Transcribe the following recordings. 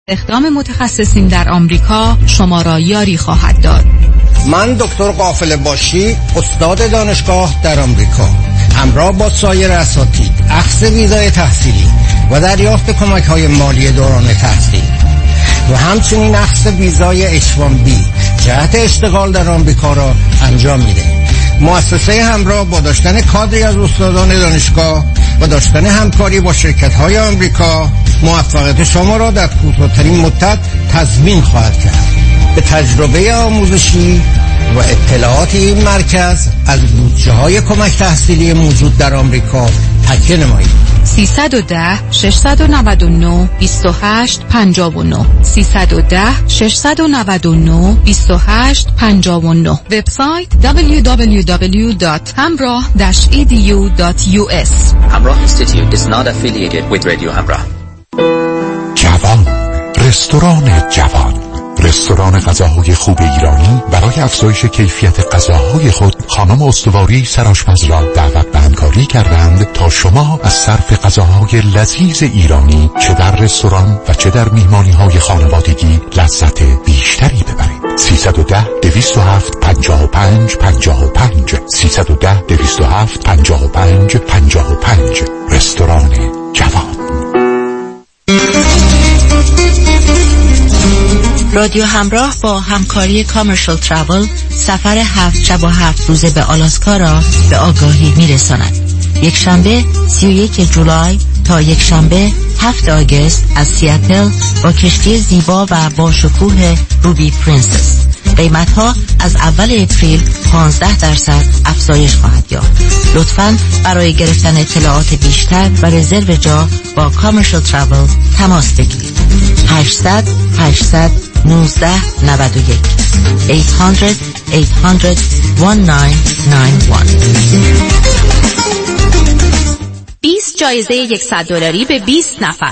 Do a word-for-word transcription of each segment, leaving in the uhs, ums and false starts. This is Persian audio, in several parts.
اقدام متخصصین در آمریکا شما را یاری خواهد داد. من دکتر قافل باشی، استاد دانشگاه در آمریکا، همراه با سایر اساتید اخذ ویزای تحصیلی و دریافت کمک‌های مالی دوران تحصیل و همچنین اخذ ویزای اچ وان بی جهت اشتغال در آمریکا را انجام می‌دهیم. مؤسسه همراه با داشتن کادری از استادان دانشگاه و داشتن همکاری با شرکت‌های آمریکا موفقیت شما را در کوتاه‌ترین مدت تضمین خواهد کرد. به تجربه آموزشی و اطلاعات این مرکز از بودجه‌های کمک تحصیلی موجود در آمریکا تکیه نمایید. سیصد و ده ششصد و نود و نه بیست و هشت پنجاه و نه سیصد و ده ششصد و نود و نه بیست و هشت پنجاه و نه. وبسایت دبلیو دبلیو دبلیو دات همراه داش ای دی یو دات یو اس. همراه Institute is not affiliated with Radio همراه. جوان، رستوران جوان، رستوران غذاهای خوب ایرانی برای افزایش کیفیت غذاهای خود خانم استواری سرآشپز را دعوت به همکاری کردند تا شما از صرف غذاهای لذیذ ایرانی چه در رستوران و چه در میهمانی‌های خانوادگی لذت بیشتری ببرید. سیصد و ده دویست و هفت پنجاه و پنج پنجاه و پنج سیصد و ده دویست و هفت پنجاه و پنج پنجاه و پنج. رستوران جوان. رادیو همراه با همکاری کامرشال تراول سفر هفت شب و هفت روزه به آلاسکا را به آگاهی میرساند. یک شنبه سی و یک جولای تا یک شنبه هفت آگوست از سیاتل با کشتی زیبا و با شکوه روبی پرنسس. قیمت ها از اول اپریل پانزده درصد افزایش خواهد یافت. لطفاً برای گرفتن اطلاعات بیشتر و رزرو جا با کامرشال تراول تماس بگیرید. هشتصد هشتصد نوزده نود و یک هشتصد هشتصد هشتصد نوزده نود و یک. بیست جایزه صد دلاری به بیست نفر.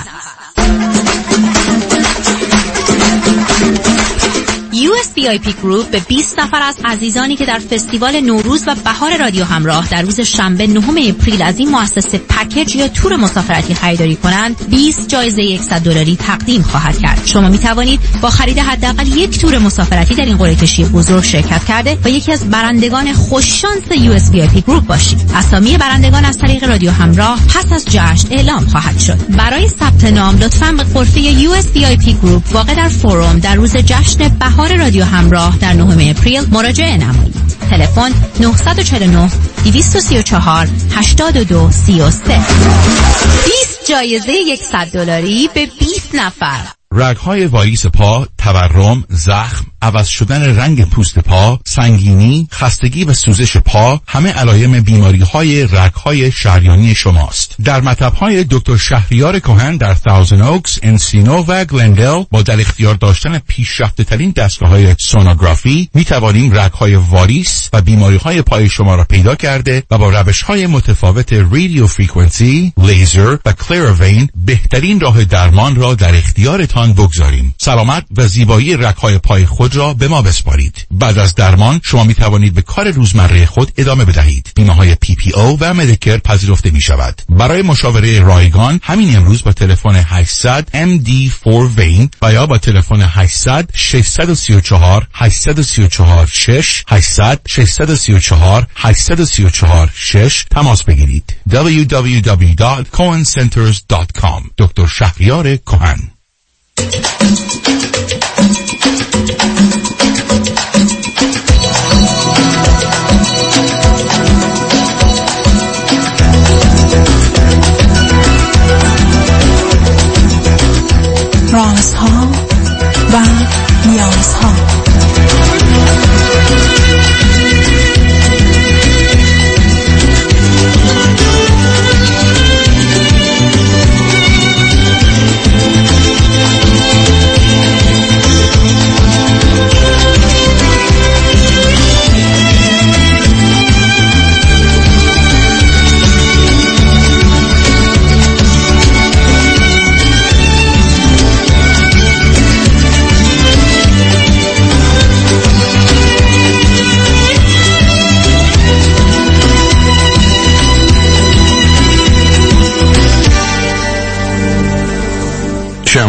یو اس وی آی پی گروپ به بیست نفر از عزیزانی که در فستیوال نوروز و بهار رادیو همراه در روز شنبه نهم اپریل از این مؤسسه پکیج یا تور مسافرتی خریداری کنند بیست جایزه صد دلاری تقدیم خواهد کرد. شما می توانید با خرید حداقل یک تور مسافرتی در این قرعه کشی بزرگ شرکت کرده و یکی از برندگان خوش شانس یو اس وی آی پی گروپ باشید. اسامی برندگان از طریق رادیو همراه پس از جشن اعلام خواهد شد. برای ثبت نام لطفاً به غرفه یو اس وی آی پی گروپ واقع در فوروم در روز جشن بهار رادیو همراه در نهم اپریل مراجعه نمایید. تلفن نه چهار نه دویست و سی و چهار هشتاد و دو سی و سه. بیست جایزه صد دلاری به بیست نفر. رگ‌های واریس پا، تورم، زخم، عوض شدن رنگ پوست پا، سنگینی، خستگی و سوزش پا همه علائم بیماری‌های رگ‌های شریانی شماست. در مطب‌های دکتر شهریار کهن در تاوزند اوکس، انسینو و گلندل با در اختیار داشتن پیشرفته‌ترین دستگاه‌های سونوگرافی می‌توانیم رگ‌های واریس و بیماری‌های پای شما را پیدا کرده و با روش‌های متفاوت رادیو فرکانسی، لیزر و کلیروین بهترین راه درمان را در اختیارتان بگذاریم. سلامت و زیبایی رگ‌های پای خود را به ما بسپارید. بعد از درمان شما می توانید به کار روزمره خود ادامه بدهید. بیمه‌های پی پی او و مدیکر پذیرفته می شود. برای مشاوره رایگان همین امروز با تلفن هشتصد ام دی فور وین و یا با تلفن هشتصد ششصد و سی و چهار هشتصد و سی و چهار شش هشتصد ششصد و سی و چهار هشتصد و سی و چهار شش تماس بگیرید. دبلیو دبلیو دبلیو دات کوهن سنترز دات کام. دکتر شهریار کهن. رازها و نیازها.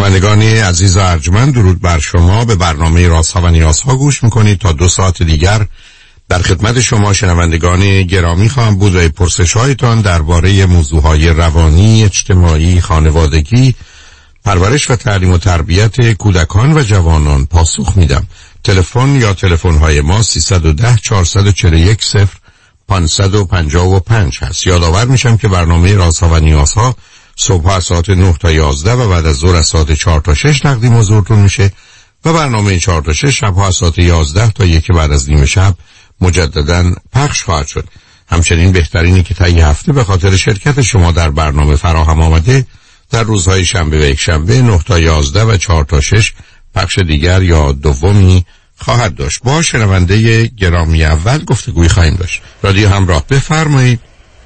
شنوندگان عزیز و ارجمند، درود بر شما. به برنامه رازها و نیازها گوش میکنید. تا دو ساعت دیگر در خدمت شما شنوندگان گرامی خواهم بود و پرسش هایتان درباره موضوعهای روانی، اجتماعی، خانوادگی، پرورش و تعلیم و تربیت کودکان و جوانان پاسخ میدم. تلفن یا تلفن های ما سیصد و ده چهارصد و چهل و یک صفر پانصد و پنجاه و پنج هست. یادآور میشم که برنامه رازها و نیازها صبح از ساعت نه تا یازده و بعد از ظهر از ساعت چهار تا شش تقدیم حضورتون میشه و برنامه چهار تا شش شب ها از ساعت یازده تا یک بعد از نیم شب مجددا پخش خواهد شد. همچنین بهترینی که طی هفته به خاطر شرکت شما در برنامه فراهم آمده در روزهای شنبه و یک شنبه نه تا یازده و چهار تا شش پخش دیگر یا دومی خواهد داشت. با شنونده گرامی اول گفتگوی خواهیم داشت. رادیو همراه، بفرمایید.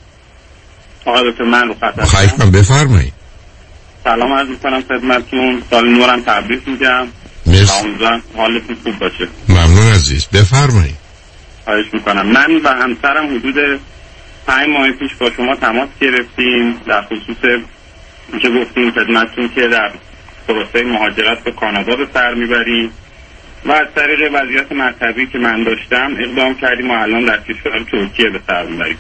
آقای دکتر من رو خطر خواهش من بفرمایید. سلام عرض میکنم خدمتتون، سال نورم تبریک میگم. مرسی. امیدوارم حالتون خوب باشه. ممنون عزیز، بفرمایید. خواهش میکنم. من و همسرم حدود پنج ماه پیش با شما تماس گرفتیم در خصوص اینکه گفتیم خدمتتون که در پروسه مهاجرت به کانادا به سر میبریم و از طریق وضعیت مذهبی که من داشتم اقدام کردیم و الان در کشور ترکیه به سر میبریم.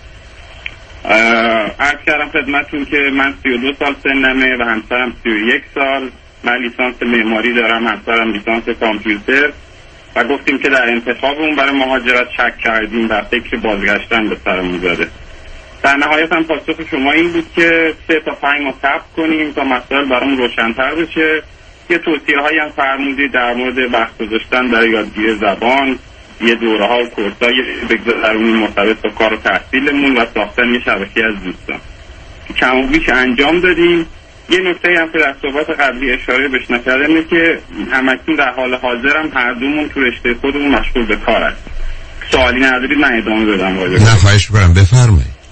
عرض کردم خدمتتون که من سی و دو سال سنمه و همسرم سی و یک سال. من لیسانس معماری دارم، همسرم لیسانس کامپیوتر و گفتیم که در انتخابمون برای مهاجرت شک کردیم و فکر بازگشتن به سرمون زده. در نهایت هم پاسخ شما این بود که سه تا پنج ماه صبر کنیم تا مسائل برامون روشن‌تر بشه. یه توصیه‌هایی هم فرمودید در مورد وقت گذاشتن برای یادگیری زبان، یه دوره‌ها و کورس‌های بگذرونیم مرتبط با کار و تحصیلمون و ساختن یه شبکه از دوستان. کم و بیش انجام دادیم. یه نکته هم که در صحبت قبلی اشاره بهش نکردم اینه که همکنون در حال حاضر هم هر دومون تو رشته خودمون مشغول به کار هست. سوالی ندارید من ادامه بدم؟ نه خواهش می‌کنم، بفرمایید.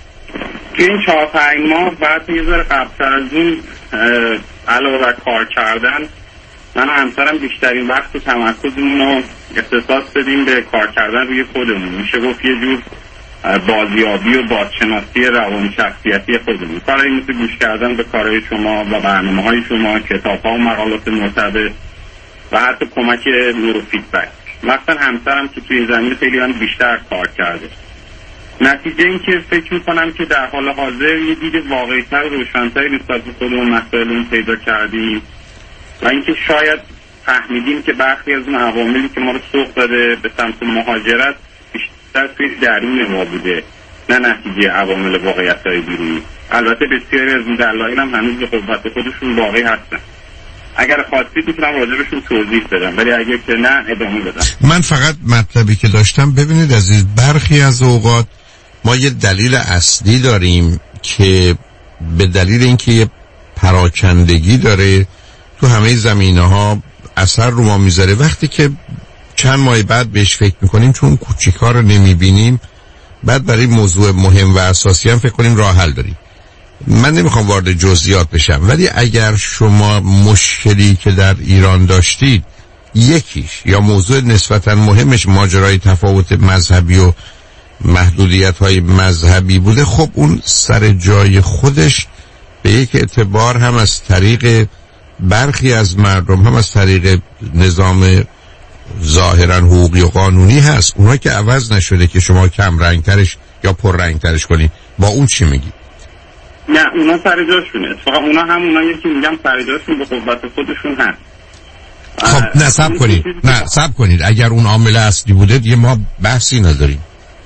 تو این چهار پنج ماه بعد یه ذره قبل‌تر از اون علاوه بر کار کردن من و همسرم بیشترین وقت و تمرکزمون رو اختصاص بدیم به کار کردن روی خودمون. میشه گفت یه جور بازیابی و بازشناسی روان شخصیتی خودمون. کارهایی مثل گوش کردن به کارهای شما و برنامه‌های شما، کتاب‌ها و مقالات مرتبط و حتی کمک نورو فیدبک. مثلا همسرم که توی زمینه خیلی هم بیشتر کار کرده. نتیجه این که فکر میکنم که در حال حاضر یه دید واقعی‌تر و روشن‌تری نسبت به خودمون مسائلمون پیدا کردیم و اینکه شاید فهمیدیم که برخی از اون عواملی که ما رو سوق داده به سمت مهاجرت بیشتر توی درون ما بوده نه نتیجه عوامل واقعیت‌های بیرونی. البته بسیاری از این دلایل هم هنوز به قوت خودشون واقعی هستن. اگر خواستید میتونم راجبشون توضیح بدم، ولی اگر که نه ادامه بدم. من فقط مطلبی که داشتم، ببینید عزیز، برخی از اوقات ما یه دلیل اصلی داریم که به دلیل اینکه یه پراکندگی داره تو همه زمینه‌ها اثر رو ما میذاره. وقتی که چند ماه بعد بهش فکر میکنیم چون کوچیکا رو نمیبینیم، بعد برای موضوع مهم و اساسی هم فکر کنیم راه حل داریم. من نمیخوام وارد جزئیات بشم، ولی اگر شما مشکلی که در ایران داشتید یکیش یا موضوع نسبتاً مهمش ماجرای تفاوت مذهبی و محدودیت های مذهبی بوده، خب اون سر جای خودش به یک اعتبار هم از طریق برخی از مردم هم از طریق نظام ظاهرا حقوقی و قانونی هست. اونها که عوض نشده که شما کم رنگترش یا پر رنگترش کنید. با اون چی میگی؟ نه اونا سر جاشونه. اتفاقا اونا هم اونایی که میگم سر جاشون به قوت خودشون هست. خب نه صبر کنید، نه صبر کنید. اگر اون عامل اصلی بوده دیگه ما بحثی نداریم.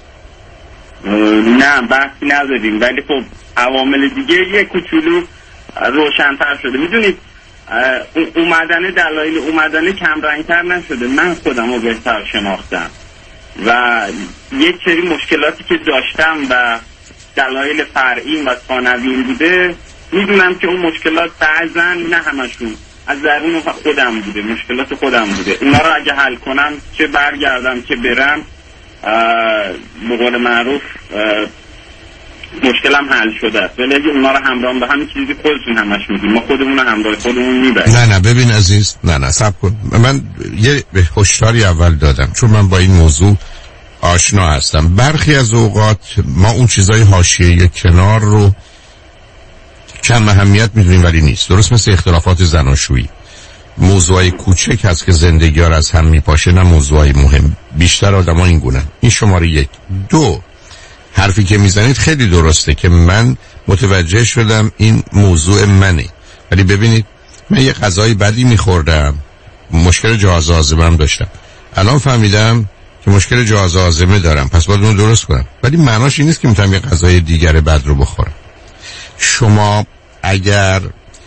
نه بحثی نداریم، ولی خب عوامل دیگه یه کوچولو روشن‌تر شده. میدونید اومدن دلایل اومدن کم رنگتر نشده، من خودم رو بهتر شناختم و یک سری مشکلاتی که داشتم و دلایل فرعی و ثانوی بوده، میدونم که اون مشکلات بعضن نه همشون از درون خودم بوده، مشکلات خودم بوده. اونا رو اگه حل کنم چه برگردم که برم به قول معروف مشکلم حل شده است. ولی اگه اونا رو همراه به همین چیزی خودتون همش میگیم، ما خودمون همراه خودمون میبریم. نه نه ببین عزیز، نه نه صبر کن. من یه هشداری اول دادم چون من با این موضوع آشنا هستم. برخی از اوقات ما اون چیزای حاشیه‌ای کنار رو کم اهمیت میدونیم ولی نیست. درست مثل اختلافات زناشویی. موضوعی کوچک هست که زندگی ها از هم میپاشه، نه موضوعی مهم. بیشتر آدم ها این گونه. این شماره یک. دو، حرفی که میزنید خیلی درسته که من متوجه شدم این موضوع منه، ولی ببینید من یه غذای بدی میخوردم، مشکل جهاز هاضمه‌ام داشتم، الان فهمیدم که مشکل جهاز هاضمه دارم، پس باید اون درست کنم، ولی معناش این نیست که میتونم یه غذای دیگر بد رو بخورم. شما اگر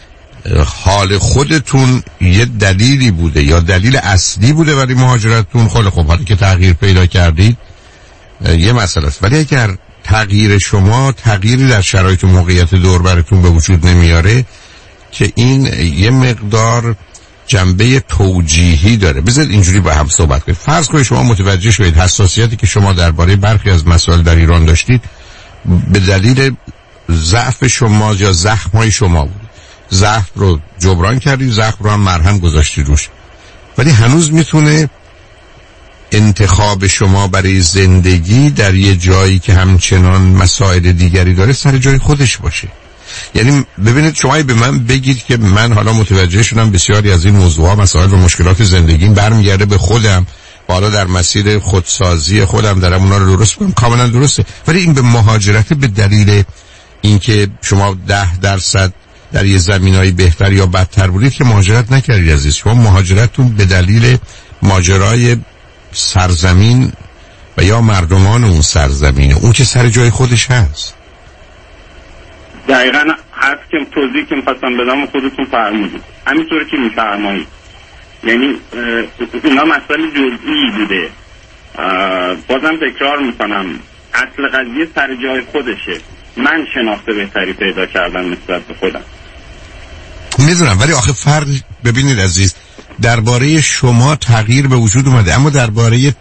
حال خودتون یه دلیلی بوده یا دلیل اصلی بوده برای مهاجرتتون، خیلی خب، حالا که تغییر پیدا کردید یه مسئله است، ولی اگر تغییر شما تغییری در شرایط و موقعیت دور براتون به وجود نمیاره که این یه مقدار جنبه توجیهی داره. بذارید اینجوری با هم صحبت کنید. فرض کنید شما متوجه شدید حساسیتی که شما درباره برخی از مسائل در ایران داشتید به دلیل ضعف شما یا زخم‌های شما بود. زخم رو جبران کردید، زخم رو هم مرهم گذاشتید روش، ولی هنوز میتونه انتخاب شما برای زندگی در یه جایی که همچنان مسائل دیگری داره سر جای خودش باشه. یعنی ببینید شما به من بگید که من حالا متوجه شدم بسیاری از این موضوعات، مسائل و مشکلات زندگیم برمیگرده به خودم، حالا در مسیر خودسازی خودم دارم اونا رو درست کنم، کاملا درسته، ولی این به مهاجرت به دلیل اینکه شما ده درصد در یه زمینای بهتر یا بدتر بودید که مهاجرت نکردید عزیز. شما مهاجرتتون به دلیل ماجرای سرزمین و یا مردمان اون سرزمینه، اون که سر جای خودش هست. دقیقاً حرف که توضیح که می‌خواستم بدم خودتون فرمودید، همینطوری که می‌فرمایید. یعنی اینا مسائل جزئی بوده. بازم تکرار میکنم، اصل قضیه سر جای خودشه. من شناخت بهتری پیدا کردم نسبت به خودم. میدونم، ولی آخه فرق ببینید عزیز، درباره شما تغییر به وجود اومده، اما درباره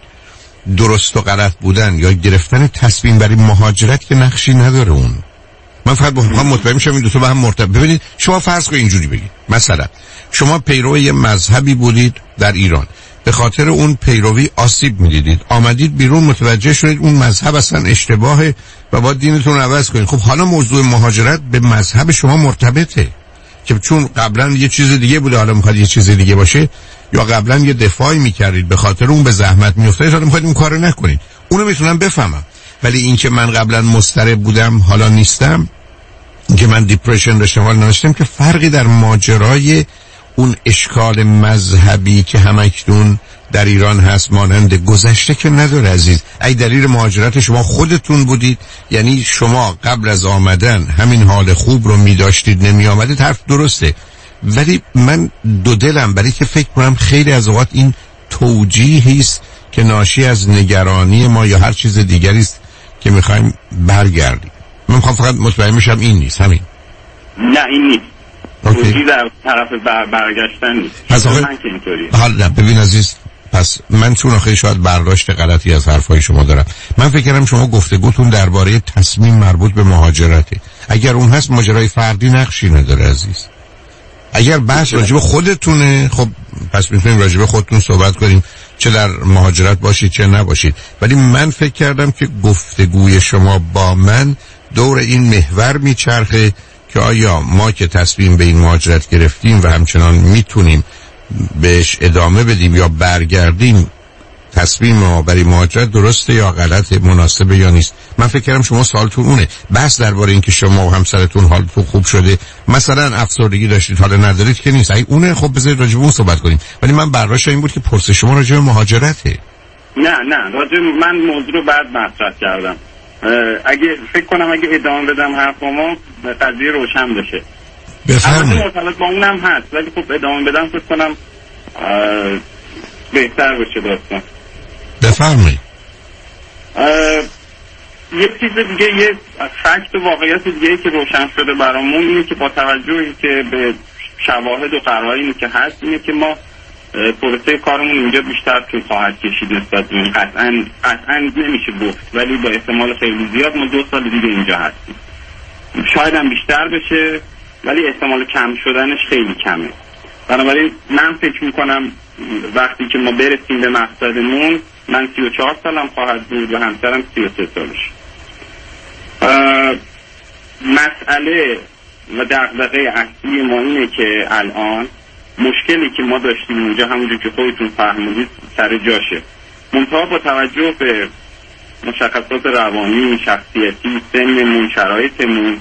درست و غلط بودن یا گرفتن تصمیم برای مهاجرت که نقشی نداره اون. من فقط با هم مطمئن میشم این دو تا با هم مرتبط. ببینید شما فرض کنید اینجوری بگید، مثلا شما پیرو یه مذهبی بودید در ایران، به خاطر اون پیروی آسیب میدیدید، آمدید بیرون متوجه شدید اون مذهب اصلا اشتباهه و باید دینتون رو عوض کنید. خب حالا موضوع مهاجرت به مذهب شما مرتبطه که چون قبلا یه چیز دیگه بوده حالا میخواد یه چیز دیگه باشه، یا قبلا یه دفاعی میکردید به خاطر اون به زحمت میافتادید، حالا میخواید اون کارو نکنید. اونو میتونم بفهمم، ولی این که من قبلا مضطرب بودم حالا نیستم، این که من دیپرشن داشتم حالا نداشتم، که فرقی در ماجرای اون اشکال مذهبی که همکنون در ایران هست مانند گذشته که نداره عزیز. ای دلیل مهاجرت شما خودتون بودید، یعنی شما قبل از آمدن همین حال خوب رو می داشتید نمی آمدید، حرف درسته، ولی من دو دلم برای که فکر کنم خیلی از اوقات این توجیهی است که ناشی از نگرانی ما یا هر چیز دیگری است که میخوایم برگردیم. من میخوام فقط مطمئن میشم این نیست. همین. نه این نیست. توجیه در طرف بر برگشتن نیست. پس آخه من که اینطوریه. حالا ببین عزیز، پس من چون آخه شاید برداشت غلطی از حرفای شما دارم، من فکر کردم شما گفتگوتون درباره تصمیم مربوط به مهاجرته. اگر اون هست ماجرای فردی نقشی نداره عزیز. اگر بحث راجب خودتونه، خب پس میتونیم راجب خودتون صحبت کنیم، چه در مهاجرت باشید چه نباشید. ولی من فکر کردم که گفتگوی شما با من دور این محور میچرخه که آیا ما که تصمیم به این مهاجرت گرفتیم و همچنان میتونیم بهش ادامه بدیم یا برگردیم، تصمیم ما برای مهاجرت درسته یا غلطه، مناسبه یا نیست. من فکر کردم شما سوالتون اونه. بحث درباره این که شما و همسرتون حالتون خوب شده، مثلا افسردگی داشتید حالا ندارید که نیست، ای اونه، خب بذارید راجع به اون صحبت کنیم. ولی من برداشت این بود که پرسش شما راجع به مهاجرته. نه نه راجع من موضوع رو بعد مطرح کردم. اگه فکر کنم اگه ادامه بدم حرفمو قضیه روشن بشه. بفرمایید. مرتبط با اونم هست، ولی خب ادامه بدم فکر کنم بهتر بشه داستان. بفرمایید. یه چیز دیگه، یه فکت و واقعیت دیگه که روشن شده برامون اینه که با توجهی که به شواهد و قرائنی که هست، اینه که ما پروسه کارمون اینجا بیشتر طول خواهد کشید نسبت به این. قطعاً قطعاً نمیشه گفت، ولی با احتمال خیلی زیاد ما دو سال دیگه اینجا هستیم. شاید هم بیشتر بشه، ولی احتمال کم شدنش خیلی کمه. بنابراین من فکر میکنم وقتی که ما برسیم به مقصدمون، من سی و چهار سالم خواهد بود و همسرم سی و سه سالش. مسئله و دغدغه اصلی ما اینه که الان مشکلی که ما داشتیم اونجا همونجور که خودتون فهمیدید سر جاشه. منتها با توجه به مشخصات روانی، شخصیتی، سنمون، شرایطمون،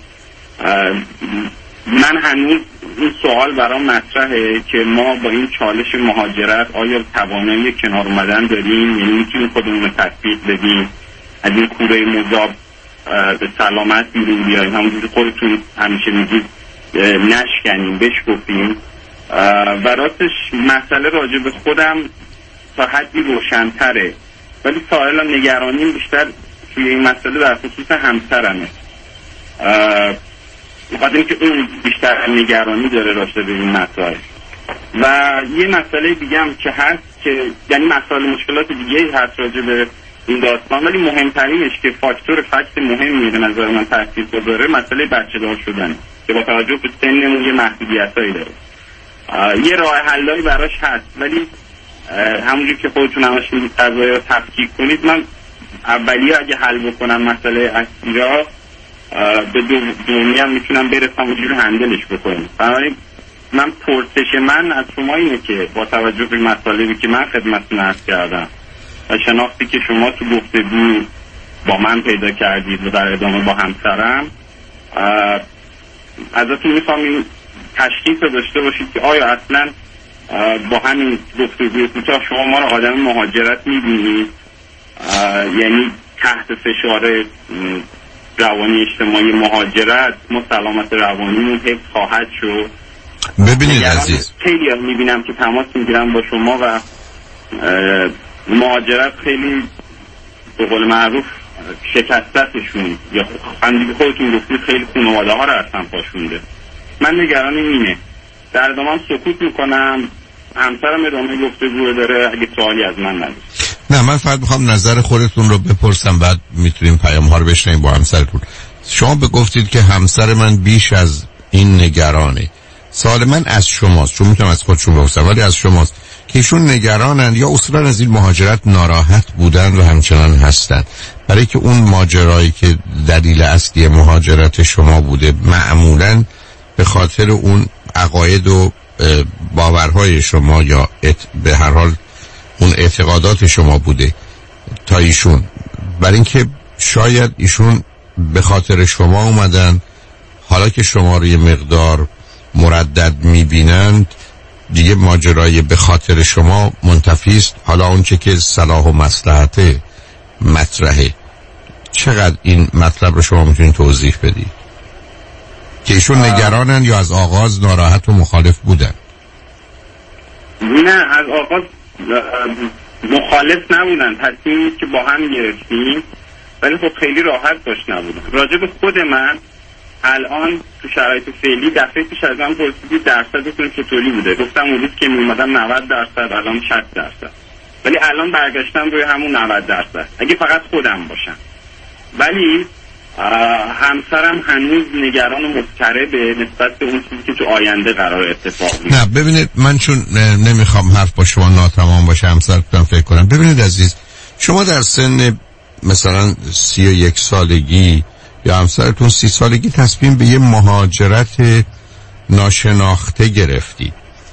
من هنوز این سوال برام مطرحه که ما با این چالش مهاجرت آیا توانایی کنار اومدن داریم؟ یعنی میتونیم خودمون رو تطبیق بدیم، از این کوره مذاب به سلامت بیرون بیاییم، همونجوری خودتون همیشه میگید نشکنیم، بشکفیم. و راستش مسئله راجع به خودم تا حدی روشن‌تره، ولی سائلا نگرانیم بیشتر توی این مسئله در خصوص همسرمه، بخاطر اینکه اون بیشتر نگرانی داره راجع به این مسائل. و یه مسئله دیگه هم که هست که یعنی مسائل مشکلات دیگه هست راجع به این داستان، ولی مهمترینش که فاکتور فکت مهمی به نظر من تاثیر گذاره مسئله بچه دار شدن که با توجه به سنمون یه محدودیتایی داره. یه راه حلایی براش هست، ولی همونجور که خودتون همش میگید قضایی رو تفکیک کنید، من اولیه اگه حل بکنم مسئله اصلی را به دومی هم میتونم برسم اونجور هندلش بکنم. بنابراین من پرسش من از شما اینه که با توجه به مسائلی که من خدمتتون عرض کردم و شناختی که شما تو گفتگو با من پیدا کردید و در ادامه با همسرم، ازتون میخوام این تشخیص رو داشته باشید که آیا اصلا با همین گفتگوی کوتاه شما ما رو آدم مهاجرت میبینید، یعنی تحت فشار روانی اجتماعی مهاجرت ما سلامت روانیمون حفظ خواهد شد. ببینید عزیز، خیلی میبینم که تماس میگیرم با شما و مهاجرت خیلی به قول معروف شکستتشون، یا خودتون گفتید خیلی خانواده ها رو اصلا پاشونده. من نگران اینه. در ادامه سکوت میکنم، همسرم ادامه گفتگو داره، اگه سوالی از من نداره. نه، من فقط میخوام نظر خودتون رو بپرسم، بعد میتونیم پیام ها رو بشنیم با همسرتون. شما بگفتید که همسر من بیش از این نگرانه. سوال من از شماست، چون میتونم از خودشون بپرسم، ولی از شماست که ایشون نگرانن یا اصولا از این مهاجرت ناراحت بودن و همچنان هستن، برای که اون ماجرایی که دلیل اصلی مهاجرت شما بوده معمولاً به خاطر اون عقاید و باورهای شما یا به هر حال اون اعتقادات شما بوده تا ایشون، برای اینکه شاید ایشون به خاطر شما اومدن، حالا که شما رو یه مقدار مردد میبینند دیگه ماجرای به خاطر شما منتفی است، حالا اونچه که صلاح و مصلحت مطرحه. چقدر این مطلب رو شما میتونید توضیح بدید که ایشون نگرانن یا از آغاز ناراحت و مخالف بودن؟ نه، از آغاز مخالف نبودن، تصمیمی که با هم گرفتیم، ولی خب خیلی راحت داشت نبودن. راجع به خود من الان تو شرایط فعلی دفعه پیش از من پرسیدید درصدتون چطوری بوده، گفتم اون روز که میومدم نود درصد، الان شصت درصد، ولی الان برگشتم روی همون نود درصد اگه فقط خودم باشم. ولی همسرم هنوز نگران و مضطربه نسبت به اون چیزی که تو آینده قرار اتفاق بیفته. نه ببینید، من چون نمیخوام حرف با شما ناتمام باشه همسرتون فکر کنم. ببینید عزیز، شما در سن مثلا سی و یک سالگی یا همسرتون سی سالگی تصمیم به یه مهاجرت ناشناخته گرفتی.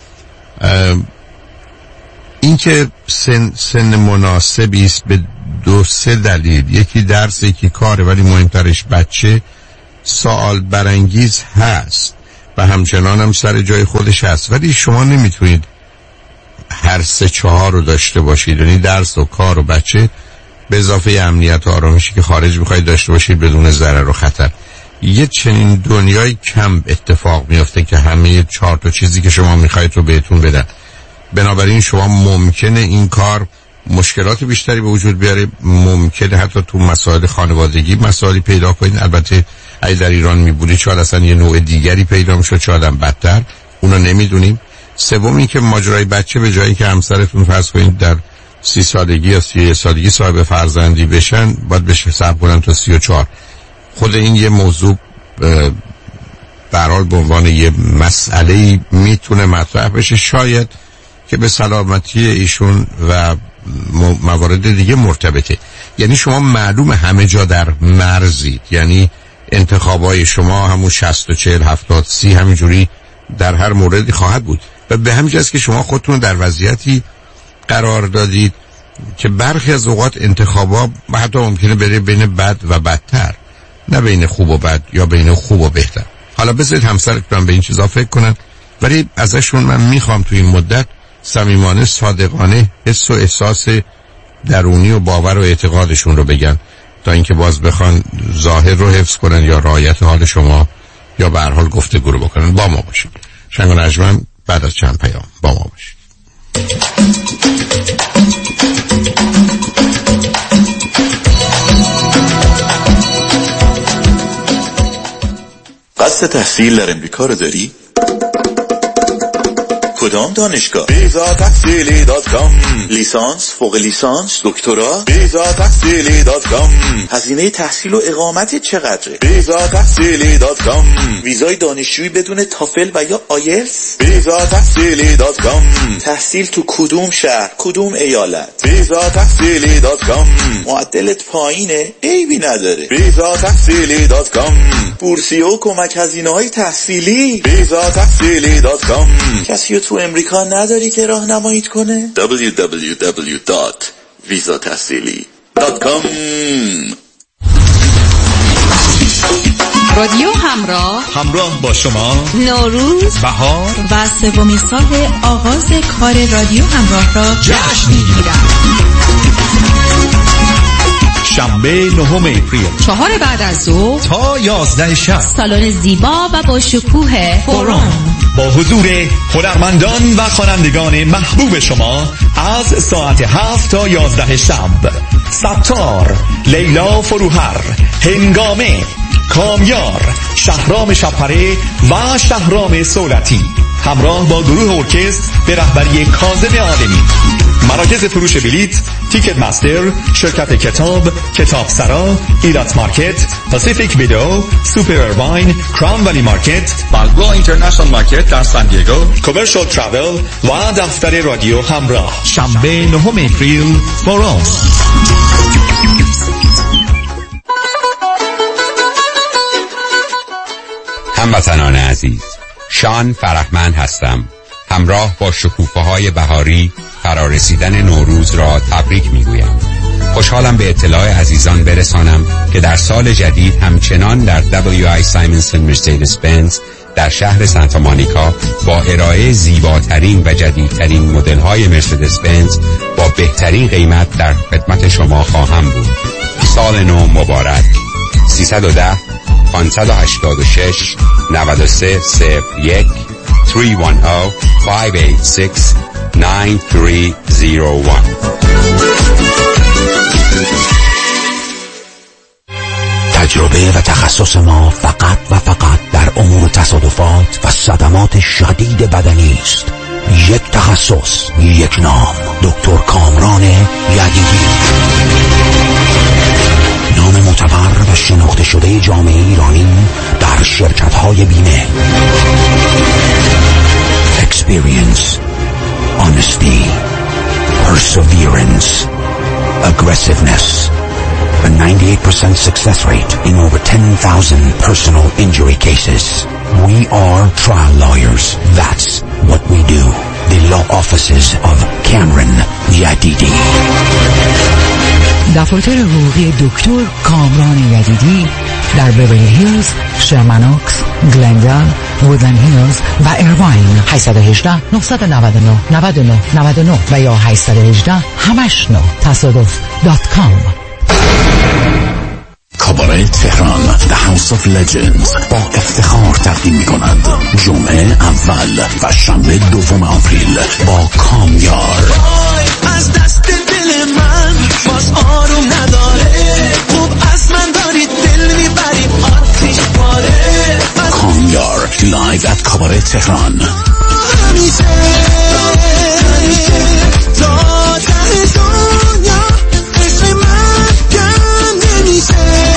این که سن, سن مناسبی است به دو سه دلیل، یکی درس، یکی کاره، ولی مهمترش بچه، سوال برانگیز هست و همچنان هم سر جای خودش هست، ولی شما نمیتونید هر سه چهار رو داشته باشید، یعنی درس و کار و بچه به اضافه امنیت و آرامشی که خارج میخواید داشته باشید بدون ضرر و خطر. یه چنین دنیای کم اتفاق میفته که همه چهار تا چیزی که شما میخواید رو بهتون بدن. بنابراین شما ممکنه این کار مشکلات بیشتری به وجود بیاره، ممکنه حتی تو مسائل خانوادگی مسائلی پیدا کنید. البته اگه در ایران میبودید شاید اصلا یه نوع دیگری پیدا میشد، شاید هم بدتر، اونو نمیدونیم. سومی که ماجرای بچه، به جایی که همسرتون فرض کنید در سی سالگی یا سی سالگی صاحب فرزندی بشن، باید بشه صبر کنن تا سی و چهار. خود این یه موضوع در حال به عنوان یه مسئله میتونه مطرح بشه، شاید که به سلامتی ایشون و موارد دیگه مرتبطه. یعنی شما معلوم همه جا در مرزید، یعنی انتخابای شما همون شصت و چهل هفتاد سی همینجوری در هر موردی خواهد بود. و به همین جاست که شما خودتون در وضعیتی قرار دادید که برخی از اوقات انتخابا حتی ممکنه بره بین بد و بدتر، نه بین خوب و بد یا بین خوب و بهتر. حالا بذارید همسرتون به این چیزا فکر کنن، ولی ازشون من میخوام توی این مدت صمیمانه صادقانه حس و احساس درونی و باور و اعتقادشون رو بگن، تا اینکه باز بخوان ظاهر رو حفظ کنن یا رعایت حال شما یا به هر حال گفتگو رو بکنن. با ما باشید. شنگ و نجمن بعد از چند پیام با ما باشید. قصد تحصیل در امریکا رو داری؟ کدام دانشگاه؟ ویزا تحصیلی دات کام. لیسانس، فوق لیسانس، دکترا؟ ویزا تحصیلی دات کام. هزینه تحصیل و اقامت چقدره؟ ویزا تحصیلی دات کام. ویزای دانشجویی بدون تافل و یا آیلتس؟ ویزا تحصیلی دات کام. تحصیل تو کدوم شهر، کدوم ایالت؟ ویزا تحصیلی دات کام. معدلت پایینه؟ عیبی نداره. ویزا تحصیلی دات کام. بورسیه و کمک هزینه‌های تحصیلی؟ ویزا تحصیلی دات کام. کسی تو امریکا نداری که راهنماییت کنه؟ دبلیو دبلیو دبلیو دات ویزا تحصیلی دات کام. رادیو همراه، همراه با شما. نوروز، بهار و سومین سال آغاز کار رادیو همراه را جشن می‌گیرد. شنبه نهم اپریل، چهار بعد از ظهر تا یازده شب، سالن زیبا و با شکوه فوروم با حضور هنرمندان و خوانندگان محبوب شما از ساعت هفت تا یازده شب. ستار، لیلا فروهر، هنگامه، کامیار، شهرام شپره و شهرام سولتی همراه با گروه ارکستر به رهبری کاظم عالمی. مراکز فروش بلیط: تیکت مستر، شرکت کتاب، کتاب سرا، ایلات مارکت، پاسیفیک ویدو، سوپر ارواین، کراون ولی مارکت، بالبوآ اینترنشنال مارکت در سان دیگو، کامرشال ترافل و دفتر رادیو همراه. شنبه نهم اپریل، فورام. هموطنان عزیز، شان فرهمند هستم. همراه با شکوفه‌های بهاری فرارسیدن نوروز را تبریک می‌گویم. خوشحالم به اطلاع عزیزان برسانم که در سال جدید همچنان در دبلیو آی سایمنسن مرسدس بنز در شهر سانتا مونیکا با ارائه زیباترین و جدیدترین مدل‌های مرسدس بنز با بهترین قیمت در خدمت شما خواهم بود. سال نو مبارک. سیصد و ده پانصد و هشتاد و شش نود و سه صفر یک سه یک صفر پنج هشت شش نه سه صفر یک. تجربه و تخصص ما فقط و فقط در امور تصادفات و صدمات شدید بدنی است. یک تخصص، یک نام، دکتر کامران یدیدی. نام معتبر و شناخته شده جامعه ایرانی در شرکت‌های بیمه. Experience, honesty, perseverance, aggressiveness, a ninety-eight percent success rate in over ten thousand personal injury cases. We are trial lawyers. That's what we do. The law offices of Cameron Yadidi. دفاتر حقوقی دکتر کامران یدیدی در بیولی هیلز، شرمنوکس، گلندال، وودلند هیلز و ایرواین. هشت یک هشت نه نه نه نه نه نه نه و یا هشت یک هشت همش نه تصادف دات کام. کاباره تهران The House of Legends با افتخار تقدیم می کند جمعه اول و شنبه دوم آپریل با کامیار. از دست دل من باز آروم نداره، خوب از من داری دل میبری آتیش پاره. کامیار لایو ات کاباره تهران. همیشه همیشه تا ته دنیا اسم من کم نمیشه.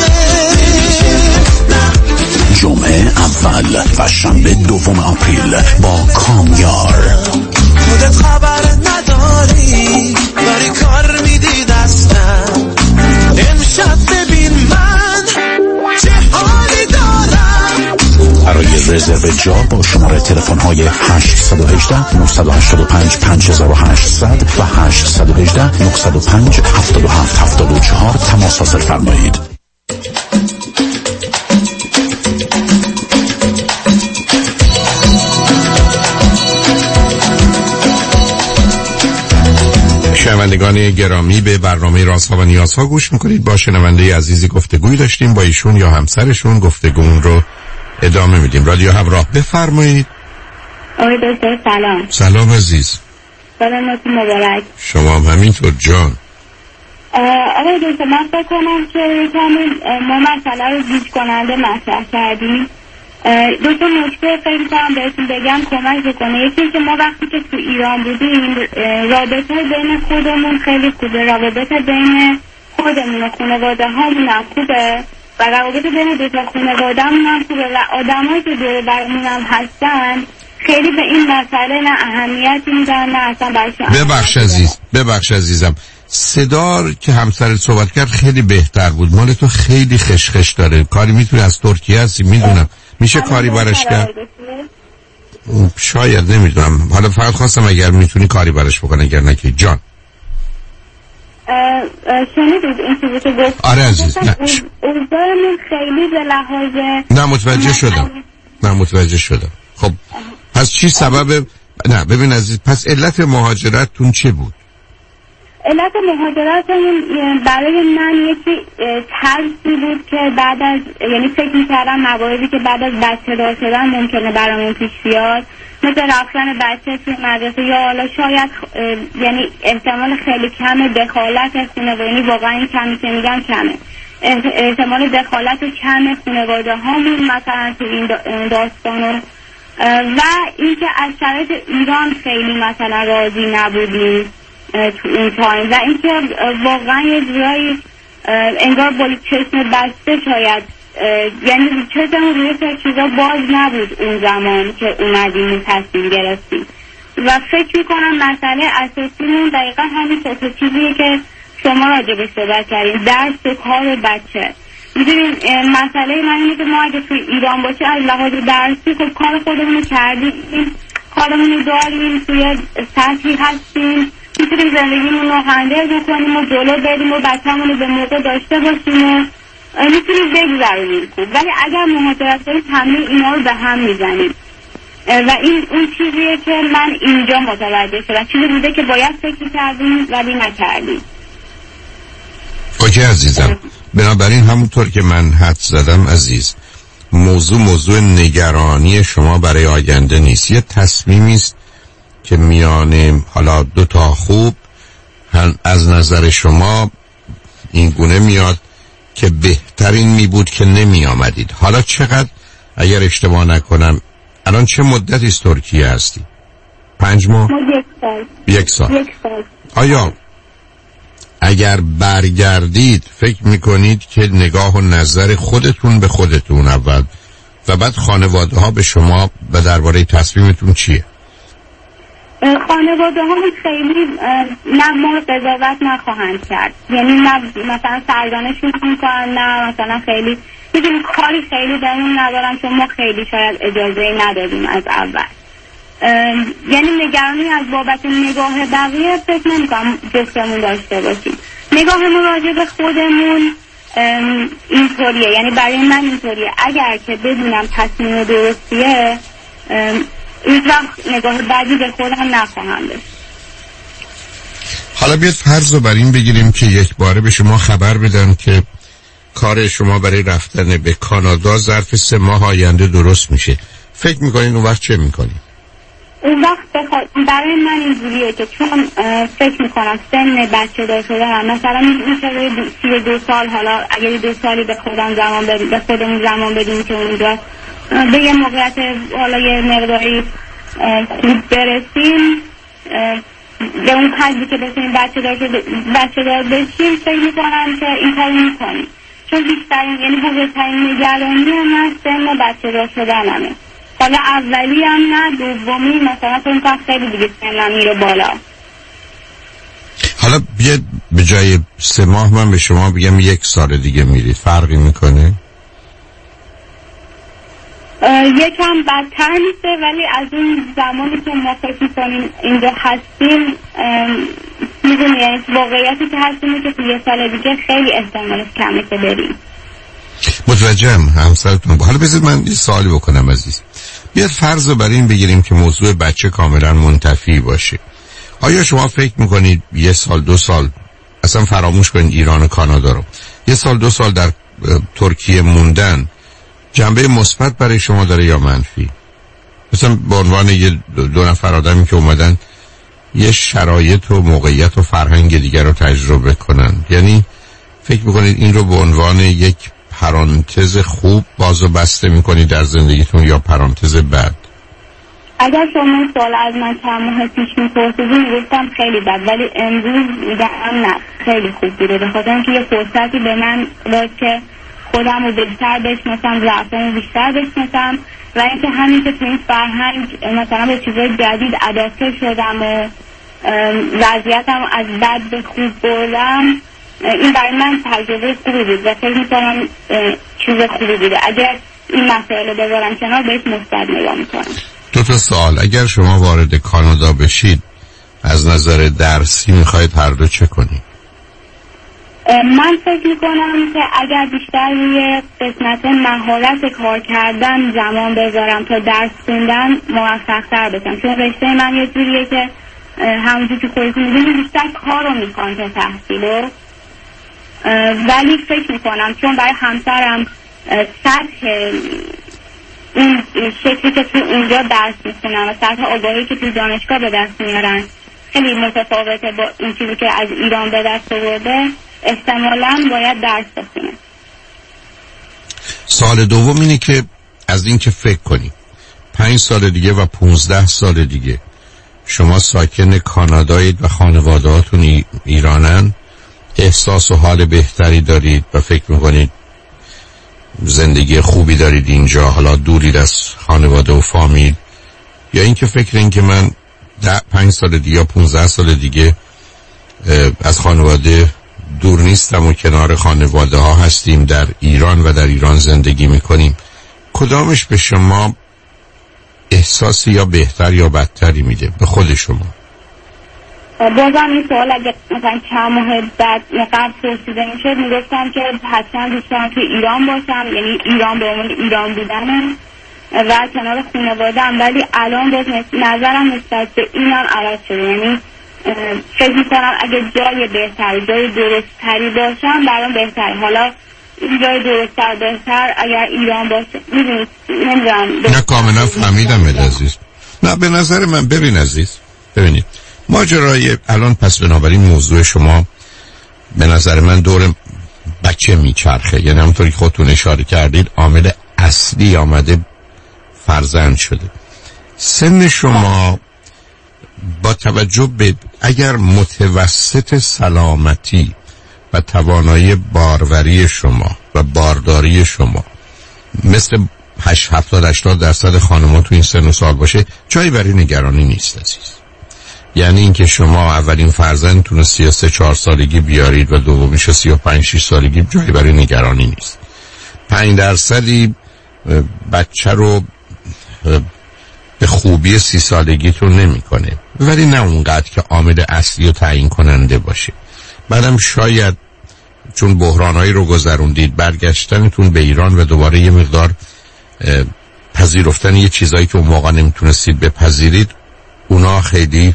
جمعه اول و شنبه دوم آپریل با کامیار. خودت خبر نداری داری کار میدی دستم. امشب ببین من چه حالی دارم. برای رزرو بجا با شماره تلفن های هشت یک هشت نه هشت پنج پنج هشت صفر صفر و هشت یک هشت نه پنج هفت هفت هفت چهار تماس حاصل فرمایید. شنوندگان گرامی، به برنامه رازها و نیازها گوش میکنید. با شنونده عزیزی گفتگوی داشتیم، با ایشون یا همسرشون گفتگومون رو ادامه میدیم. رادیو همراه، بفرمایید. آقای دکتر سلام. سلام عزیز. سلامتون مبارک. شما هم همینطور جان. آقای دکتر من فکر کنم که کمی ما مسئله رو گیج کننده مطرح کردیم. دو تا نکته فکر کنم بهتون بگم کمک کنه. یکی که ما وقتی که تو ایران بودیم رابطه بین خودمون خیلی خوبه، رابطه بین خودمون و خانواده هامون هم خوبه و روابط بین دو تا خانواده همون هم خوبه و آدمایی که دور برمون هم هستن خیلی به این مسئله نه اهمیتی میدن نه اصلا برشون. ببخش عزیز، ببخش عزیزم، صدا که همسرت صحبت کرد خیلی بهتر بود. مال تو خیلی خشخش داره. کاری میتونی از ترکیه هستی میدونم، میشه کاری برش کرد؟ شاید، نمیدونم. حالا فقط خواستم اگر میتونی کاری برش بکنه، اگر نکی جان. شنیدید این چیزی که گفت؟ آره عزیز. نه اوضاعمون خیلی به لحاظ نه متوجه شدم. نه متوجه شدم. خب پس چی سبب؟ نه ببین عزیز، پس علت مهاجرتتون چه بود؟ علت مهاجرتمون برای من یکی ترسی بود که بعد از، یعنی فکر میکردم مواردی که بعد از بچه دار شدن ممکنه برامون پیش بیاد، مثل رفتن بچه توی مدرسه یا حالا شاید یعنی احتمال خیلی کمه دخالت خانواده، یعنی واقعا این کمی که میگم کمه، احتمال دخالت کم خانواده هامون مثلا تو این داستانو و اینکه از شرایط ایران خیلی مثلا راضی نبودیم تو این تایم و اینکه واقعا یه جورایی انگار با چشم بسته شاید، یعنی چشممون روی چیزا باز نبود اون زمان که اومدیم و تصمیم گرفتیم و فکر میکنم مسئله اساسیمون دقیقا همین سه چیزیه که شما راجبش صحبت کردین، درس و کار بچه. میدونین مسئله من اینه که ما اگه توی ایران باشه از لحاظ درسی خب کار خودمون رو کردیم، کارمون رو داریم، توی سطحی هستیم، میتونیم زندگیمون رو هندل بکنیم و جلو بریم و بچه‌مون رو به موقع داشته باشیم و میتونیم بگذرونیم. ولی اگر مهاجرت کنیم همه اینا رو به هم میزنیم و این اون چیزیه که من اینجا متوجه شدم، چیزی بوده که باید فکر کردیم ولی نکردیم. اوکی عزیزم، بنابراین همونطور که من حد زدم عزیز، موضوع موضوع نگرانی شما برای آینده نیست، یه تصمیمی است که میان حالا دو تا خوب از نظر شما این گونه میاد که بهترین می بود که نمی آمدید. حالا چقدر، اگر اشتباه نکنم الان چه مدتی از ترکیه هستی؟ پنج ماه؟ یک سال. یک سال. یک سال. آیا اگر برگردید فکر میکنید که نگاه و نظر خودتون به خودتون اول و بعد خانواده ها به شما و درباره تصمیمتون چیه؟ خانواده ها خیلی نه ما قضاوت نخواهند کرد، یعنی نه مثلا سرزنشون میکنن، نه مثلا خیلی میدونی کاری خیلی بهمون ندارن چون ما خیلی شاید اجازه ندادیم از اول. یعنی نگرانی از بابت نگاه بقیه فکر نمیکنم جفتمون داشته باشیم. نگاهمون راجع به خودمون اینطوریه، یعنی برای من اینطوریه اگر که بدونم تصمیم درستیه این وقت نگاه بعدی به خودم نخواهم داشت. حالا بیاد فرض رو بر این بگیریم که یک باره به شما خبر بدن که کار شما برای رفتن به کانادا ظرف سه ماه آینده درست میشه، فکر میکنین اون وقت چه میکنین؟ اون وقت بخوا... برای من اینجوریه که چون فکر میکنم سن بچه دار شده هم مثلا میشه روی سی و دو سال، حالا اگر دو سالی به خودم زمان بدیم، به خودمون زمان بدیم که اونجا به یه موقعیت حالا یه مقداری خوب برسیم، به اون حدی که بتونیم بچه دار بچه دار بشیم، فکر میکنم که این کاری میکنیم چون بیشترین یعنی بزرگترین نگرانی من سن بچه دار شدنمه. حالا اولی هم نه، دومی مثلا فکر کنم خیلی دیگه سنم میره بالا. حالا بیاد به جای سه ماه من به شما بگم یک سال دیگه میرید، فرقی میکنه؟ یکم بدتر میشه، ولی از اون زمانی که ما فکر میکنیم اینجا هستیم میدونی یعنی واقعیتی که هستیم که توی یه سال دیگه خیلی احتمالش کمه که بریم. متوجهم همسرتون. حالا بذارید من یه سوالی بکنم عزیز. بیاد فرض رو برای این بگیریم که موضوع بچه کاملا منتفی باشه. آیا شما فکر میکنید یه سال دو سال اصلا فراموش کنید ایران و کانادا رو، یه سال دو سال در ترکیه موندن جنبه مثبت برای شما داره یا منفی؟ مثلا به عنوان یه دو نفر آدمی که اومدن یه شرایط و موقعیت و فرهنگ دیگر رو تجربه کنن، یعنی فکر میکنید این رو به عنوان یک پرانتز خوب باز و بسته میکنید در زندگیتون یا پرانتز بد؟ اگر شما سوال از من چند ماه پیش میپرسیدین میگفتم خیلی بد، ولی امروز میگم نه خیلی خوب بوده، به خاطر اینکه یه فرصتی به من داد که خودم رو بیشتر بشناسم، ضعفامو بیشتر بشناسم و اینکه همین که تو این فرهنگ مثلا به چیزای جدید ادابته شدم و وضعیتم از بد به خوب بردم، این برای من تجربه خوبی بود و فکر میکنم چیز خوبی بوده. اگر این مسائل رو بذارم کنار بهش مثبت نگاه میکنم. دو تا سوال، اگر شما وارد کانادا بشید از نظر درسی میخواید هر دو چه کنید؟ من فکر میکنم که اگر بیشتر روی قسمت مهارت کار کردن زمان بذارم تا درس خوندن موفق تر بشم، چون رشته من یه جوریه که همونجور که خودتون میدونید بیشتر کار رو میخوان تا تحصیل رو، ولی فکر میکنم چون برای همسرم سطح این شکلی که تو اونجا درس میخونن و سطح آگاهی که تو دانشگاه به دست میارن خیلی متفاوته با این چیزی که از ایران به دست آورده، احتمالاً باید درس بخونه. سال دوم اینه که از این که فکر کنی پنج سال دیگه و پونزده سال دیگه شما ساکن کانادایید و خانوادهاتون ایرانن، احساس و حال بهتری دارید و فکر میکنید زندگی خوبی دارید اینجا، حالا دورید از خانواده و فامیل، یا اینکه فکر این که من ده پنج سال دیگه یا پونزده سال دیگه از خانواده دور نیستم و کنار خانواده ها هستیم در ایران و در ایران زندگی میکنیم، کدامش به شما احساسی یا بهتر یا بدتری میده به خود شما؟ بازم این سوال اگه مثلا چند ماه بعد قبل پرسیده میشد میگفتم که حتما دوست دارم که ایران باشم، یعنی ایران به عنوان ایران بودنم و کنار خانواده‌ام، ولی الان باز نظرم نسبت به اینم عوض شده، یعنی فکر میکنم اگه جای بهتر جای درستری باشم برام بهتر. حالا این جای درستر بهتر اگر ایران باشه میدونید نمیدونم. نه کاملا فهمیدم عزیز. نه به نظر من ببین عزیز، ببینید ماجرای الان پس بنابراین موضوع شما به نظر من دور بچه میچرخه، یعنی همونطوری خودتون اشاره کردید عامل اصلی آمده فرزند شده. سن شما با توجه به اگر متوسط سلامتی و توانایی باروری شما و بارداری شما مثل هشت هفتاد هشتاد درصد خانم‌ها تو این سن و سال باشه، جایی برای نگرانی نیست عزیز. یعنی اینکه شما اولین فرزندتون رو سی و سه چهار سالگی بیارید و دومیش رو سی و پنج شش سالگی، جایی برای نگرانی نیست. پنج درصدی بچه رو به خوبی سی سالگیتون نمیکنه، ولی نه اونقدر که عامل اصلی و تعیین کننده باشه. بعدم شاید چون بحرانایی رو گذروندید برگشتنتون به ایران و دوباره یه مقدار پذیرفتن یه چیزایی که اون موقع نمیتونستید بپذیرید، اونا خیلی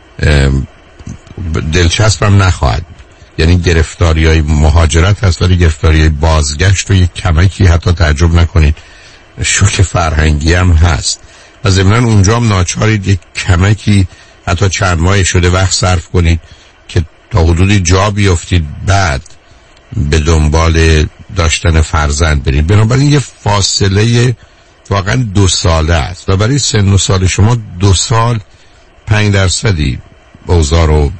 دلچسبم نخواهد. یعنی گرفتاری های مهاجرت هست ولی گرفتاری های بازگشت و یک کمکی حتی تعجب نکنید شوک فرهنگی هم هست و ضمناً اونجا هم ناچارید یک کمکی حتی چند ماه شده وقت صرف کنید که تا حدودی جا بیافتید بعد به دنبال داشتن فرزند برید. بنابراین یه فاصله واقعا دو ساله است و برای سن و سال شما دو سال پنج درصدی اوضاع رو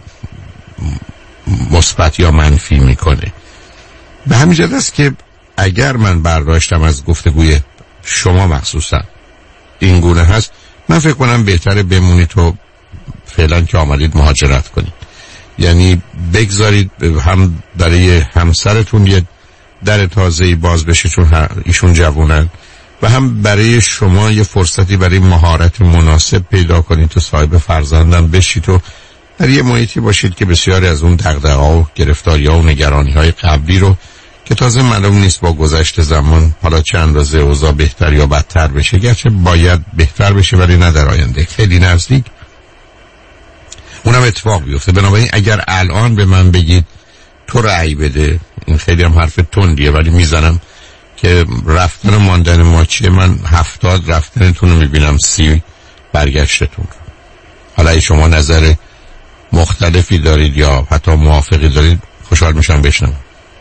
مثبت یا منفی میکنه. به همین جهت است که اگر من برداشتم از گفتگوی شما مخصوصا این گونه هست، من فکر کنم بهتره بمونید تو فعلا که آمدید مهاجرت کنید. یعنی بگذارید هم برای همسرتون یه در تازه‌ای باز بشه چون ایشون جوونن و هم برای شما یه فرصتی برای مهارت مناسب پیدا کنید تو صاحب فرزندم بشید و در یه محیطی باشید که بسیاری از اون دغدغه‌ها و گرفتاری‌ها و نگرانی‌های قبلی رو که تازه معلوم نیست با گذشت زمان حالا چه اندازه اوضاع بهتر یا بدتر بشه، گرچه باید بهتر بشه ولی نه در آینده خیلی نزدیک اونم اتفاق بیفته. بنابراین اگر الان به من بگید تو رأی بده، این خیلی هم حرف تندیه ولی میزنم که رفتن و ماندن ما چیه، من هفتاد رفتنتون رو میبینم سی برگشتتون رو. حالا ای شما نظر مختلفی دارید یا حتی موافقی دارید خوشحال میشم بشنم.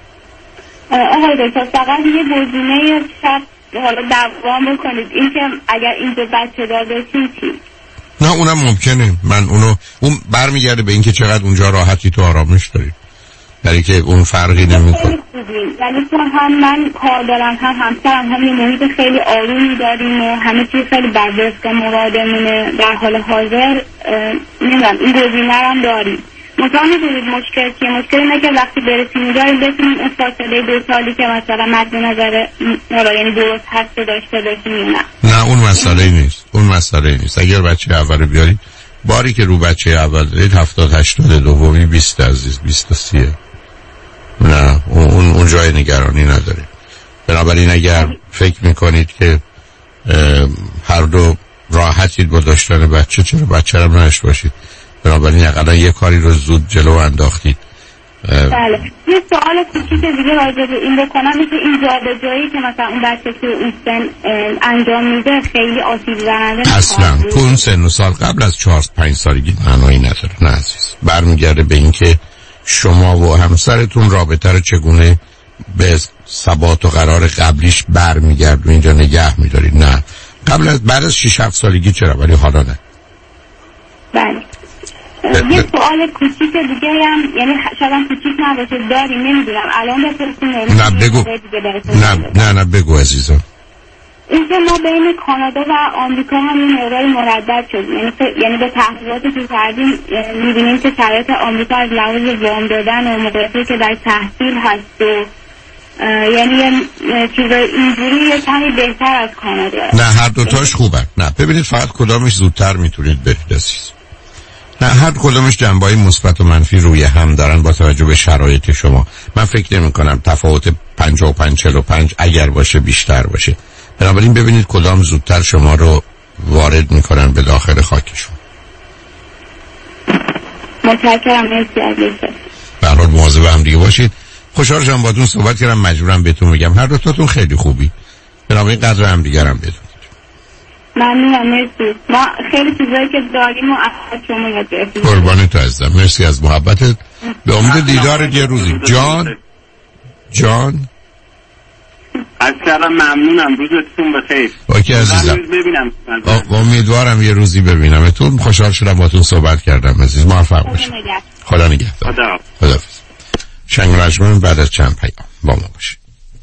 آقای دکتر فقط یه گزینه شب حالا دوام بکنید، این که اگر اینجا بچه دار بشین چی؟ نه اونم ممکنه، من اونو اون برمیگرده به اینکه چقدر اونجا راحتی تو آرامش دارید، یعنی که اون فرقی نمیکنه. یعنی چون هم من کار دارم هم همسرم هم یه محیط خیلی آرومی داریم و همه چیز خیلی برجسته مرادمونه در حال حاضر، نمیدونم این گزینه هم داریم. مثلا میدونید مشکل چیه؟ مشکل اینه که وقتی برسیم اونجا بتونیم اون فاصله دو سالی که مثلا مد نظر یعنی درست هست داشته باشیم یا نه. نه اون مسئله نیست، اون مسئله نیست. اگر بچه اول بیارید باری که رو بچه اول دارید هفتاد هشتاد دومی بیست عزیز بیست و سیه، نه اون اون جای نگرانی نداره. بنابراین اگر فکر میکنید که هر دو راحتید با داشتن بچه، چرا بچه رو نشت باشید؟ بنابراین اقلا یه کاری رو زود جلو انداختید. بله یه سوال کوچیک دیگه راجع به این بکنم، این که این جابجایی که مثلا اون بچه که اون سن انجام میده خیلی آسیب زننده اصلا تو اون سن و سال قبل از چهار پنج سالگی معنایی نداره. نه عزیز، برمیگرده به این که شما و همسرتون رابطه رو چگونه به ثبات و قرار قبلیش برمیگرد و اینجا نگه میدارید. نه قبل از بعد از شش هفت سالگی چرا، ولی حالا نه. بله یه سوال کوچیک دیگه هم، یعنی شاید هم کوچیک نباشه داریم نمیدونم الان بپرسیم. نه بگو نه نه نه بگو عزیزم. این که ما بین کانادا و آمریکا هم این مقدار مردد شد، یعنی یعنی به تحقیقاتی که کردیم میبینیم که شرایط آمریکا از لحاظ وام دادن و موقعیتی که در تحصیل هست و یعنی چیزای اینجوری یه کمی بهتر از کانادا. نه هر دوتاش خوبه. نه ببینید فقط کدامش زودتر میتونید برید عزیز. نه هر کدومش جنبه‌های مثبت و منفی روی هم دارن با توجه به شرایط شما. من فکر نمی کنم تفاوت پنجاه و پنج چهل و پنج اگر باشه بیشتر باشه. بنابراین ببینید کدام زودتر شما رو وارد میکنن به داخل خاکشون. متشکرم، مرسی عزیزم. به هر حال مواظب هم دیگه باشید. خوشحال شدم باهاتون صحبت کردم، مجبورم بهتون بگم هر دو تاتون خیلی خوبی. بنابراین قدر هم دیگه هم بدونید. ممنونم، مرسی. ما خیلی چیزایی که داریم و از شما یاد گرفتیم. قربان تو عزیزم، مرسی از محبتت. به امید دیدارت یه روزی. جان جان از کردم ممنونم، روزتون بخیر. اوکی عزیزم، ببینم امیدوارم یه روزی ببینمتون. خوشحال شدم باهاتون صحبت کردم عزیز، موفق باشید. خدا نگهدار. خدا خداحافظ. شنگ رجمن بعد از چند پیام با ما باشید.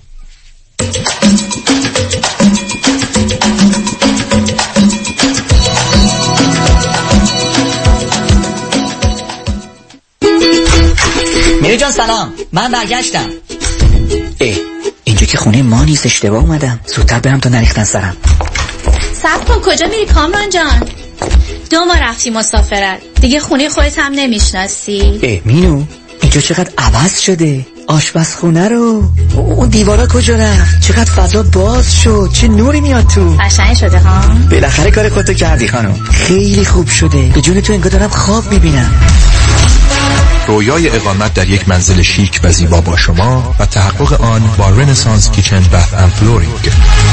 میری جان سلام، من برگشتم. اه اینجا که خونه ما نیست، اشتباه اومدم. زودتر برم تا نریختن سرم. صبر کن، کجا میری کامران جان؟ دو ما رفتی مسافرت دیگه، خونه خودت هم نمیشناسی. اه مینو اینجا چقدر عوض شده، آشپزخونه رو، اون دیوارا کجا رفت، چقدر فضا باز شد، چه نوری میاد تو. قشنگ شده ها. بالاخره کار خودتو کردی خانم، خیلی خوب شده. به جون تو انگار دارم خواب میبینم. رویای اقامت در یک منزل شیک و زیبا با شما و تحقق آن با رنسانس کیچن بث اند فلورینگ.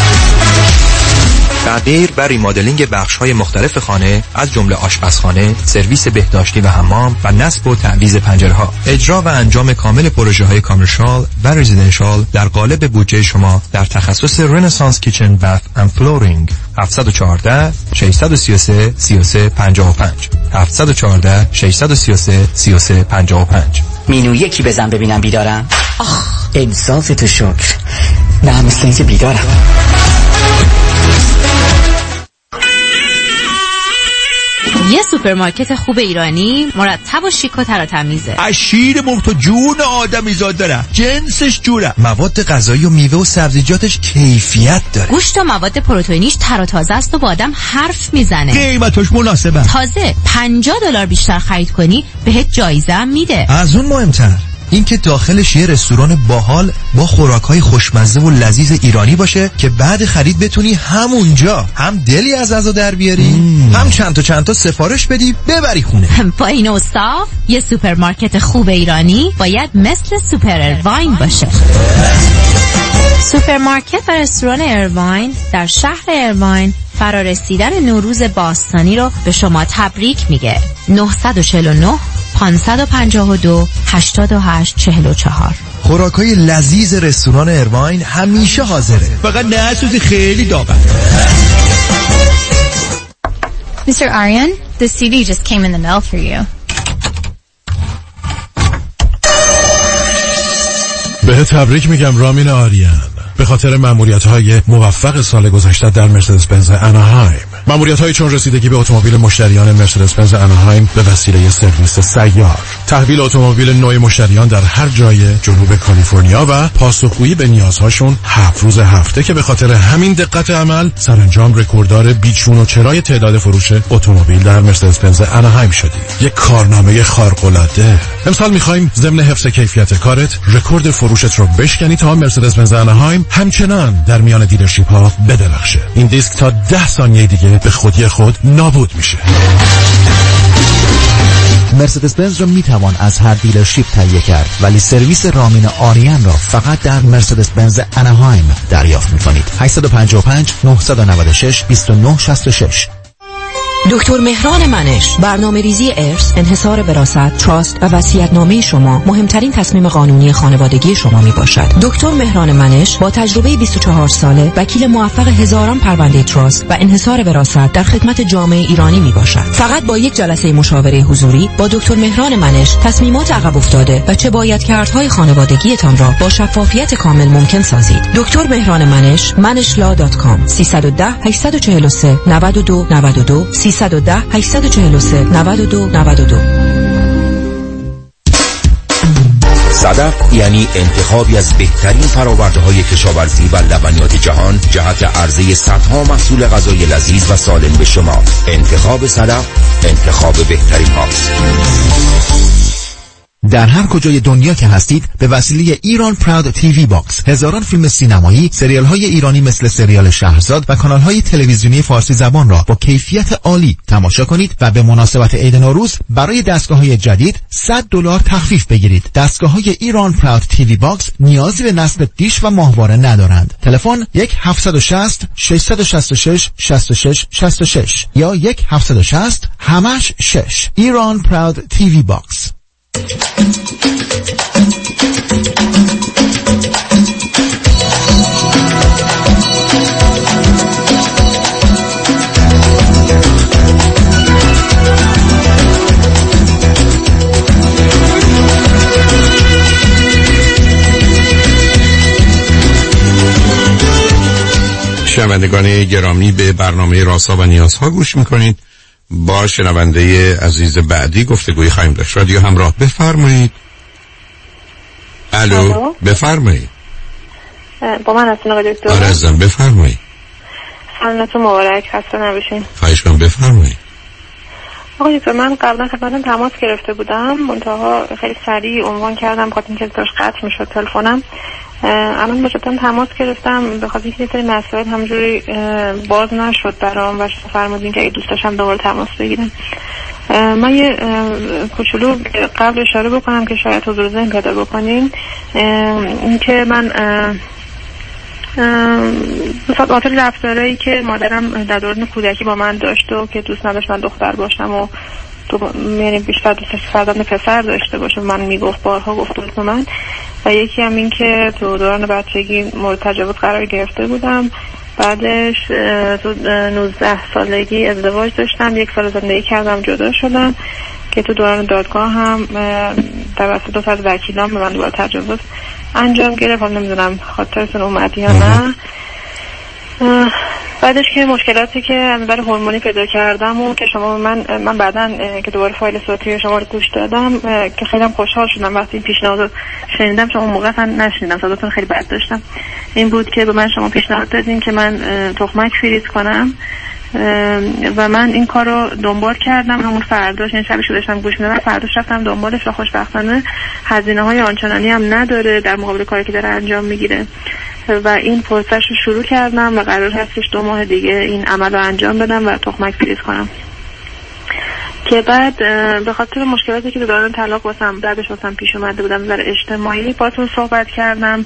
تغییر و ریمادلینگ بخش‌های مختلف خانه از جمله آشپزخانه، سرویس بهداشتی و حمام و نصب و تعویض پنجره‌ها. اجرا و انجام کامل پروژه‌های کامرشال و رزیدنشال در قالب بودجه شما در تخصص رنسانس کیچن بث اند فلورینگ. هفت یک چهار شش سه سه سه سه پنج پنج هفت یک چهار شش سه سه سه سه پنج پنج. مینو یکی بزن ببینم بیدارم. آخ انصاف تو شکر. نه مثل اینکه بیدارم. یه سوپرمارکت خوب ایرانی، مرتب و شیک و تر و تمیزه. اشیر مرغ و جون آدمی زاد داره، جنسش جوره، مواد غذایی و میوه و سبزیجاتش کیفیت داره، گوشت و مواد پروتئینیش تر و تازه است و با آدم حرف میزنه، قیمتش مناسبه. تازه پنجاه دلار بیشتر خرید کنی بهت جایزه هم میده. از اون مهمتر این که داخلش یه رستوران باحال با خوراکای خوشمزه و لذیذ ایرانی باشه که بعد خرید بتونی همونجا هم دلی از غذا در بیاری مم. هم چند تا چند تا سفارش بدی ببری خونه. با این اوصاف یه سوپرمارکت خوب ایرانی باید مثل سوپر ارواین باشه. سوپرمارکت و رستوران ارواین در شهر ارواین فرارسیدن نوروز باستانی رو به شما تبریک میگه. نه چهار نه پانصد و پنجاه و دو هشتاد و هشت چهل و چهار. خوراکای لذیذ رستوران ارواین همیشه حاضره، فقط نه سوزی خیلی داغه. Mister Aryan, the C D just came in the mail for you. به تبریک میگم رامین آریان به خاطر مأموریت‌های موفق سال گذشته در مرسدس بنز اناهایم. مأموریت‌هایی چون رسیدگی به اتومبیل مشتریان مرسدس بنز اناهایم به وسیله سرویس سیار، تحویل اتومبیل نوع مشتریان در هر جای جنوب کالیفرنیا و پاسخگویی به نیازهاشون هفت روز هفته که به خاطر همین دقت عمل سرانجام رکورددار بیچون و چرای تعداد فروش اتومبیل در مرسدس بنز اناهایم شدی. یک کارنامه خارق‌العاده. امسال می‌خوایم ضمن حفظ کیفیت کارت رکورد فروشت رو بشکنی تا مرسدس بنز اناهایم همچنان در میان دیلرشیپ ها بدرخشه. این دیسک تا ده ثانیه دیگه به خودی خود نابود میشه. مرسدس بنز رو میتوان از هر دیلرشیپ تهیه کرد، ولی سرویس رامین آریان را فقط در مرسدس بنز اناهایم دریافت میکنید. هشت پنج پنج نه نه شش دو نه شش شش. دکتر مهران منش، برنامه ریزی ارث، انحصار وراثت، تراست و وصیت‌نامه شما مهمترین تصمیم قانونی خانوادگی شما می باشد. دکتر مهران منش با تجربه بیست و چهار ساله وکیل موفق هزاران پرونده تراست و انحصار وراثت در خدمت جامعه ایرانی می باشد. فقط با یک جلسه مشاوره حضوری با دکتر مهران منش تصمیمات عقب افتاده و چه باید کردهای خانوادگیتان را با شفافیت کامل ممکن سازید. دکتر مهران منش، منش لا دات کام. سیصد و ده هشتصد و چهل و سه نود و دو نود و دو سیصد و ده هشتصد و چهل و سه نود و دو نود و دو. صدف یعنی انتخابی از بهترین فرآورده‌های کشاورزی و لبنیات جهان جهت عرضه صدها محصول غذای لذیذ و سالم به شما. انتخاب صدف انتخاب بهترین هاست. در هر کجای دنیا که هستید به وسیله ایران پراود تیوی باکس هزاران فیلم سینمایی، سریال های ایرانی مثل سریال شهرزاد و کانال های تلویزیونی فارسی زبان را با کیفیت عالی تماشا کنید و به مناسبت عید نوروز برای دستگاه های جدید صد دلار تخفیف بگیرید. دستگاه های ایران پراود تیوی باکس نیازی به نصب دیش و ماهواره ندارند. تلفن یک هفت شش صفر شش شش شش شش شش شش شش یا یک هفت شش صفر همش شش. ایران پراود تیوی باکس. شنوندگان گرامی به برنامه رازها و نیازها گوش میکنید. با شنونده عزیز بعدی گفتگوی خواهیم داشت. رادیو همراه، بفرمایید. الو، بفرمایید. با من هستین آقای دکتر؟ آره عزیزم بفرمایید. سالتون مبارک، خسته نباشین. خواهش کنم بفرمایید. آقای دکتر من قبلا خدمتتون تماس گرفته بودم، منتها خیلی سریع عنوان کردم بخاطر اینکه داشت قطع میشد تلفنم. الان با شما تماس گرفتم به خاطر اینکه این مسائل همجوری باز نشد برام و شما فرمودین که اگه دوست داشتم دوباره تماس بگیرم. من یه کوچولو قبل اشاره بکنم که شاید حضور ذهن پیدا بکنین، اینکه من مثلا خاطر رفتارهایی که مادرم در دوران کودکی با من داشت و که دوست نداشت من دختر باشم و تو یعنی بیشتر دوستش فرزند پسر داشته باشه، من میگفت بارها گفته بود به من. و یکی هم این که تو دوران بچگی مورد تجاوز قرار گرفته بودم. بعدش تو نوزده سالگی ازدواج داشتم، یک سال زندگی کردم، جدا شدم که تو دوران دادگاه هم توسط دو تا از وکیلان به من دوباره تجاوز انجام گرفت. نمیدونم خاطرتون اومد یا نه. بعدش که مشکلاتی که از نظر هورمونی پیدا کردم و که شما من من بعداً که دوباره فایل صوتی شما رو گوش دادم که خیلی خوشحال شدم وقتی این پیشنهاد رو شنیدم، چون اون موقع اصلا نشنیدم، صداتون خیلی بد داشتم. این بود که به من شما پیشنهاد دادین که من تخمک فریز کنم و من این کار رو دنبال کردم. همون فرداش، این شبش داشتم گوش میدادم، فرداش رفتم دنبالش و خوشبختانه هزینه های آنچنانی هم نداره در مقابل کاری که داره انجام میگیره و این پروسش رو شروع کردم و قرار هستش دو ماه دیگه این عمل رو انجام بدم و تخمک فریز کنم. که بعد به خاطر مشکلاتی که دوران طلاق واسم بعدش واسم پیش اومده بودم در اجتماعی باتون صحبت کردم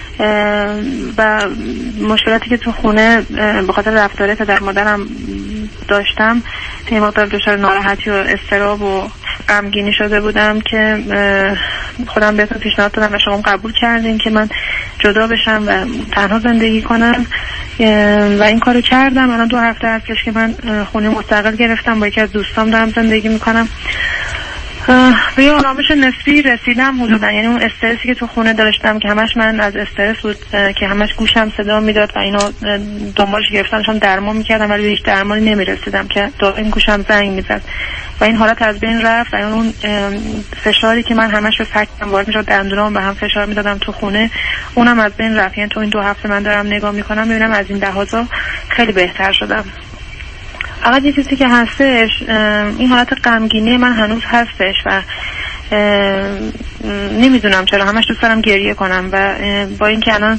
و مشکلاتی که تو خونه به خاطر رفتار پدر مادرم داشتم، یه مقدار دچار ناراحتی و اضطراب و غمگینی شده بودم که خودم بهتون پیشنهاد دادم و شما قبول کردین که من جدا بشم و تنها زندگی کنم و این کارو کردم. الان دو هفته هستش که من خونه مستقل گرفتم، با یکی از دوستام دارم زندگی میکنم. به یه آرامش نسبی رسیدم حدودا، یعنی اون استرسی که تو خونه داشتم که همش من از استرس بود که همش گوشم صدا میداد و اینو دنبالش گرفتم، داشتم درمان میکردم ولی به هیچ درمانی نمیرسیدم که این گوشم زنگ میزد و این حالت از بین رفت و اون فشاری که من همش به فکرم وارد میشد، دندونام به هم فشار میدادم تو خونه، اونم از بین رفت. یعنی تو این دو هفته من دارم نگاه میکنم میبینم از این لحاظا خیلی بهتر شدم. فقط یه چیزی که هستش، این حالت غمگینی من هنوز هستش و نمیدونم چرا همش دوست دارم گریه کنم و با اینکه الان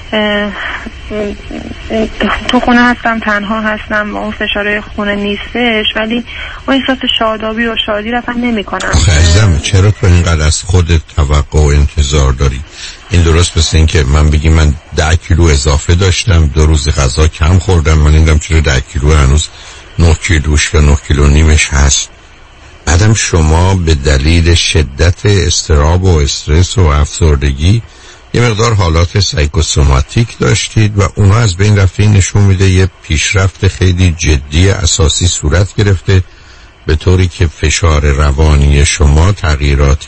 تو خونه هستم، تنها هستم و اون فشار خونه نیستش، ولی اون احساس شادابی و شادی رو نمی کنم. خیزم چرا تو اینقدر از خودت توقع و انتظار داری؟ این درست مثل این که من بگی من ده کیلو اضافه داشتم، دو روز غذا کم خوردم، من نمیدونم چرا ده کیلو هنوز نه کیلوش یا نه کیلو نیمش هست. بعدم شما به دلیل شدت اضطراب و استرس و افسردگی یه مقدار حالات سایکوسوماتیک داشتید و اونها از بین رفته. این نشون میده یه پیشرفت خیلی جدی اساسی صورت گرفته، به طوری که فشار روانی شما تغییرات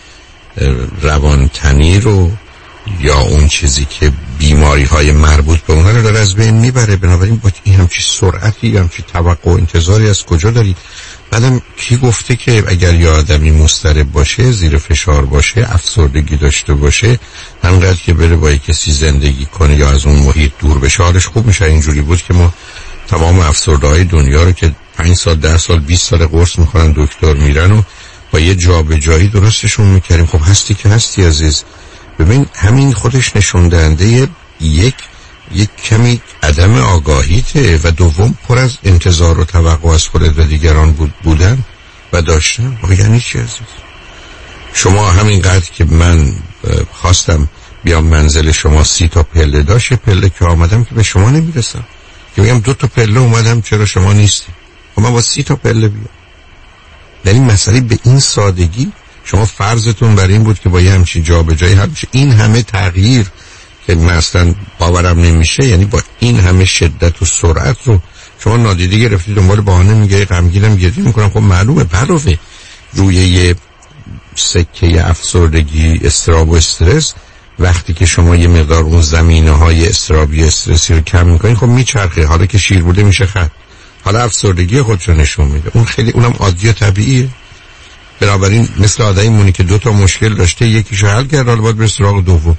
روانتنی رو یا اون چیزی که بیماری های مربوط به اونها رو داره از بین میبره. بنابراین با این همچی سرعتی، همچی توقع و انتظاری از کجا دارید؟ بعدم کی گفته که اگر یه آدمی مضطرب باشه، زیر فشار باشه، افسردگی داشته باشه، همینقدر که بره با کسی زندگی کنه یا از اون محیط دور بشه حالش خوب میشه؟ اینجوری بود که ما تمام افسرده های دنیا رو که پنج سال، ده سال، بیست سال قرص میخورن، دکتر میرن و با یه جابجایی درستشون میکردیم. خب هستی که هستی عزیز. ببین همین خودش نشون دهنده یک یک کمی عدم آگاهیته و دوم پر از انتظار و توقع از خودت و دیگران بود بودن و داشتن. یعنی چی عزیز؟ شما همینقدر که من خواستم بیام منزل شما سی تا پله داشت، پله که آمدم که به شما نمیرسم، که بگم دو تا پله اومدم چرا شما نیستی؟ خب من با سی تا پله بیام. در این مسئله به این سادگی شما فرضتون بر این بود که با یه همچین جا به جایی حل بشه. این همه تغییر که من اصلا باورم نمیشه، یعنی با این همه شدت و سرعت رو شما نادیده گرفتید، دنبال بهانه میگه غمگینم گریه میکنم. خب معلومه علاوه روی یه سکه افسردگی، اضطراب و استرس، وقتی که شما یه مقدار اون زمینه های اضطرابی استرسی رو کم میکنید خب میچرخه. حالا که شیر بوده میشه خط. حالا افسردگی خودشو نشون میده، اون خیلی اونم عادی و طبیعیه. بنابراین مثل آدمی مونی که دو تا مشکل داشته، یکیشو حل کرد، حالا باید بره سراغ دوم.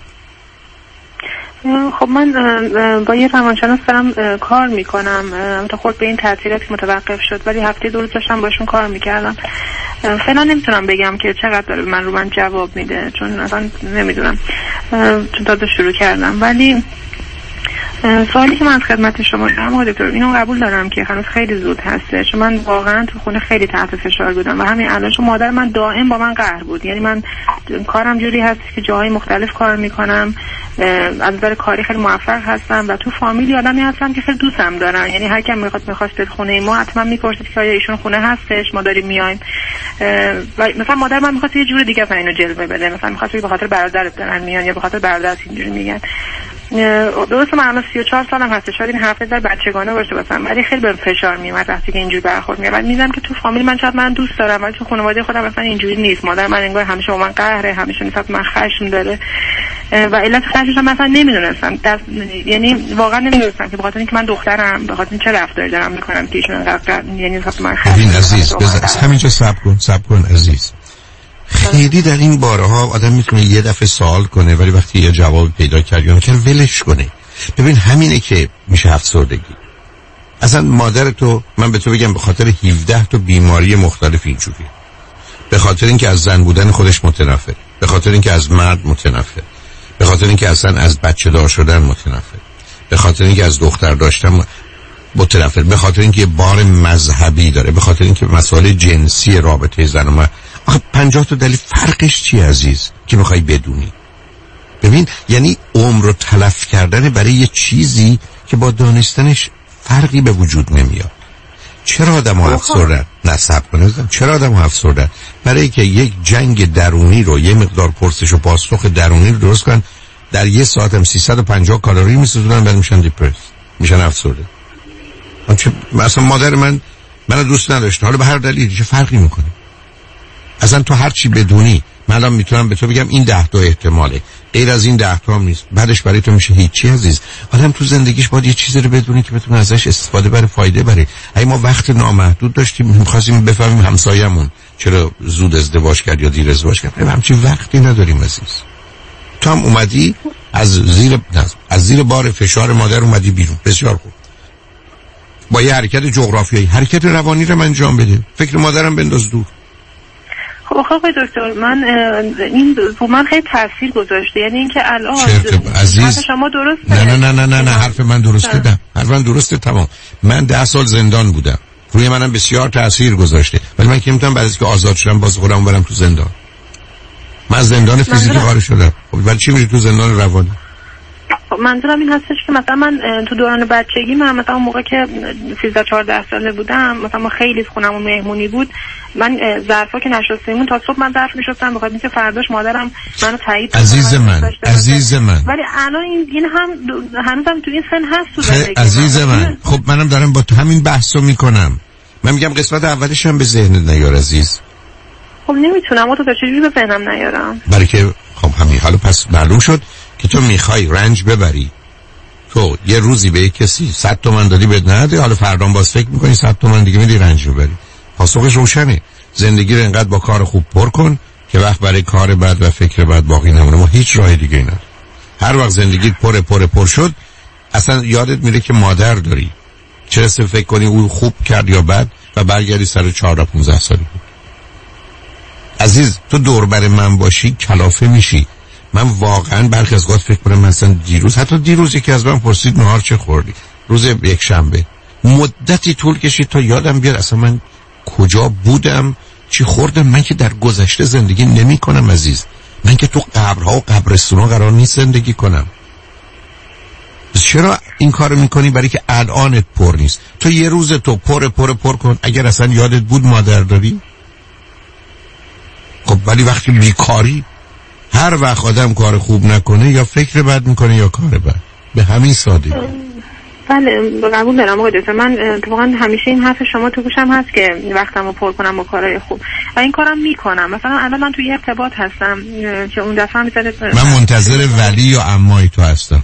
خب من با یه روانشناس دارم کار میکنم، تا خود به این تعطیلات متوقف شد ولی هفته دو روز داشتم باشون کار میکردم. فعلا نمیتونم بگم که چقدر داره من رو من جواب میده، چون اصلا نمیدونم، چون تازه شروع کردم. ولی سوالی که من از خدمت شما دارم آقای دکتر، اینو قبول دارم که هنوز خیلی زود هسته، چون من واقعا تو خونه خیلی تحت فشار بودم و همین الان چون مادر من دائم با من قهر بود. یعنی من کارم جوری هست که جاهای مختلف کار میکنم، از نظر کاری خیلی موفق هستم و تو فامیلی آدمی هستم که خیلی دوستم دارن. یعنی هر کم میخواد میخواست به خونه ما حتما میپرسید که آیا ایشون خونه هستش، ما داریم میایم. و مثلا مادر من میخواد یه جور دیگه مثلا اینو جلوه بده، مثلا میخواد به خاطر برادرت دارن میان یا به خاطر برادرت اینجوری میگن. درست من الان سی و چهار سالم هست، شاید این حرف در بچگانه باشه واسم، ولی خیلی به فشار میومد وقتی که اینجوری برخورد می‌کرد. ولی می‌دیدم که تو فامیل من شاید من دوست دارم ولی تو خانواده خودم مثلا اینجوری نیست. مادر من انگار همیشه با من قهره، همیشه نسبت من خشم داره. و علت خشمش هم مثلا نمیدونستم، یعنی واقعا نمیدونستم که بخاطر اینکه من دخترم بخاطر این چه رفتاری دارم میکنم که ایشون رفتار یعنی خاطر من خشم. ببین عزیز بذار همینجا صبر کن صبر کن عزیز. خیلی در این بارها آدم میتونه یه دفعه سوال کنه ولی وقتی یه جواب پیدا کرد یا که ولش کنه. ببین همینه که میشه افسردگی. اصلا مادر تو، من به تو بگم، به خاطر هفده تا بیماری مختلف اینجوریه. به خاطر اینکه از زن بودن خودش متنفر، به خاطر اینکه از مرد متنفر، به خاطر اینکه اصلا از بچه دار شدن متنفر، به خاطر اینکه از دختر داشتن متنفر، به خاطر اینکه یه بار مذهبی داره، به خاطر اینکه مسائل جنسی رابطه زن و مرد. آخه پنجاه تا دلیل، فرقش چی عزیز که میخوای بدونی؟ ببین یعنی عمر رو تلف کردن برای یه چیزی که با دانستنش فرقی به وجود نمیاد. چرا آدم ها افسردن؟ نصب کنه چرا آدم ها افسردن؟ برای که یک جنگ درونی رو، یه مقدار پرسش و پاسخ درونی رو درست کن، در یه ساعت هم سیصد و پنجاه کالری میسوزونن، بعد میشن دیپرس، میشن افسرده. مثلا مادر من منو دوست نداشته، حالا به هر دلیلی چه فرقی میکنه؟ اصلا تو هر چی بدونی، من الان میتونم به تو بگم این ده تا احتماله، غیر از این ده تا هم نیست، بعدش برای تو میشه هیچی عزیز. آدم تو زندگیش باید یه چیزی رو بدونی که بتونه ازش استفاده بره، فایده بره. اگه ما وقت نامحدود داشتیم می‌خواستیم بفهمیم همسایه‌مون چرا زود ازدواج کرد یا دیر ازدواج کرد، همچین وقتی نداریم عزیز. تو هم اومدی از زیر از زیر بار فشار مادر اومدی بیرون، بسیار خوب. با یه حرکت جغرافیایی، حرکت روانی رو انجام بده، فکر مادرم بنداز دور. خب آقای دکتر، من این رو من خیلی تاثیر گذاشته، یعنی اینکه الان عزیز شما درسته. نه نه نه نه نه, نه. حرف من درسته، نه حرف من درسته تمام. من ده سال زندان بودم، روی منم بسیار تاثیر گذاشته، ولی من که میتونم بعد از که آزاد شدم باز خودم برم تو زندان. من زندان فیزیکی خارج شدم، خب ولی چی میشه تو زندان روانی؟ منظورم این هستش که مثلا من تو دوران بچگی من مثلا موقع که سیزده چهارده ساله بودم، مثلا ما خیلی خونمون مهمونی بود، من ظرفا که نشستیمون تا صبح من ظرف میشستم بخاطر اینکه فرداش مادرم منو تایید عزیز من عزیز من ولی الان این این هم هنوزم تو این سن هست تو زندگی عزیز من. خب منم دارم با همین بحثو میکنم. من میگم قسمت اولش هم به ذهنت نیار عزیز. خب نمیتونم، تو چجوری به ذهنم نیارم؟ برای که خب همین حالا پس معلوم شد که تو میخوای رنج ببری. تو یه روزی به یک کسی صد تومن دادی بهت نده، حالا فردا باز فکر میکنی صد تومن دیگه میدی رنج ببری. پاسخش روشنه. زندگی رو اینقدر با کار خوب پر کن که وقت برای کار بد و فکر بد باقی نمونه. ما هیچ راه دیگه نداریم. هر وقت زندگیت پر پر پر شد، اصلا یادت میره که مادر داری. چرا فکر کنی او خوب کرد یا بد و برگردی سر چهارده پانزده سالی بود. عزیز تو دور بر من باشی کلافه میشی. من واقعا برخی از اوقات فکر کنم مثلا دیروز، حتی دیروز یکی از من پرسید نهار چه خوردی؟ روز یک شنبه. مدتی طول کشید تا یادم بیاد اصلا من کجا بودم، چی خوردم. من که در گذشته زندگی نمی کنم عزیز. من که تو قبرها و قبرستونا قرار نیست زندگی کنم. چرا این کارو میکنی؟ برای که الانت پر نیست. تو یه روز تو پر پر پر کن. اگر اصلا یادت بود مادر داری، خب ولی وقتی بیکاری، هر وقت آدم کار خوب نکنه یا فکر بد میکنه یا کار بد، به همین سادگی. بله قبول دارم آقای دکتر. من اتفاقا همیشه این حرف شما تو گوشم هست که وقتمو پر کنم با کارهای خوب و این کارم میکنم. مثلا الان من توی ارتباط هستم که اون دفعه میذاره من منتظر ولی یا عمای تو هستم.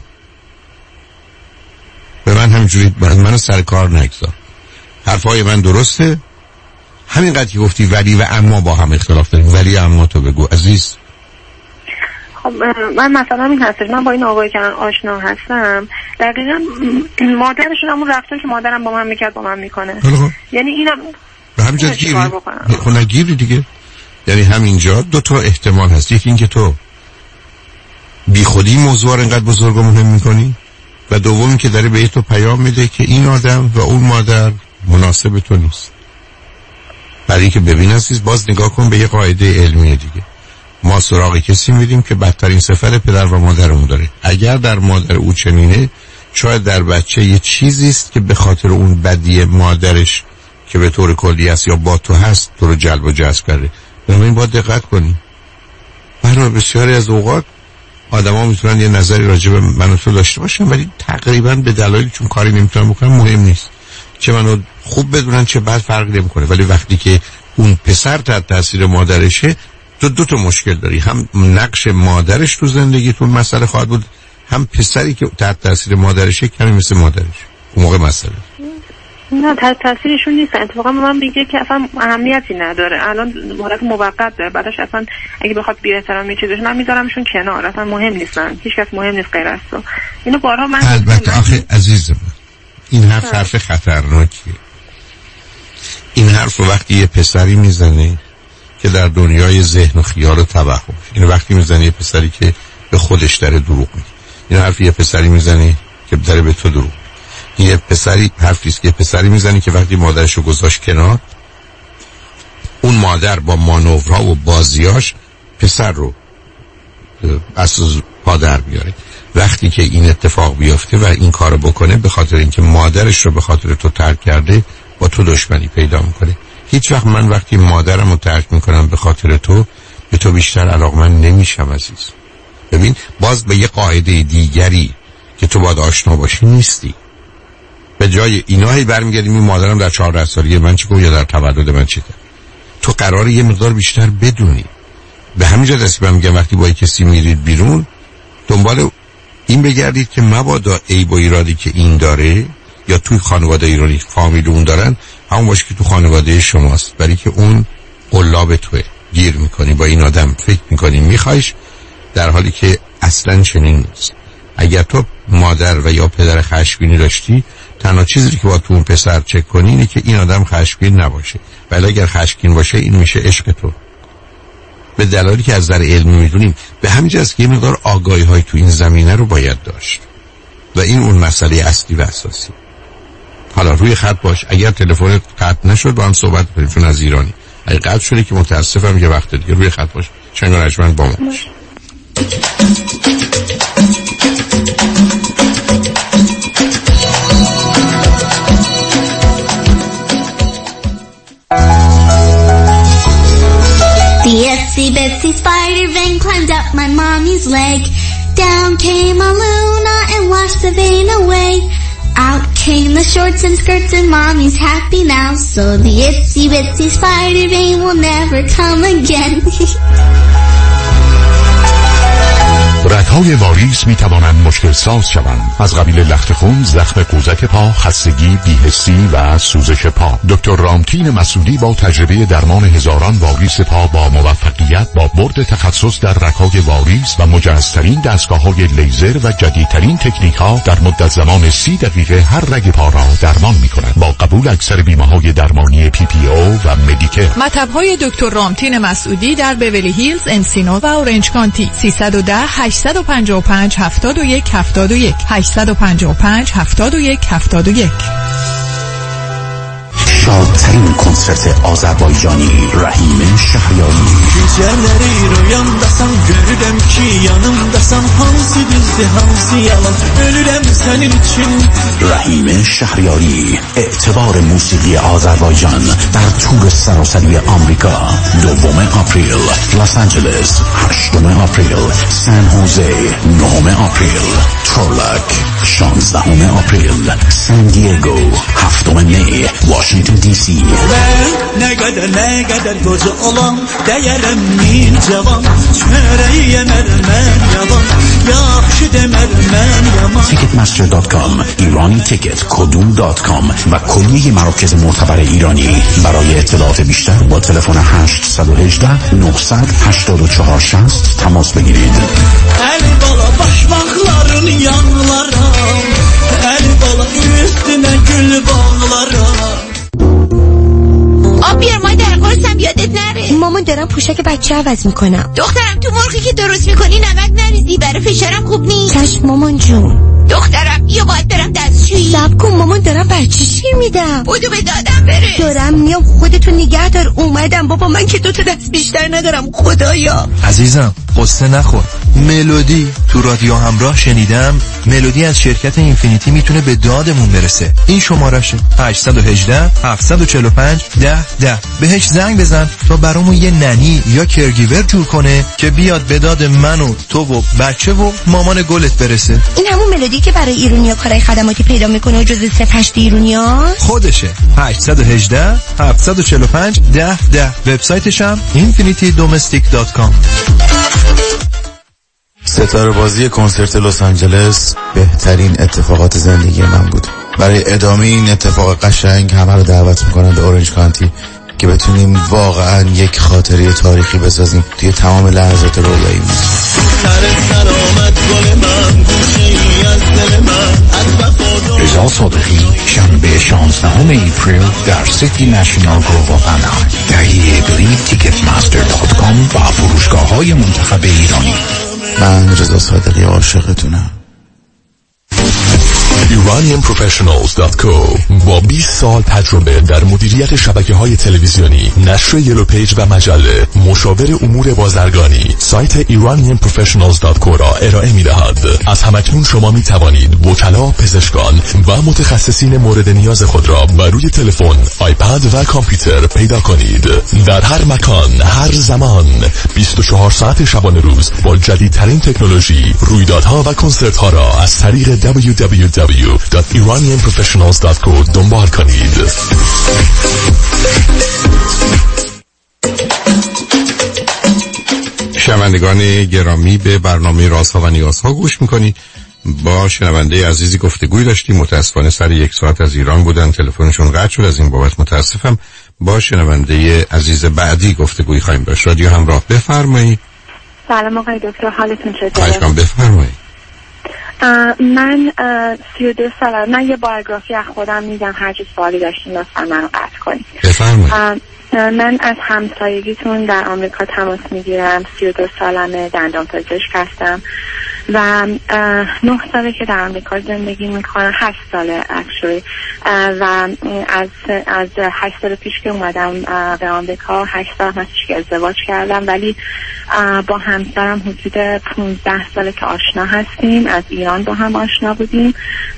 به من همینجوری منو سر کار نگذار. حرفای من درسته؟ همینقدر که گفتی ولی و عما با هم اختلاف داریم، ولی عما تو بگو عزیز. خب من مثلا این هستش، من با این آقایی که من آشنا هستم دقیقا مادرشون همون رفتاری که مادرم با من میکرد با من میکنه. یعنی اینم به همین جد گیری خب نگیری دیگه. یعنی همینجا دو تا احتمال هست. یکی این که تو بی خودی موضوع رو اینقدر بزرگ و مهم میکنی و دومی که داره به تو پیام میده که این آدم و اون مادر مناسب تو نیست. برای که ببین عزیز، باز نگاه کن به یه قاعده علمی دیگه. ما سراغ کسی میریم که بدترین صفت پدر و مادرمون داره. اگر در مادر او چنینه، شاید در بچه یه چیزی است که به خاطر اون بدی مادرش که به طور کلی است یا با تو هست تو رو جلب و جذب کرده. بنابراین باید دقت کنی. برای بسیاری از اوقات آدما میتونن یه نظری راجع به من و تو داشته باشن ولی تقریبا به دلایلی چون کاری نمیتونن بکنن مهم نیست. چه منو خوب بدونن چه بد فرق نمیکنه. ولی وقتی که اون پسر تحت تاثیر مادرشه، تو دو تا مشکل داری، هم نقش مادرش تو زندگیتون مسئله خواهد بود، هم پسری که تحت تاثیر مادرشه کمی مثل مادرش اون موقع مسئله. نه تحت تاثیرشون نیست، اتفاقا من میگه که اصلا اهمیتی نداره، الان حالت موقت داره، بعدش اصلا اگه بخواد بی احترامی چیزش من میذارمشون کنار، اصلا مهم نیستن، هیچ کس مهم نیست غیر از تو. اینو بارها من البته آخه عزیزم این حرف حرف خطرناکیه. این حرف رو وقتی یه پسری میزنه که در دنیای ذهن و خیال و توهم، این وقتی میزنه یه پسری که به خودش داره دروغ میگه، این حرف یه پسری میزنه که داره به تو دروغ. یه پسری حرفی است که پسری میزنه که وقتی مادرش رو گذاشت کنار، اون مادر با مانورها و بازیاش پسر رو از پا در بیاره. وقتی که این اتفاق بیفته و این کارو بکنه به خاطر اینکه مادرش رو به خاطر تو ترک کرده با تو دشمنی پیدا میکنه. هیچ وقت من وقتی مادرم رو ترک میکنم به خاطر تو به تو بیشتر علاقمند نمیشم عزیز. ببین باز به یه قاعده دیگری که تو باید آشنا باشی نیستی. به جای اینایی برمیگردیم این مادرم در چهارده سالگی من چی گفت یا در تولد من چی کرد. تو قراره یه مقدار بیشتر بدونی. به همین جهت است من میگم وقتی با کسی میرید بیرون دنبال این بگردید که مبادا عیب و ایرادی که این داره یا توی خانواده ایرانی فامیل اون دارن همون باشه که تو خانواده شماست، برای که اون قلاب توه، گیر میکنی با این آدم، فکر میکنی میخوایش، در حالی که اصلا چنین نیست. اگر تو مادر و یا پدر خشمگینی داشتی تنها چیزی که باید تو اون پسر چک کنی اینه که این آدم خشمگین نباشه، ولی اگر خشمگین باشه این میشه عشق تو. به دلایلی که از نظر علمی میدونیم. به همین جاست که یه مقدار آگاهی های تو این زمینه رو باید داشت و این اون مسئله اصلی و اساسی. حالا روی خط باش، اگر تلفنت قطع نشد با هم صحبت کنیم چون از ایرانی. اگه قطع شده که متاسفم یه وقت دیگه روی خط باش. چنگ رجمن با ما باش. The itsy bitsy spider vein climbed up my mommy's leg. Down came a Luna and washed the vein away. Out came the shorts and skirts and mommy's happy now. So the itsy bitsy spider vein will never come again. رگ‌های واریس می توانند مشکل ساز شوند، از قبیل لخت خون، زخم قوزک پا، خستگی، بی‌حسی و سوزش پا. دکتر رامتین مسعودی با تجربه درمان هزاران واریس پا با موفقیت با برد تخصص در رگ‌های واریس و مجهزترین دستگاه‌های لیزر و جدیدترین تکنیک‌ها در مدت زمان سی دقیقه هر رگ پا را درمان می‌کند با قبول اکثر بیمه‌های درمانی پی پی او و مدیکر. مطب‌های دکتر رامتین مسعودی در بیولی هیلز، انسینو و اورنج کانتی. سیصد و ده هشتصد و پنجاه و پنج هفتاد و یک هفتاد و یک هشتصد و پنجاه و پنج هفتاد و یک هفتاد و یک. شادترین کنسرت آذربایجانی رحیم شهریاری. Geceleri rüyamdasam görürüm ki yanımdasam hansı düzdü hansı yalan ölürüm senin için. رحیم شهریاری اعتبار موسیقی آذربایجان در تور سراسری آمریکا. دوم آپریل لس آنجلس، هشتم آپریل سان هوزه، نهم آپریل تورلاک، شانزدهم آپریل سان دیگو، هفتم می واشنگتن دی سی. Ben ne kadar ne kadar koca olan değerim min cavan çöreği yemerim ben yalan yaxşı demerim ben yaman. تیکتمستر دات کام، ایرانی تیکت کدوم دات کام و کلیه مراکز معتبر ایرانی. برای اطلاعات بیشتر با تلفن هشت یک هشت نه هشت چهار شصت تماس بگیرید. El bala başmakların yanlarım el bala üstüne gül bağlarım. آب بیار مادر، قرصم یادت نره. مامان دارم پوشک بچه عوض میکنم. دخترم تو مرغی که درست میکنی نمک نریزی، برای فشارم خوب نیست. چشم مامان جون. دخترم یا باید برم دستشویی. صبر کن مامان دارم بچه شیر میدم. بودو به دادم برس. دارم میام، خودتو نگه دار. اومدم بابا، من که دو تا دست بیشتر ندارم خدایا. عزیزم قصه نخور. ملودی تو رادیو همراه شنیدم ملودی از شرکت اینفینیتی میتونه به دادمون برسه. این شمارشه هشت یک هشت هفت چهار پنج ده ده. بهش زنگ بزن تا برامون یه ننی یا کرگیور جور کنه که بیاد به داد من و تو و بچه و مامان گلت برسه. این همون ملودی که برای ایرونیا کارهای خدماتی پیدا میکنه و جزء صفر هشت ایرونیا خودشه. هشت یک هشت هفت چهار پنج ده ده. وبسایتش هم اینفینیتی دومستیک دات کام. ستاره بازی کنسرت لس آنجلس بهترین اتفاقات زندگی من بود. برای ادامه این اتفاق قشنگ همه رو دعوت میکنم به اورنج کانتی که بتونیم واقعا یک خاطره تاریخی بسازیم توی تمام لحظات رویاییمون. رضا صادقی شنبه شانزدهم اپریل در سیتی نشنال گروو آف اناهایم. تهیه بلیط تیکت ماستر دات کام و فروشگاه های منتخب ایرانی. من رضا صادقی عاشقتونم. ایرانیان پروفشنالز دات کو با بیست سال تجربه در مدیریت شبکه‌های تلویزیونی، نشر یلو پیج و مجله، مشاور امور بازرگانی، سایت ایرانیان پروفشنالز دات کو را ارائه می‌دهد. از همکنون شما می‌توانید وکلا، پزشکان و متخصصین مورد نیاز خود را بر روی تلفن، آیپد و کامپیوتر پیدا کنید. در هر مکان، هر زمان، بیست و چهار ساعت شبانه روز با جدیدترین تکنولوژی، رویدادها و کنسرت‌ها را از طریق دبلیو دبلیو دبلیو دات ایرانیان پروفشنالز دات کو دنبال کنید. شنوندگان گرامی، به برنامه رازها و نیازها گوش میکنید. با شنونده عزیزی گفتگوی داشتیم. متاسفانه سر یک ساعت از ایران بودن، تلفنشون قطع شد، از این بابت متاسفم. با شنونده عزیز بعدی گفتگوی خواهیم داشت. رادیو همراه، بفرمایید. سلام آقای دکتر، حالتون چطوره؟ خواهش کنم بفرمایید. من سی و دو سالم. من یه بایوگرافی از خودم میگم، هر چه سوالی داشتین لطفا منو قطع کنید. بفرمایید. من از همسایگیتون در آمریکا تماس میگیرم. سی و دو سالمه، دندان پزشک هستم و نه ساله که در آمریکا زندگی میکنم. هشت ساله اکچولی. و از از هشت سال پیش که اومدم به آمریکا، هشت سال هست که ازدواج کردم، ولی با همسرم حدود پونزده ساله که آشنا هستیم. از ایران با هم آشنا بودیم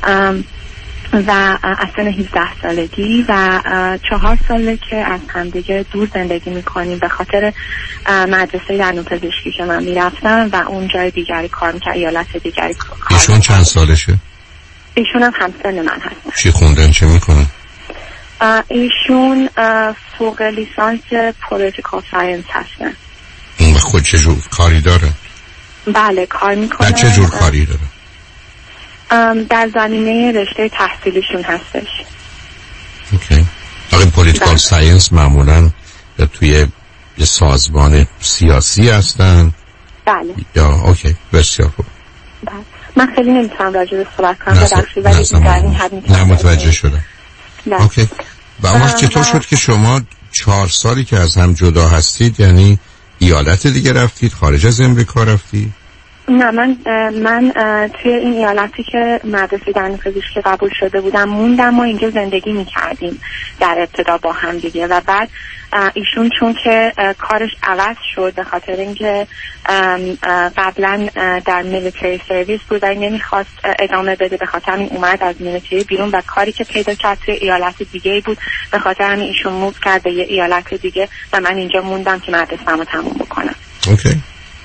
و از سن هفده سالگی و چهار ساله که از همدیگه دور زندگی میکنیم به خاطر مدرسه دندون پزشکی که من میرفتم و اون جای دیگری کار میکنم، ایالت دیگری کار. ایشون چند سالشه؟ ایشون هم همسن من هستن. چی خوندن، چه میکنن؟ ایشون فوق لیسانس پولیتیکال ساینس هستن. اون خود چه جور کاری داره؟ بله کار میکنه. چه جور کاری داره؟ در زمینه رشته تحصیلیشون هستش. اوکی. آقای پولیتیکال ساینس معمولاً توی یه سازمان سیاسی هستن؟ بله. یا اوکی، بسیار خوب. بله. من خیلی نمیتونم راجع به صحبت کنم ببخشید، ولی در این حد میتونم. نه متوجه شدم. بله. اوکی. و اما چطور شد که شما چهار سالی که از هم جدا هستید، یعنی ایالت دیگه رفتید، خارج از امریکا رفتید؟ نه من من توی این ایالتی که مدرسه دندون پزشکی قبول شده بودم موندم و اینجا زندگی میکردیم در ابتدا با هم دیگه و بعد ایشون چون که کارش عوض شد به خاطر اینکه قبلا در میلیتری سرویس بود و نمیخواست ادامه بده، به خاطر این اومد از میلیتری بیرون و کاری که پیدا کرد توی ایالت دیگه بود، به خاطر همین ایشون موو کرد به یه ایالت دیگه و من اینجا موندم که مدرسه‌مو تموم بکنم. اوکی.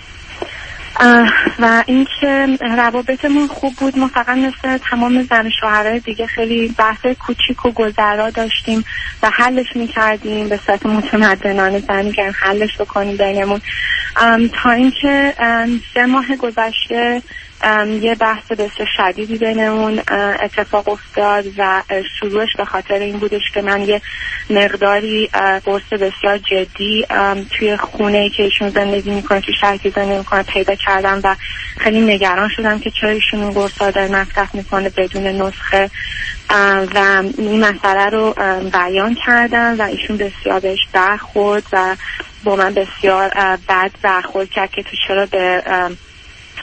و اینکه روابطمون خوب بود، ما فقط مثل تمام زن شوهرای دیگه خیلی بحث کوچیک و گذرا داشتیم و حلش میکردیم به صورت متمدنانه، سعی میکردیم حلش بکنیم بینمون تا اینکه سه ماه گذشته یه بحث بسیار شدیدی بینمون اتفاق افتاد و شروعش به خاطر این بودش که من یه مقداری قرص بسیار جدی توی خونه‌ای که ایشون زندگی میکنه، توی شهری که زندگی میکنه پیدا کردم و خیلی نگران شدم که چرا ایشون این قرصا داره مصرف میکنه بدون نسخه و این مسئله رو بیان کردم و ایشون بسیار بهش برخورد و با من بسیار بد برخورد کرد که تو چرا به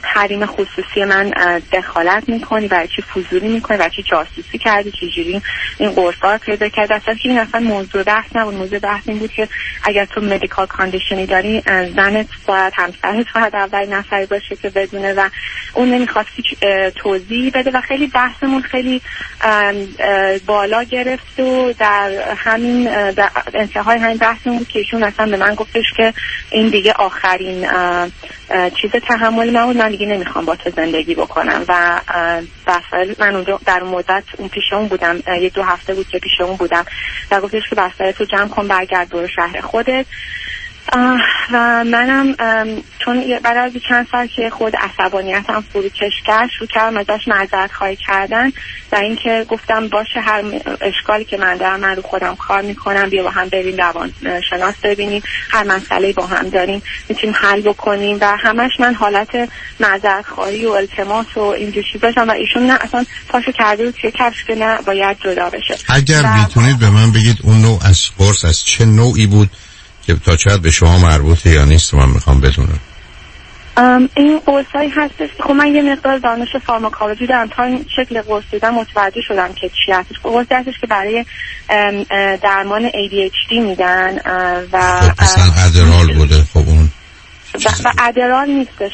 حریم خصوصی من دخالت میکنی، برای چی فضولی میکنی، برای چی جاسوسی کردی، چجوری این قرصا رو پیدا کردی. اصلا که این اصلا موضوع بحث نبود. موضوع بحث این بود که اگر تو مدیکال کاندیشنی داری زنت باید، همسرت باید اول نفری باشه که بدونه و اون نمیخواست هیچ توضیح بده و خیلی بحثمون خیلی بالا گرفت و در همین در انتهای همین بحثمون بود که ایشون اصلا به من گفتش که این دیگه آخرین چیز تحمل من بود، من دیگه نمیخوام با تو زندگی بکنم و بسیار من اونجا در اون مدت اون پیش اون بودم، یک دو هفته بود که پیش اون بودم و گفتش که بسیار تو جمع کن برگرد دور شهر خودت. و منم چون بعد از چند سال که خود عصبانیتم فروکش کرد شروع کردم ازش معذرت خواهی کردن و اینکه گفتم باشه هر اشکالی که من دارم من رو خودم کار میکنم، بیا با هم بریم روان شناس ببینیم، هر مسئله با هم داریم میتونیم حل بکنیم و همش من حالت معذرت خواهی و التماس و اینجور چیزا داشتم و ایشون نه اصلا پاشو کرده بود که کفش که نه باید جدا بشه. اگر میتونید به من بگید اون نوع از قرص از چه نوعی بود که تا چقدر به شما مربوطه یا نیست من میخوام بدونم. این قرصایی هستش خب من یه مقدار دانش فارماکولوژی دارم، تا این شکل قرص دیدم متوجه شدم که چی هستش. قرصی هستش که برای درمان ای دی اچ دی میدن و خب مثلا ادرال بوده. خب اون و, و ادرال نیستش.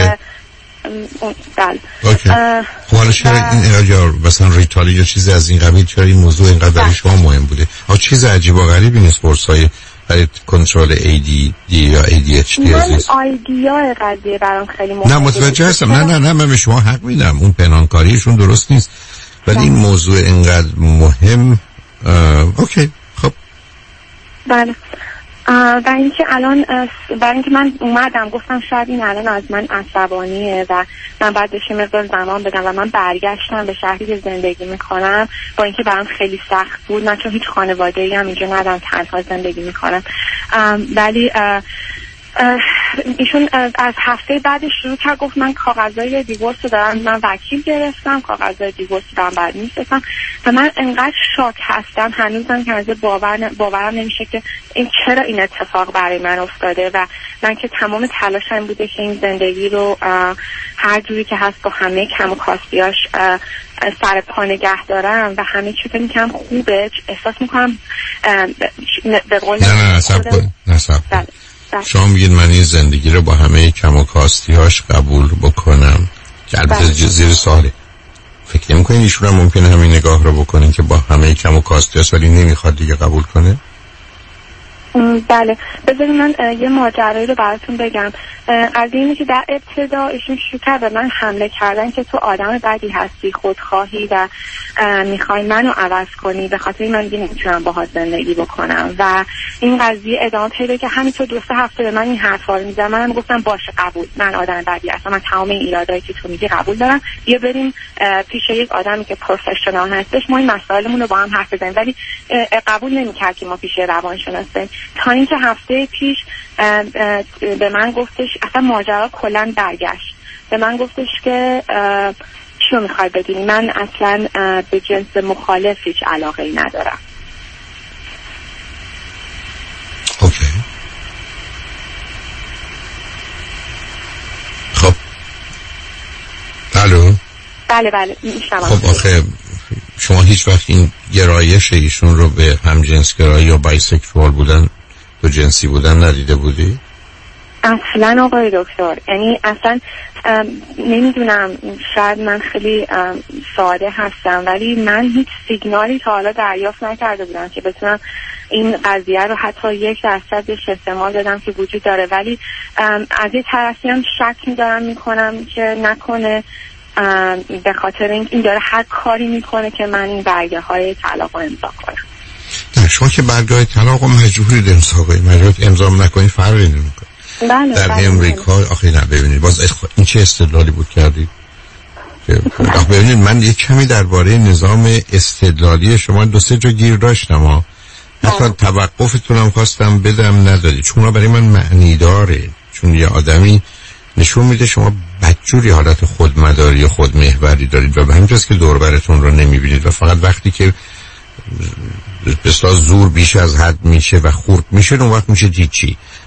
بله. خب حالا چرا این یا مثلا ریتالی یا چیزی از این قبیل، چرا این موضوع اینقدر برای شما مهم بوده؟ ها چیز عجیب و غریبی نیست قرصای برای کنترل ای دی دی یا ای دی اچ دی عزیز؟ من ایدیا قضیه برام خیلی مهمه. نه متوجه هستم. نه نه نه من به شما حق میدم، اون پنهانکاریشون درست نیست، ولی این موضوع اینقدر مهم. اوکی خب بله. و اینکه الان برای اینکه من اومدم گفتم شاید این الان از من عصبانیه و من باید بهش مقدار زمان بدم و من برگشتم به شهری که زندگی میکنم با اینکه برام خیلی سخت بود. من چون هیچ خانواده‌ای هم اینجا ندارم، تنها زندگی میکنم، ولی ایشون از هفته بعدش شروع کرد گفت من کاغذهای دیورس رو دارم، من وکیل گرفتم، کاغذهای دیورس رو دارم بعد می‌فرستم و من انقدر شاک هستم هنوزم که از باور باورم نمیشه که این چرا این اتفاق برای من افتاده و من که تمام تلاشم بوده که این زندگی رو هر جوری که هست با همه کم و کاستیاش سر پا نگه دارم و همه چیز میکنم خوبه، احساس میکنم به قول نه نه نصب کن نصب کن شما میگید من این زندگی رو با همه کم و کاستی‌هاش قبول بکنم که البته زیر سواله. فکر نمی‌کنید ایشون هم ممکنه همین نگاه رو بکنین که با همه کم و کاستی‌هاش ولی نمیخواد دیگه قبول کنه؟ بله بذارید من یه ماجرایی رو براتون بگم. از اینی که در ابتدا ایشون شروع کرد به من حمله کردن که تو آدم بدی هستی، خودخواهی و میخوای منو عوض کنی، به خاطر من دیگه نمیتونم باهات زندگی بکنم و این قضیه ادامه پیدا که همینطور دو سه هفته به من این حرفا رو میزنن. منم گفتم باشه قبول، من آدم بدی هستم، من تمام این ایرادایی که تو میگی قبول دارم، بیا بریم پیش یک آدمی که پروفشنال هستش ما این مسائلمون رو با هم حرف بزنیم. ولی قبول نمیکرد که ما پیش روانشناس بریم تا اینکه هفته پیش به من گفتش اصلا ماجرا کلا برگشت. به من گفتش که چی رو میخوای بدونی؟ من اصلا به جنس مخالف هیچ علاقه ای ندارم. اوکی خب الو بله بله میشنم. خب آخه شما هیچ وقت این گرایش ایشون رو به همجنسگرایی یا بایسکشوال بودن تو جنسی بودن ندیده بودی؟ اصلا آقای دکتر، یعنی اصلا نمیدونم، شاید من خیلی ساده هستم ولی من هیچ سیگنالی تا حالا دریافت نکرده بودم که بتونم این قضیه رو حتی یک درصد بهش احتمال بدم که وجود داره. ولی از یه طرفی هم شک می‌دارم میکنم که نکنه به خاطر این این داره هر کاری میکنه که من این برگه های طلاق رو امضا کنم. نه شما که برگه طلاق رو مجبورید امضا کنید، مجبورید امضا نکنید فرقی نمیکنه. بله در بله امریکا آخه نه ببینید باز این چه استدلالی بود کردید که ببینید من یک کمی درباره نظام استدلالی شما دو سه جا گیر داشتم ها، حتی توقفتونم خواستم بدم ندادی، چون برای من معنی داره، چون یه آدمی نشون میده شما بدجوری حالت خودمداری و خودمحوری دارید و به همین جاست که دور برتون رو نمیبینید و فقط وقتی که بسیار زور بیش از حد میشه و خورد میشه اون وقت میشه هیچی.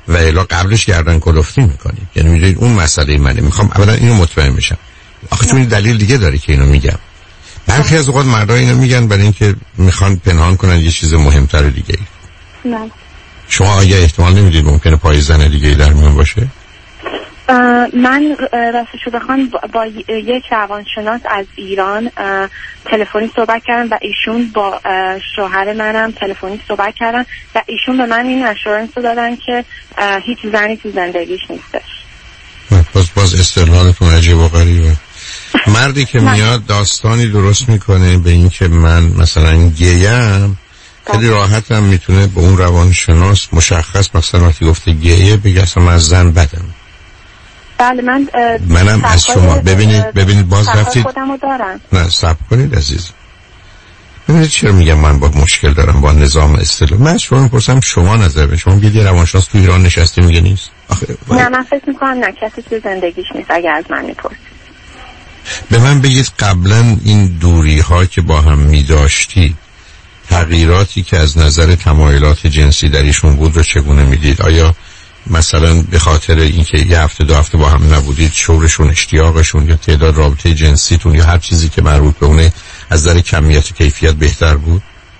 و الا قبلش گردن کلفتی میکنید. یعنی میدونید اون مسئله منه. میخوام اولا اینو مطمئن بشم. آخه چون دلیل دیگه داره که اینو میگم. برخی از اوقات مردها اینو میگن برای اینکه میخوان پنهان کنن یه چیز مهمتر دیگه. نه. شما آیا احتمال نمیدید ممکنه پای زن دیگه در میون باشه؟ من راستشو بخوام با یک روانشناس از ایران تلفنی صحبت کردم و ایشون با شوهر منم تلفنی صحبت کردن و ایشون به من این اشورنس رو دادن که هیچ زنی تو زندگیش نیستش. باز باز استدلالتون عجیب و غریبه. مردی که میاد داستانی درست میکنه به این که من مثلا گیم، خیلی راحت هم میتونه به اون روانشناس مشخص مثلا وقتی گفته گیه بگه اصلا من از زن بدم. بله من منم از شما ببینید ببینید باز رفتید خودمو دارم. نه صبر کنید عزیز. ببینید چرا میگم من با مشکل دارم با نظام استدلال. من شما میپرسم شما نظر به شما میگید روانشناس تو ایران نشسته میگه نیست. آخه نه من فکر میکنم نه کسی تو زندگیش نیست اگه از من میپرسید. به من بگید قبلا این دوری ها که با هم میداشتید تغییراتی که از نظر تمایلات جنسی در ایشون بود رو چگونه میدید؟ آیا مثلا به خاطر اینکه یه هفته دو هفته با هم نبودید شورشون، اشتیاقشون یا تعداد رابطه جنسیتون یا هر چیزی که مربوط به اونه از نظر کمیت و کیفیت بهتر بود؟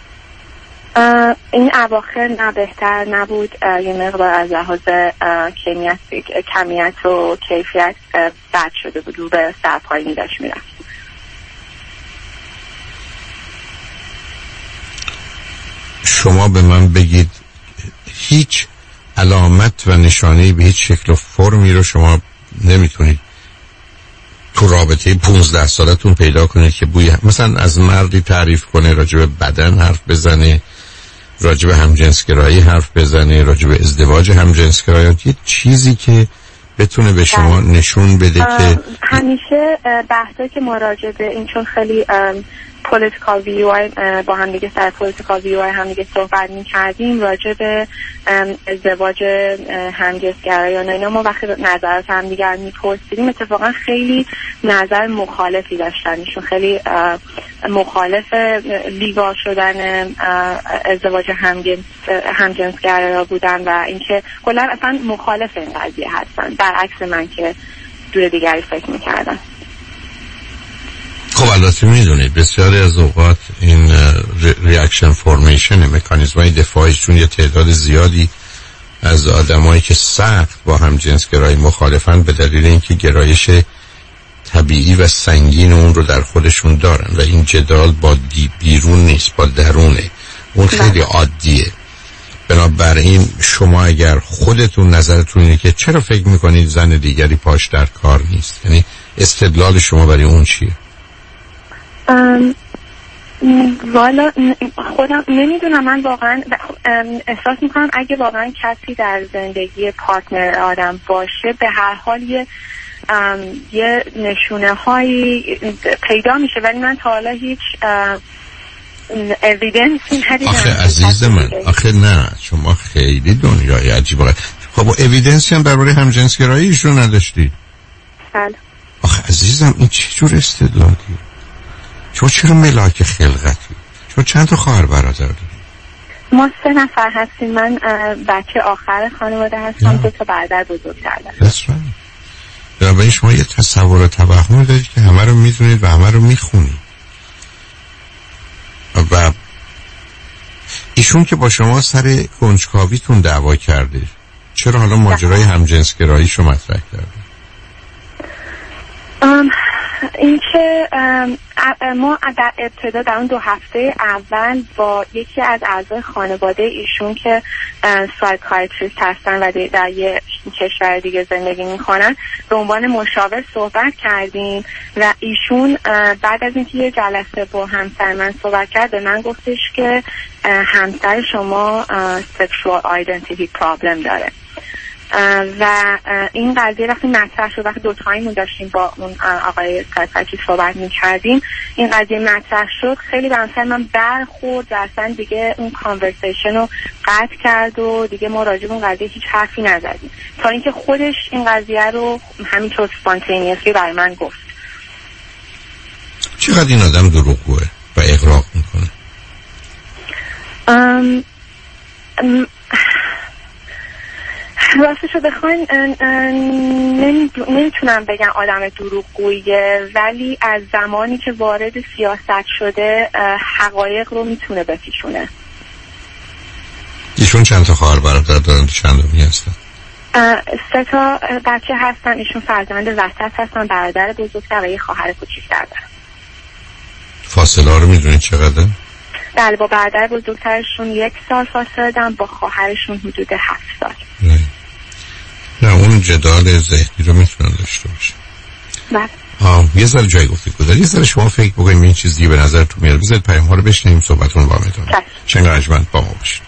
این اواخر نه بهتر نبود، یه مقدار از لحاظ کمیت کمیت و کیفیت بد شده بود، رو به سرپایینی داشت میرفت. شما به من بگید هیچ علامت و نشانه‌ای به هیچ شکل و فرمی رو شما نمیتونید تو رابطه پونزده سالتون پیدا کنید که بوی مثلا از مردی تعریف کنه، راجع به بدن حرف بزنه، راجع به همجنسگرایی حرف بزنه، راجع به ازدواج همجنسگرایی، یه چیزی که بتونه به شما نشون بده که همیشه بحثایی که ما راجع به این چون خیلی پولیتیکال ویو با هم دیگه سر پولیتیکال ویو هم دیگه صحبت می‌کردیم راجع به ازدواج همجنسگرایان اینا، ما وقتی نظرات هم دیگر می‌پرسیدیم اتفاقا خیلی نظر مخالفی داشتن. ایشون خیلی مخالف لیگال شدن ازدواج همجنس همجنسگرا بودن و اینکه کلا اصلا مخالف این قضیه هستن، برعکس من که دور دیگری فکر می‌کردم. خب البته میدونید بسیاری از اوقات این ریاکشن فورمیشن مکانیزمای دفاعی چون یه تعداد زیادی از آدمایی که سخت با هم جنس گرایی مخالفن به دلیل اینکه گرایش طبیعی و سنگین اون رو در خودشون دارن و این جدال با بیرون نیست، با درونه. اون خیلی عادیه. بنابراین شما اگر خودتون نظرتون اینه که چرا فکر میکنید زن دیگری پاش در کار نیست، یعنی استدلال شما برای اون چیه؟ والا خودم نمیدونم. من واقعا احساس میکنم اگه واقعا کسی در زندگی پارتنر آدم باشه به هر حال یه یه نشونه هایی پیدا میشه، ولی من تا حالا هیچ اویدنسی ندیدم. آخه عزیز من آخه نه شما خیلی دنیای عجیبه. خب اویدنسی هم درباره همجنسگرایی ایشون نداشتی؟ بله. آخه عزیزم این چه جور استدلالیه؟ شما چرا ملاک خلقتی؟ شما چند تا خواهر برادر دارید؟ ما سه نفر هستیم. من بچه آخر خانواده هستم، دو تا برادر بزرگتر دارم. That's right. بنابراین شما یه تصور و توهم دارید که همه رو میدونید و همه رو میخونید. و ایشون که با شما سر کنجکاویتون دعوا کرده، چرا حالا ماجرای همجنسگراییشو مطرح کرده؟ ام این که ما در ابتدا در اون دو هفته اول با یکی از اعضای خانواده ایشون که سایکیاتریست هستن و در یه کشور دیگه زندگی میکنن به عنوان مشاور صحبت کردیم و ایشون بعد از اینکه یه جلسه با همسر من صحبت کرد به من گفتش که همسر شما سکشوال آیدنتیتی پرابلم داره و این قضیه وقتی مطرح شد، وقتی دو تایمون داشتیم با اون آقای سایکیاتریست صحبت می‌کردیم، این قضیه مطرح شد، خیلی به همسر من برخورد و اصلا دیگه اون کانورسیشن رو قطع کرد و دیگه ما راجع به اون قضیه هیچ حرفی نزدیم تا اینکه خودش این قضیه رو همینطور اسپانتینیوسلی برای من گفت. چقدر این آدم دروغگوه و اغراق میکنه؟ ام ام راستشو بخواین نمیتونم بگم آدم دروغگویه، ولی از زمانی که وارد سیاست شده حقایق رو میتونه بپیچونه. ایشون چند تا خواهر برادر دارن؟ چند تا هستن؟ سه تا بچه هستن. ایشون فرزند وسط هستن، برادر بزرگتر و یه خواهر کوچیک‌تر دارن. فاصله رو میدونید چقدر؟ بله، با برادر بزرگترشون یک سال فاصله دارن، با خواهرشون حدود هفت سال. نه, نه اون جدال ذهنی رو میتونن داشته باشه. بله. آه یه ذره جای گفتی کدر یه ذره شما فکر بکنیم این چیزی به نظر تو میاد. بذارید پیام ها رو بشنیم، صحبتون با میتونم چنگ رجمند با ما باشید.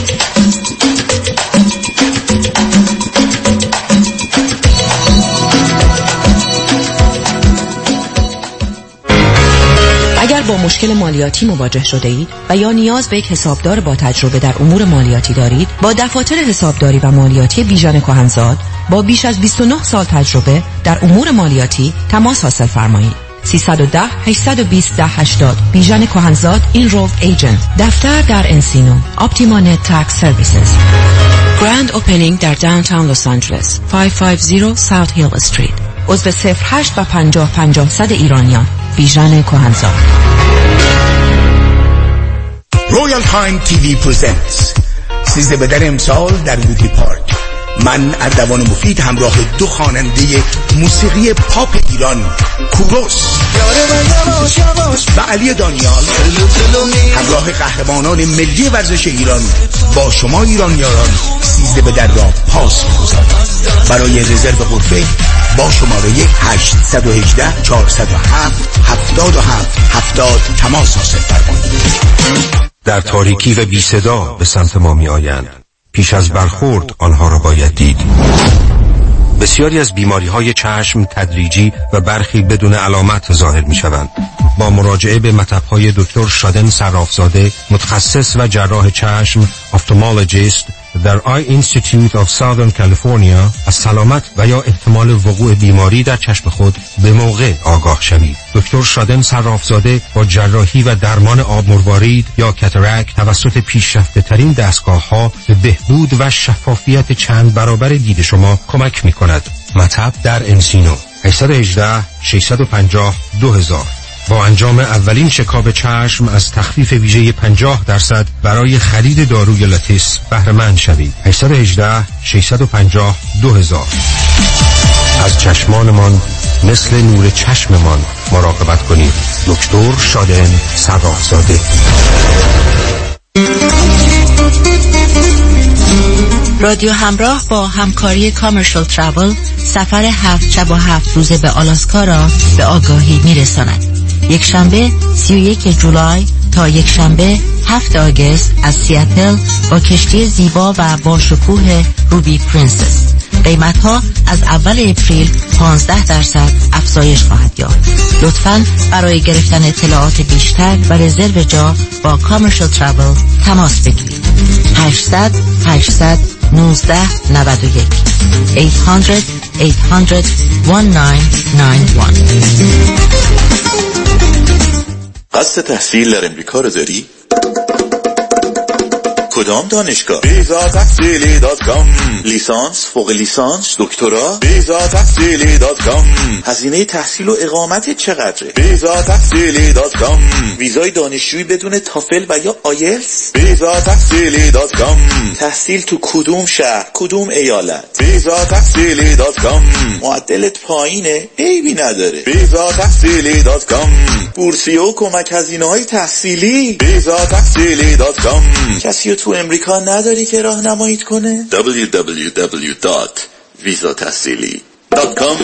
اگر با مشکل مالیاتی مواجه شده اید و یا نیاز به یک حسابدار با تجربه در امور مالیاتی دارید، با دفاتر حسابداری و مالیاتی بیژن کهنزاد با بیش از بیست و نه سال تجربه در امور مالیاتی تماس حاصل فرمایید. سیصد و ده هشتصد و بیست ده هشتاد بیژن کهنزاد اینرولد ایجنت. دفتر در انسینو. اپتیما نت تکس سرویسز. گراند اوپنینگ در داونتاون لس آنجلس. پانصد و پنجاه ساوت هیل استریت. عضو صفر هشت و پنجاه پنجاه صد ایرانیان. بیژن کهنزاد. رویال تایم تیوی پرزنتس سیزده بدر امسال در وودلی پارک. من اردوان مفید همراه دو خواننده موسیقی پاپ ایران، کوروس و علی دانیال، همراه قهرمانان ملی ورزش ایران با شما ایرانیان سیزده بدر را پاس می‌گذاریم. برای رزرو غرفه با شماره یک هشتصد و هجده چهارصد و هفت هفتاد و هفت هفتاد تماس حاصل فرمایید. در تاریکی و بی صدا به سمت ما می آیند. پیش از برخورد آنها را باید دید. بسیاری از بیماری‌های چشم تدریجی و برخی بدون علامت ظاهر می‌شوند. با مراجعه به مطب‌های دکتر شادن صرافزاده، متخصص و جراح چشم، افتالمولوژیست در آی اینستیتیوت آف ساودرن کالیفرنیا، از سلامت و یا احتمال وقوع بیماری در چشم خود به موقع آگاه شوید. دکتر شادن صرافزاده با جراحی و درمان آب مروارید یا کاتاراکت توسط پیشرفته ترین دستگاه‌ها به بهبود و شفافیت چند برابر دید شما کمک می‌کند. مطب در انسینو. هشت یک هشت شش پنج صفر دو هزار. با انجام اولین شکاب چشم از تخفیف ویژه پنجاه درصد برای خرید داروی لاتیس بهره مند شوید. هشت یک هشت شش پنج صفر دو هزار. از چشمانمان مثل نور چشممان مراقبت کنید. دکتر شادن صرافزاده. رادیو همراه با همکاری کامرشال تراول سفر هفت شب و هفت روزه به آلاسکا را به آگاهی میرساند. یک شنبه سی و یک جولای تا یک شنبه هفت آگوست از سیاتل با کشتی زیبا و با شکوه روبی پرنسس. قیمت ها از اول اپریل پانزده درصد افزایش خواهد یافت. لطفاً برای گرفتن اطلاعات بیشتر و رزرو جا با کامرشال تراول تماس بگیرید. هشتصد هشتصد نوزده نود و یک هشتصد هشتصد هشتصد نه نه نه یک. قصد تحصیل در امریکا رو داری؟ کدام دانشگاه؟ بیزا تحصیلی دات کام. لیسانس، فوق لیسانس، دکترا؟ بیزا تحصیلی دات کام. هزینه تحصیل و اقامت چقدره؟ بیزا تحصیلی دات کام. ویزای دانشجویی بدون تافل و یا آیلتس؟ بیزا تحصیلی دات کام. تحصیل تو کدوم شهر، کدوم ایالت؟ بیزا تحصیلی دات کام. معدلت پایینه؟ عیبی نداره. بیزا تحصیلی دات کام. بورسیه و کمک هزینه‌های تحصیلی؟ بیزا تحصیلی دات کام. کسی تو امریکا نداری که راهنماییت کنه؟ دبلیو دبلیو دبلیو دات ویزا تحصیلی دات کام.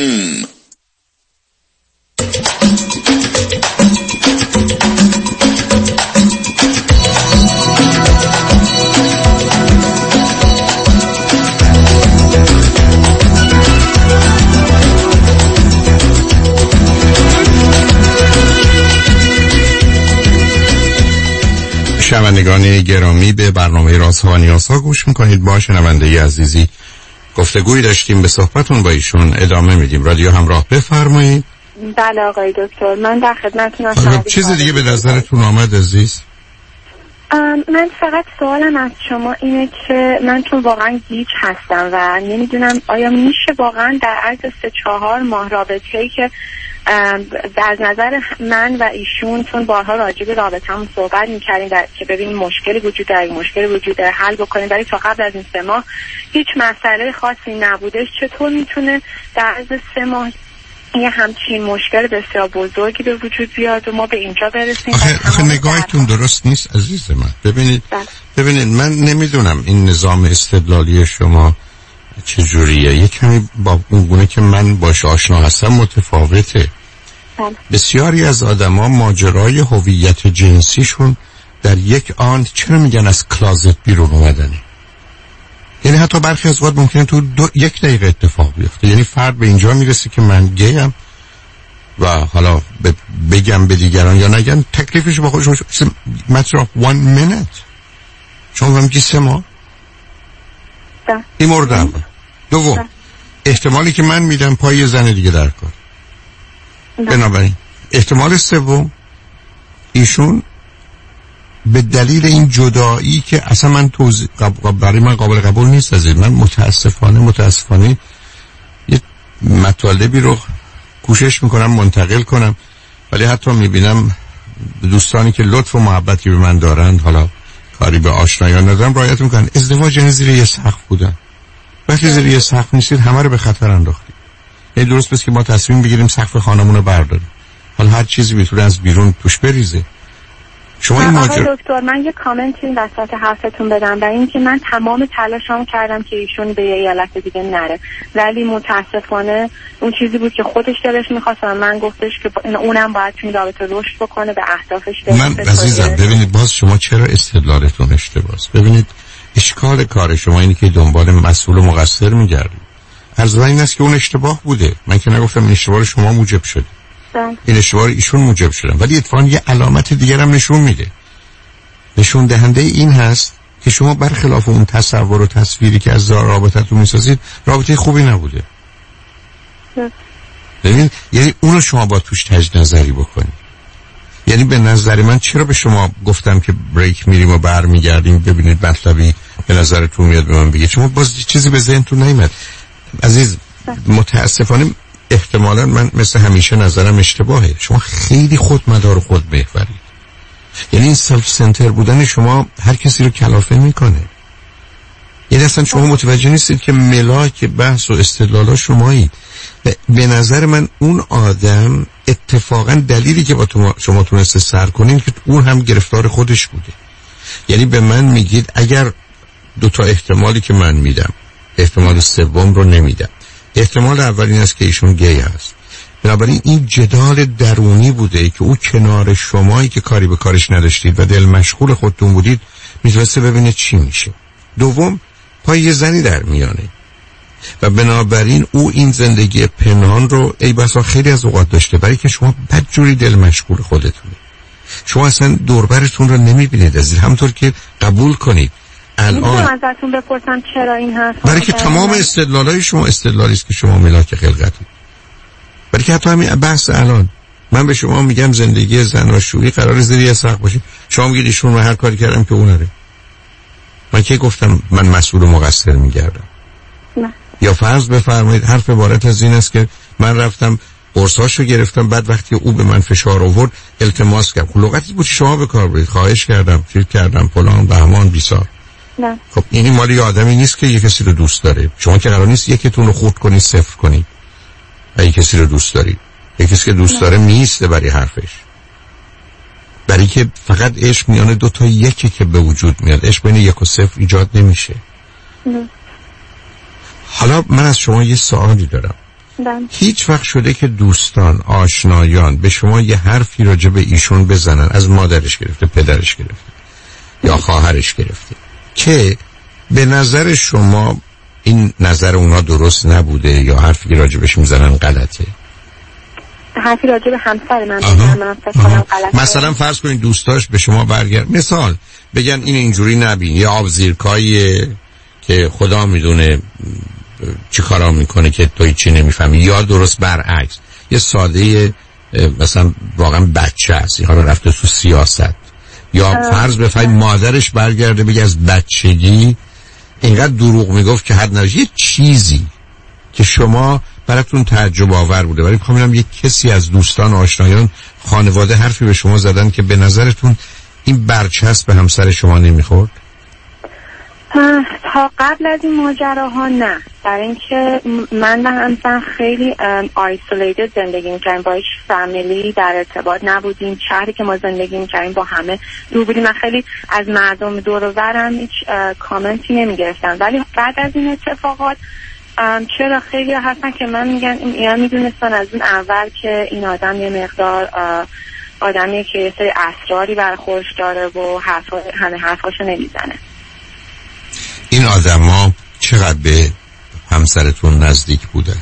شنوندگان گرامی، به برنامه رازها و نیازها گوش میکنید. با شنونده عزیزی گفتگوی داشتیم، به صحبتون با ایشون ادامه میدیم. رادیو همراه، بفرمایید. بله آقای دکتر، من در خدمتتونم. چیز دیگه به نظرتون آمد عزیز؟ من فقط سوالم از شما اینه که من چون واقعا گیج هستم و نمیدونم آیا میشه واقعا در عرض سه چهار ماه رابطه‌ای که در نظر من و ایشون چون بارها راجع به رابطه‌مون صحبت می‌کردیم که ببینیم مشکلی وجود داره مشکلی وجود داره حل بکنیم، ولی تا قبل از این سه ماه هیچ مسئله خاصی نبودش، چطور میتونه در عرض سه ماه یه همچین مشکل بسیار بزرگی به وجود بیاد و ما به اینجا برسیم؟ آخه, آخه نگاهتون درست نیست عزیز من. ببینید بله. ببینید من نمیدونم این نظام استدلالی شما چجوریه، یه کمی با اون گونه که من باش آشنا هستم متفاوته. بله. بسیاری از آدما ماجرای هویت جنسیشون در یک آن چرا میگن از کلازت بیرون اومدنه، یعنی حتی برخی از وقت ممکنه تو دو، یک دقیقه اتفاق بیفته. یعنی فرد به اینجا میرسه که من گیم و حالا بگم به دیگران یا نگم تکلیفش با خودش matter of one minute. شما میگی سه ماه این مورد اول. دوم احتمالی که من میدم پای زن دیگه در کار. بنابراین احتمال سوم ایشون به دلیل این جدایی که اصلا من توضیح برای من قابل قبول نیست از این. من متاسفانه متاسفانه یه مطالبی رو کوشش میکنم منتقل کنم، ولی حتی میبینم دوستانی که لطف و محبتی به من دارند، حالا کاری به آشنایان ندارم، رعایت میکنن. ازدواج یعنی زیر یه سقف بودن. وقتی زیر یه سقف نیستید همه رو به خطر انداختید. یعنی درست بس که ما تصمیم بگیریم سقف خانمون رو برداریم، حالا هر چیزی میتونه از بیرون توش بریزه. شما این ماجرا دکتر من یه کامنت این وسط حرفتون بدم و این که من تمام تلاشام کردم که ایشون به یه ایالت دیگه نره، ولی متاسفانه اون چیزی بود که خودش دلش می‌خواست و من گفتش که اونم باید توی رابطه رشد بکنه به اهدافش برسه. من عزیزم ببینید باز شما چرا استدلالتون اشتباهه. ببینید اشکال کار شما اینه که دنبال مسئول و مقصر می‌گردید. عرض این است که اون اشتباه بوده. من که نگفتم این اشتباه شما موجب شده. این اشتباه ایشون موجب شدن، ولی اتفاقا یه علامت دیگر هم نشون میده. نشون دهنده این هست که شما برخلاف اون تصور و تصویری که از رابطتون میسازید رابطه خوبی نبوده. ببین یعنی اونو شما با توش تجدید نظری بکنید. یعنی به نظر من چرا به شما گفتم که بریک میریم و برمیگردیم ببینید مطلبی به نظرتون میاد به من بگید، شما باز چیزی به ذهنتون نیومد. عزیز متاسفانه احتمالاً من مثل همیشه نظرم اشتباهه. شما خیلی خودمدار و خود محورید. یعنی این سلف سنتر بودن شما هر کسی رو کلافه میکنه. یعنی اصلا شما متوجه نیستید که ملاک بحث و استدلال شمایید. به نظر من اون آدم اتفاقاً دلیلی که با شما تونسته سر کنین که اون هم گرفتار خودش بوده. یعنی به من میگید اگر دو تا احتمالی که من میدم، احتمال سوم رو نمیدم. احتمال اول این است که ایشون گی هست. بنابراین این جدال درونی بوده که او کنار شمایی که کاری به کارش نداشتید و دل مشغول خودتون بودید میتونسته ببینه چی میشه. دوم پای یه زنی در میانه و بنابراین او این زندگی پنهان رو ای بسا خیلی از اوقات داشته، برای که شما بدجوری دل مشغول خودتونه. شما اصلا دوربرتون رو نمیبینید. از همونطور که قبول کنید الان ازتون بپرسم چرا این حرف، برای که تمام استدلالای شما استدلالی است که شما ملاک خلقتید. برای که حتی همین بحث الان من به شما میگم زندگی زناشویی قرار زیر یه سقف باشه، شما میگید ایشون من هر کاری کردم که اون نره. من کی گفتم من مسئول و مقصر میگردم؟ نه. یا فرض بفرمایید حرف عبارت از این است که من رفتم قرصاشو گرفتم، بعد وقتی او به من فشار آورد التماس کردم. لغتی بود شما به کار برید، خواهش کردم، چیز کردم، فلان بهمان بیسار. نه. خب این مالی آدمی نیست که یک کسی رو دوست داره. شما که قرار نیست یکیتون رو خورد کنید، صفر کنید. اگه کسی رو دوست دارید، یک کسی که دوست نه. داره میسته برای حرفش. برای که فقط عشق میانه دو تا یکی که به وجود میاد، عشق بین یک و صفر ایجاد نمیشه. نه. حالا من از شما یه سوالی دارم. نه. هیچ وقت شده که دوستان، آشنایان به شما یه حرفی راجع به ایشون بزنن، از مادرش گرفته، پدرش گرفته یا خواهرش گرفته، که به نظر شما این نظر اونا درست نبوده یا حرفی که راجبش میزنن غلطه؟ حرفی راجب همسر من میزنن غلطه. مثلا فرض کنید دوستاش به شما برگرد مثال بگن این اینجوری نبین، یا آب زیرکاییه که خدا میدونه چی کارا میکنه که توی چی نمیفهمی، یا درست برعکس یه ساده مثلا واقعا بچه هست، حالا رفته تو سیاست، یا فرض بفرمایید مادرش برگرده بگه از بچگی اینقدر دروغ میگفت که حد نداشت، یه چیزی که شما براتون تعجب آور بوده، ولی میخوام ببینم یک کسی از دوستان، آشنایان، خانواده حرفی به شما زدن که به نظرتون این برچسب به همسر شما نمیخورد؟ تا قبل از این ماجراها نه، برای اینکه من و همسرم خیلی آیسولیتد زندگی میکردیم، با هیچ فامیلی در ارتباط نبودیم، شهری که ما زندگی میکردیم با همه دور بودیم. من خیلی از مردم دور و برم هیچ کامنتی نمیگرفتم، ولی بعد از این اتفاقات چرا خیلی هستن که من میگن یا میدونستن از اون اول که این آدم یه مقدار آدمیه که یه سری اسراری برخورش داره و حرف همه حرفاشو نمیزنه. این آدم ها چقدر به همسرتون نزدیک بوده؟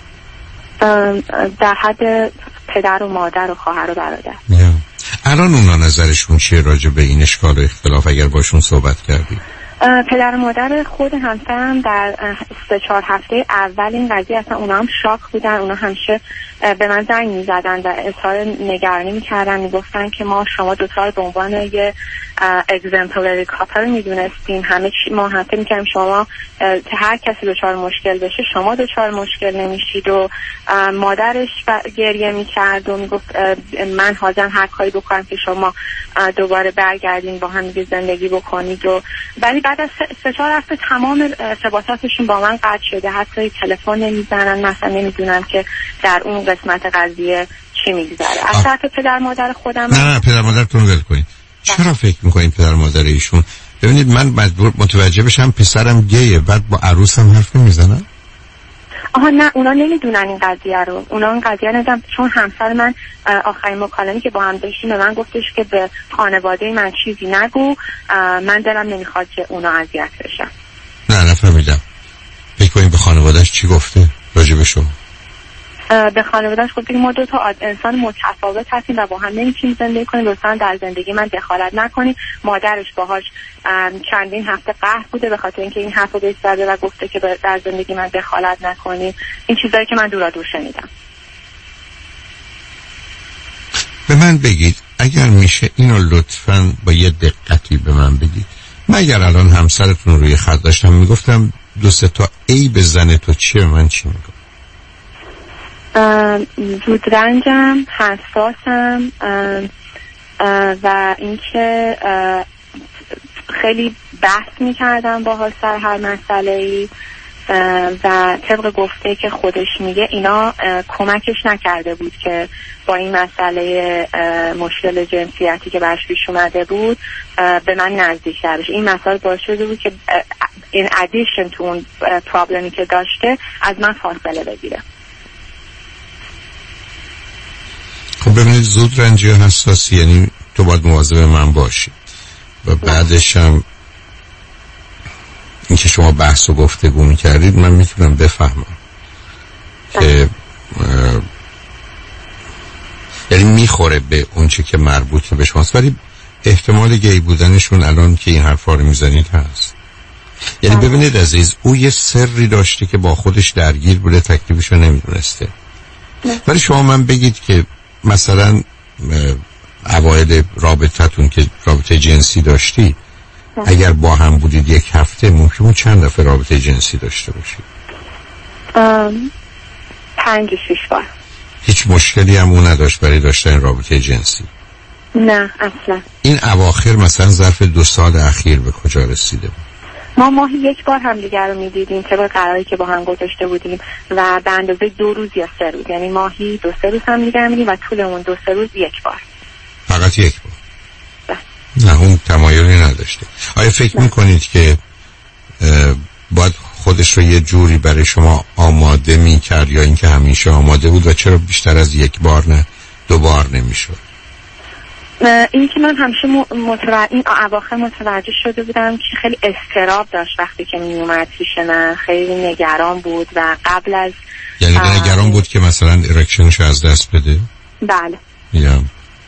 در حد پدر و مادر و خواهر و برادر. الان اونا نظرشون چیه راجع به این اشکال و اختلاف اگر باشون صحبت کردی؟ پدر و مادر خود همسرم در سه چهار هفته اول این قضیه اصلا اونا هم شاک بودن. اونا همیشه به من زنگ میزدن و اظهار نگرانی میکردن، میگفتن که ما شما دوتا رو به عنوان یه اگزمپلری کاپل میدونستیم، همه چی ما هم میکردیم شما هر کسی دچار مشکل بشه شما دچار مشکل نمیشید. و مادرش گریه میکرد و میگفت من حاضرم هر کاری بکنم که شما دوباره برگردین با هم دیگه زندگی بکنید. و ولی بعد از سه چهار هفته تمام ارتباطاتشون با من قطع شده، حتی تلفن نمیزنن، مثلا نمیدونم که در اون قسمت قضیه چی میگذره. از طرف پدر مادر خودم نه نه پدر مادرتون ول کنید. چرا فکر میکنین پدر مادر ایشون؟ ببینید من مجبور متوجه بشم پسرم گیه، بعد با عروسم حرف نمیزنن؟ آها نه، اونا نمیدونن این قضیه رو، اونا این قضیه ندونن، چون همسر من آخرین مکالمه‌ای که با هم داشتیم به من گفتش که به خانواده من چیزی نگو، من دلم نمیخواد که اونا اذیت بشن. نه نفهمیدم. فکر کنین به خانواده‌اش چی گفته راجع به شما؟ به خانواده‌اش گفت ما دو تا انسان متفاوت هستیم و با هم نمیتونیم زندگی کنیم، لطفاً در زندگی من دخالت نکنید. مادرش باهاش چندین هفته قهر بوده به خاطر اینکه این حرفو بهش زده و گفته که در زندگی من دخالت نکنید. این چیزایی که من دورا دور شنیدم. به من بگید اگر میشه اینو لطفاً با یه دقتی به من بگید. من اگر الان همسرتون روی خط داشتم میگفتم دو سه تا عیب زن تو چیه، من چی میگم؟ زود رنجم، حساسم و اینکه خیلی بحث میکردم باهاش سر هر مسئله‌ای و طبق گفته که خودش میگه اینا کمکش نکرده بود که با این مسئله مشکل جنسیتی که برش پیش اومده بود به من نزدیک‌تر بشه. این مسئله باعث شده بود که این ادیشن تو اون پرابلمی که داشته از من فاصله بگیره. خب ببینید زود رنجی و حساسی یعنی تو باید مواظب من باشی و بعدش هم این که شما بحث و گفتگو میکردید من میتونم بفهمم که یعنی میخوره به اون چی که مربوطه به شماست، ولی احتمال گی بودنشون الان که این حرفا رو میزنید هست. یعنی ببینید عزیز، او یه سری داشته که با خودش درگیر بوده، تکلیفشو نمیدونسته، ولی شما من بگید که مثلا اوایل رابطتون که رابطه جنسی داشتی اگر با هم بودید یک هفته ممکنه چند دفعه رابطه جنسی داشته باشید؟ پنج شش بار. هیچ مشکلی هم اون نداشت برای داشتن رابطه جنسی؟ نه اصلا. این اواخر مثلا ظرف دو سال اخیر به کجا رسیده بود؟ ما ماهی یک بار هم دیگر رو میدیدیم طبق قراری که با هم گذاشته بودیم و به اندازه دو روز یا سه روز، یعنی ماهی دو سه روز هم دیگر میدیم و طول اون دو سه روز یک بار. فقط یک بار؟ نه اون تمایلی نداشته. آیا فکر نه. میکنید که باید خودش رو یه جوری برای شما آماده میکرد یا اینکه همیشه آماده بود و چرا بیشتر از یک بار نه دو بار نمیشد؟ این که من همیشه متوجه این اواخر متوجه شده بودم که خیلی اضطراب داشت وقتی که می اومد پیش من، خیلی نگران بود و قبل از یعنی نگران بود که مثلا ارکشنش از دست بده؟ بله. یا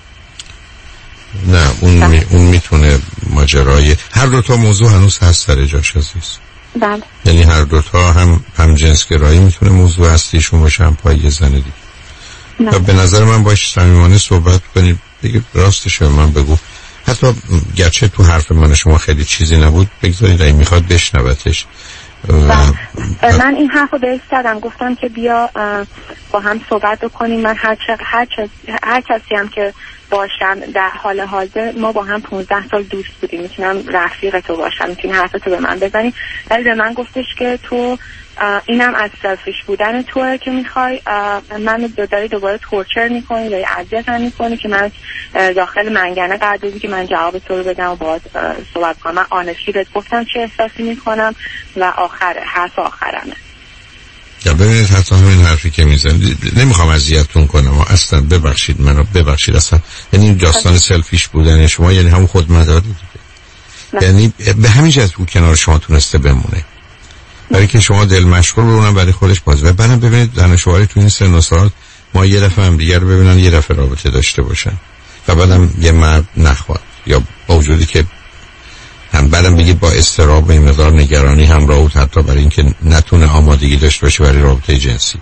نه اون می اون میتونه ماجرای هر دو تا موضوع هنوز هست سر جاش عزیز. بله. یعنی هر دو تا هم هم جنسگرایی میتونه موضوع اصلیشون باشه، هم پای زن دیگه. و به نظر من باش صمیمانه صحبت کنید، دیگه راستش من بگو حتی گرچه تو حرف من شما خیلی چیزی نبود، بگذارید اگه میخواد بشنوتش. من این حرف رو بهش زدم، گفتم که بیا با هم صحبت بکنیم. من هر, هر, هر کسی هم که باشم در حال حاضر، ما با هم پونزده سال دوست بودیم، میتونم رفیق تو باشم، میتونی حرفتو به من بزنی. ولی به من گفتش که تو اینم از سلفیش بودن توه که میخوای من داری دوباره تورچر میکنی، داری اذیت هم میکنی که من داخل منگنه قرار دادی که من جواب تو رو بدم و باید صحبت کنم. من آنستی بهت گفتم چه احساسی میکنم و آخره حرف آخرمه. یا ببینید حتی همین حرفی که میزنید، نمیخوام اذیتتون کنم اصلا، ببخشید منو ببخشید اصلا، یعنی داستان سلفیش بودن شما یعنی هم خودمداری دیگه، یعنی به همین جهت بود کنار شما تونسته بمونه، برای که شما دل مشغول بمونن برای خودش باز. و بعدم ببینید دانشواری تو این سن و سال ما یه دفعه هم دیگر ببینن، یه دفعه رابطه داشته باشن و بعدم یه مرد نخواد، یا با وجودی که هم بعدم بگید با استراب و این مقدار نگرانی همراه بود، حتی برای اینکه نتونه آمادگی داشته باشه برای رابطه جنسی.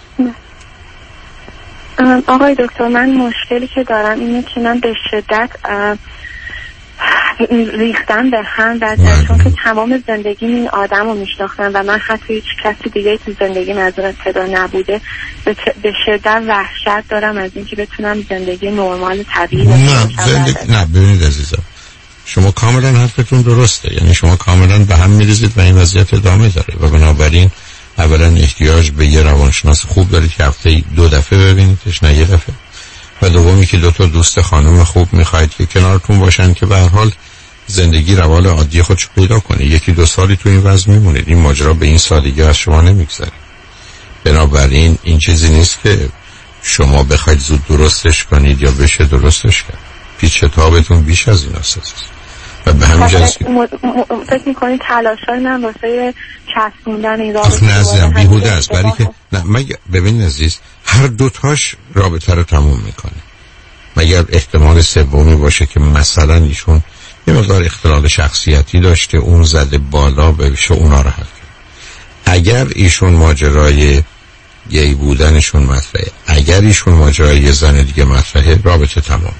آقای دکتر، من مشکلی که دارم اینه که من به شدت ریختم به هم و چون که تمام زندگی این آدم رو میشناختم و من حتی هیچ کسی دیگه تو زندگی از اون ابتدا نبوده، به شدت وحشت دارم از اینکه بتونم زندگی نرمال طبیعی نه زندگی نه. ببینید عزیزم، شما کاملا حرفتون درسته، یعنی شما کاملا به هم میریزید و این وضعیت ادامه داره و بنابراین اولا احتیاج به یه روانشناس خوب دارید که هفته دو دفعه ببینیدش نه یه دفعه، و دومی که دو تا دوست خانم خوب میخواید که کنارتون باشن که به هر حال زندگی روال عادی خودش پیدا کنه. یکی دو سالی تو این وضع میمونید، این ماجرا به این سادگی از شما نمیگذره. بنابراین این چیزی نیست که شما بخواید زود درستش کنید یا بشه درستش کرد، پیچ تابتون بیش از این است و به همین جهت فکر میکنید تلاشای من واسه چسبوندن این رابطه نه عزیزم بیهوده است، برای که نه مگه ببین عزیز، هر دوتاش رابطه رو تموم میکنه، مگر احتمال سومی باشه که مثلا ایشون یه مقدار اختلال شخصیتی داشته، اون زده بالا بشه اونا رو حل کرد. اگر ایشون ماجرای گی بودنشون مطرحه، اگر ایشون ماجرای یه زن دیگه مطرحه، رابطه تمام.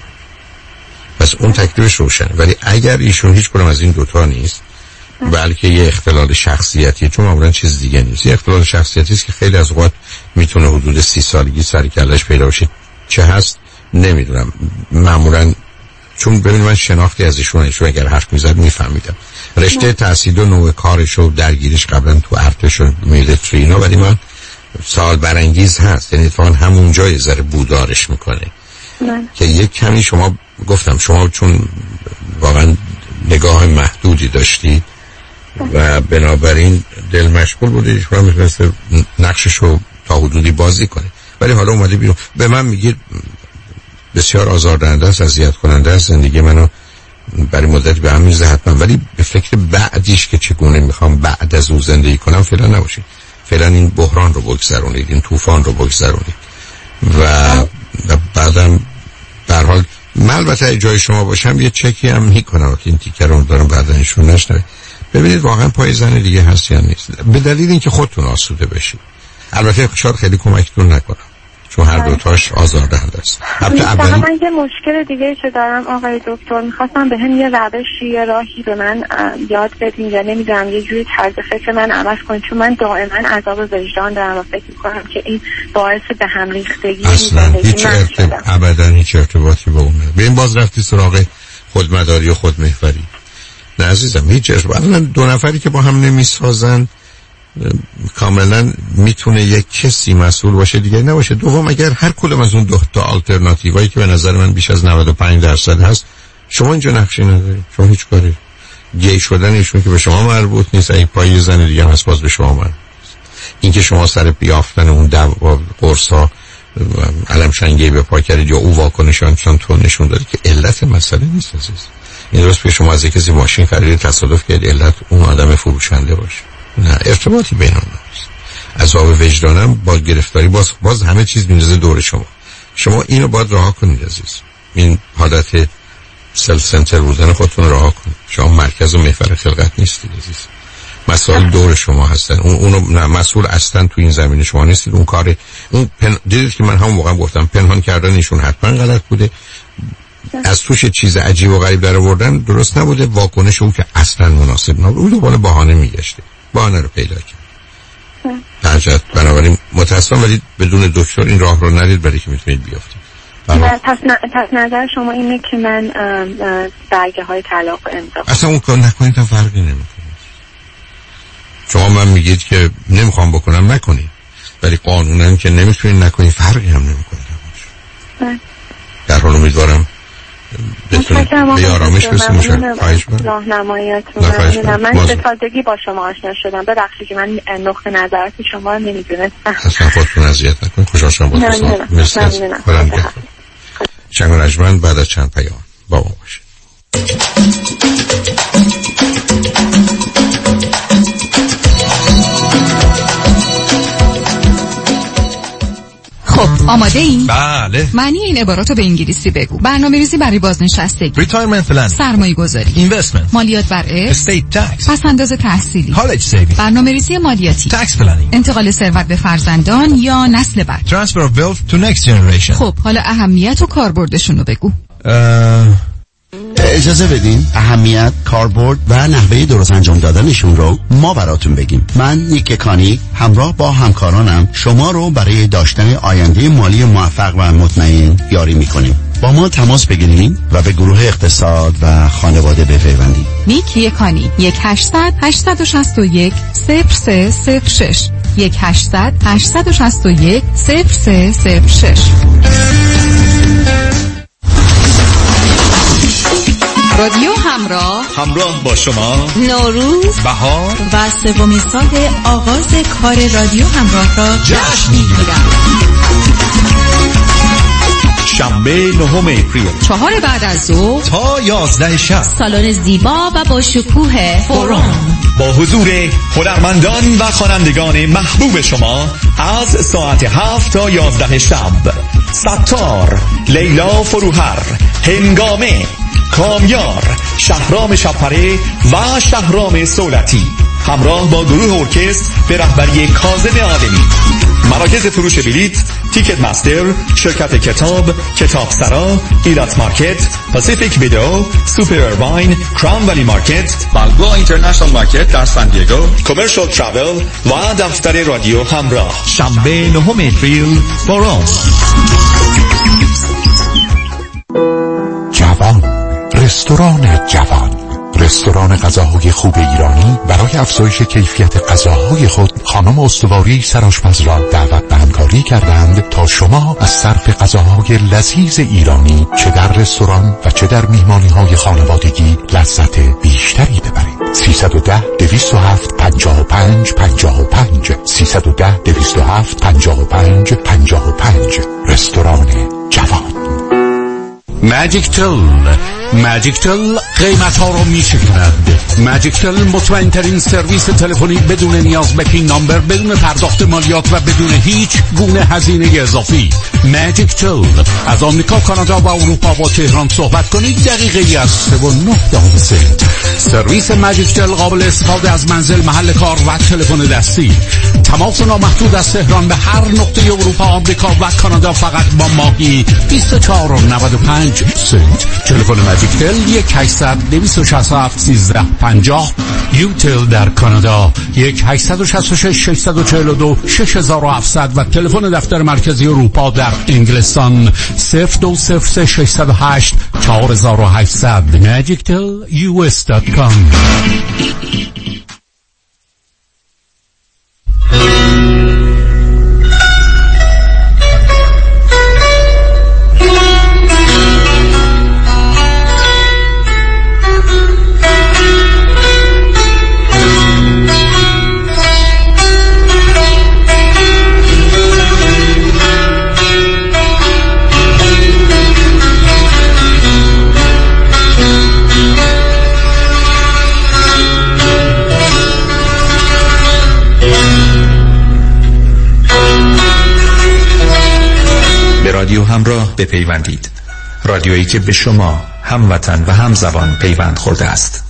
پس اون تکلیفش روشنه. ولی اگر ایشون هیچ کدوم از این دوتا نیست، بلکه یه اختلال شخصیتی، چون معمولا چیز دیگه نیست، یه اختلال شخصیتی است که خیلی از اوقات میتونه حدود سی سالگی سر کلش پیدا بشه. چه هست نمیدونم، معمولا چون ببین من شناختی از ایشون ایشون اگر حرف میزد میفهمیدم رشته تحصیل و نوع کارش و درگیریش قبلا تو ارتش و میلیتری اینا، ولی من سوال برانگیز هست، یعنی اتفاقا همون جای ذره بودارش میکنه من. که یک کمی شما گفتم شما چون واقعا نگاه محدودی داشتی و بنابراین دل مشغول بودی، شما میتونسته نقششو تا حدودی بازی کنه، ولی حالا اومده بیرون به من میگید بسیار آزاردهنده است، اذیت کننده است، زندگی منو برای مدت به هم میزه حتما، ولی به فکر بعدیش که چگونه میخوام بعد از اون زندگی کنم فعلا نباشید. فعلا این بحران رو بگذرونید، این طوفان رو بگذرونید و بعدم در حال من البته جای شما باشم یه چکی هم میکنم که این تیکه رو دارم بعدا ایشون نشنوه، ببینید واقعا پای زن دیگه هست یا نیست، به دلیل اینکه خودتون آسوده بشید. البته شاید خیلی کمکتون نکنم چون هر دوتاش آزاردهنده است. البته اولی من یه مشکل دیگه چه دارم آقای دکتر، میخواستم به هم یه روشی یه راهی به من یاد بدین یا نمیدونم یه جوری طرز فکر من عوض کنید، چون من دائما عذاب وجدان دارم و فکر میکنم که این باعث به هم ریختگی اصلا هیچ ارتباط ابدا هیچ ارتباطی با اون نداره. ببین باز رفتی سراغ خودمداری و خودمحوری. نه عزیزم هیچ ارتباطی. دو نفری که با هم نمیسازن کاملا میتونه یک کسی مسئول باشه دیگه نباشه. دوم اگر هر کدوم از اون دو تا آلترناتیوایی که به نظر من بیش از نود و پنج درصد هست شما اینجا نقشی ندارید، شما هیچ کاری گی شدن ایشون که به شما مربوط نیست، این پای زن دیگه هم هست باز به شما مربوط. این که شما سر بیافتن اون دعوا قرصا علم شنگی به پا کردید یا او واکنشان چون تو نشون دادی که علت مسئله نیست عزیز. این درست که شما از کسی ماشین خرید تصادف کردید علت اون آدم فروشنده باشه، نه ارتباطی بین اون نیست. عذاب وجدانم با گرفتاری باز باز همه چیز میندازه دور شما. شما اینو باید رها کنید عزیز، این حالت سلف سنتر بودن خودتون رها کنید. شما مرکز و محور خلقت نیستید عزیز، مسائل دور شما هستن. اون اونو نه مسئول اصلا تو این زمینه شما نیستید. اون کار اون پن... دیدید که من هم واقعا گفتم پنهان کردن ایشون حتما غلط بوده. از توش چیز عجیب و غریب در آوردن درست نبوده، واکنش اون که اصلا مناسب نبود، اون دنبال بهانه میگشته، بهانه رو پیدا کرد. درجت بنابراین متاسفم ولی بدون دکتر این راه رو ندید برای که میتونید بیافتید. پس, ن... پس نظر شما اینه که من برگه های طلاق امضا اصلا اون کار نکنید تا فرقی نمیکنه. شما من میگید که نمیخوام بکنم نکنید، ولی قانونا که نمیتونید نکنید فرقی هم نمیکنه. در حال امیدوارم بتونید به آرامش برسید. خواهش می‌کنم راهنماییاتون ممنونم. من به تازگی با شما آشنا شدم، ببخشید که من نقطه نظرات شما رو نمیدونستم. اصلا خودتون اذیت نکنید. خوشحال شدم با شما. مرسی. ممنونم. شنگ رجمن بعد از چند پیام با ما باشید. خب آماده این؟ بله. معنی این عبارات رو به انگلیسی بگو. برنامه‌ریزی برای بازنشستگی، retirement plan، سرمایه‌گذاری، investment، مالیات بر ارث، estate tax، پس‌انداز تحصیلی، college saving، برنامه‌ریزی مالیاتی، tax planning، انتقال ثروت به فرزندان یا نسل بعد، transfer of wealth to next generation. خب حالا اهمیت و کاربردشون رو بگو. اجازه بدین اهمیت، کاربرد و نحوه درست انجام دادنشون رو ما براتون بگیم. من نیک کانی همراه با همکارانم شما رو برای داشتن آینده مالی موفق و مطمئن یاری میکنیم. با ما تماس بگیرید و به گروه اقتصاد و خانواده بپیوندید. نیک کانی یک هشتصد هشتصد و شصت و یک صفر سه صفر شش یک هشتصد هشتصد و شصت و یک صفر سه صفر شش. رادیو همراه، همراه با شما. نوروز، بهار و سومین سال آغاز کار رادیو همراه را جشن می‌گیرد. شنبه نهم اپریل، چهار بعد از ظهر تا یازده شب، سالن زیبا و با شکوه فورام با حضور هنرمندان و خوانندگان محبوب شما از ساعت هفت تا یازده شب. ستار، لیلا فروهر، هنگامه، کامیار، شهرام شبپره و شهرام سولتی همراه با گروه ارکستر به رهبری کاظم آدمی. مراکز فروش بلیط: تیکت مستر، شرکت کتاب، کتاب سرا، ایلات مارکت، پاسیفیک ویدو، سوپر ارواین، کراون ولی مارکت، بالبوا اینترنشنال مارکت در سان دیگو، کامرشال ترافل و دفتر رادیو همراه. شنبه نهم اپریل، فورام. جوان، رستوران جوان، رستوران غذاهای خوب ایرانی برای افزایش کیفیت غذاهای خود خانم استواری سرآشپز را دعوت به همکاری کردند تا شما از صرف غذاهای لذیذ ایرانی چه در رستوران و چه در میهمانی‌های خانوادگی لذت بیشتری ببرید. سیصد و ده دویست و هفت پنجاه و پنج پنجاه و پنج سیصد و ده دویست و هفت پنجاه و پنج پنجاه و پنج. رستوران جوان. ماجیک تل ماجیک تل قیمت ها رو می شکند. ماجیک تل مطمئن ترین سرویس تلفنی بدون نیاز به پین نامبر، بدون پرداخت مالیات و بدون هیچ گونه هزینه اضافی. ماجیک تل از آمریکا، کانادا و اروپا با تهران صحبت کنید دقیقه از سه و نه دهم سنت. سرویس ماجیک تل قابل استفاده از منزل، محل کار و تلفن دستی. تماس نامحدود از تهران به هر نقطه اروپا، آمریکا و کانادا فقط با ماهی بیست و چهار و نود و پنج سنت. تلفن ماجیک تل یک هشتصد دویست و شصت و هفت سیزده پنجاه. یوتل در کانادا یک هشتصد و شصت و شش ششصد و چهل و دو شش هزار و هفتصد و تلفن دفتر مرکزی اروپا در انگلستان صفر دو صفر سه ششصد و هشت چهار هزار و هشتصد. ماجیک تل یو اس دات کام. رادیو همراه بپیوندید. رادیویی که به شما هموطن و همزبان پیوند خورده است.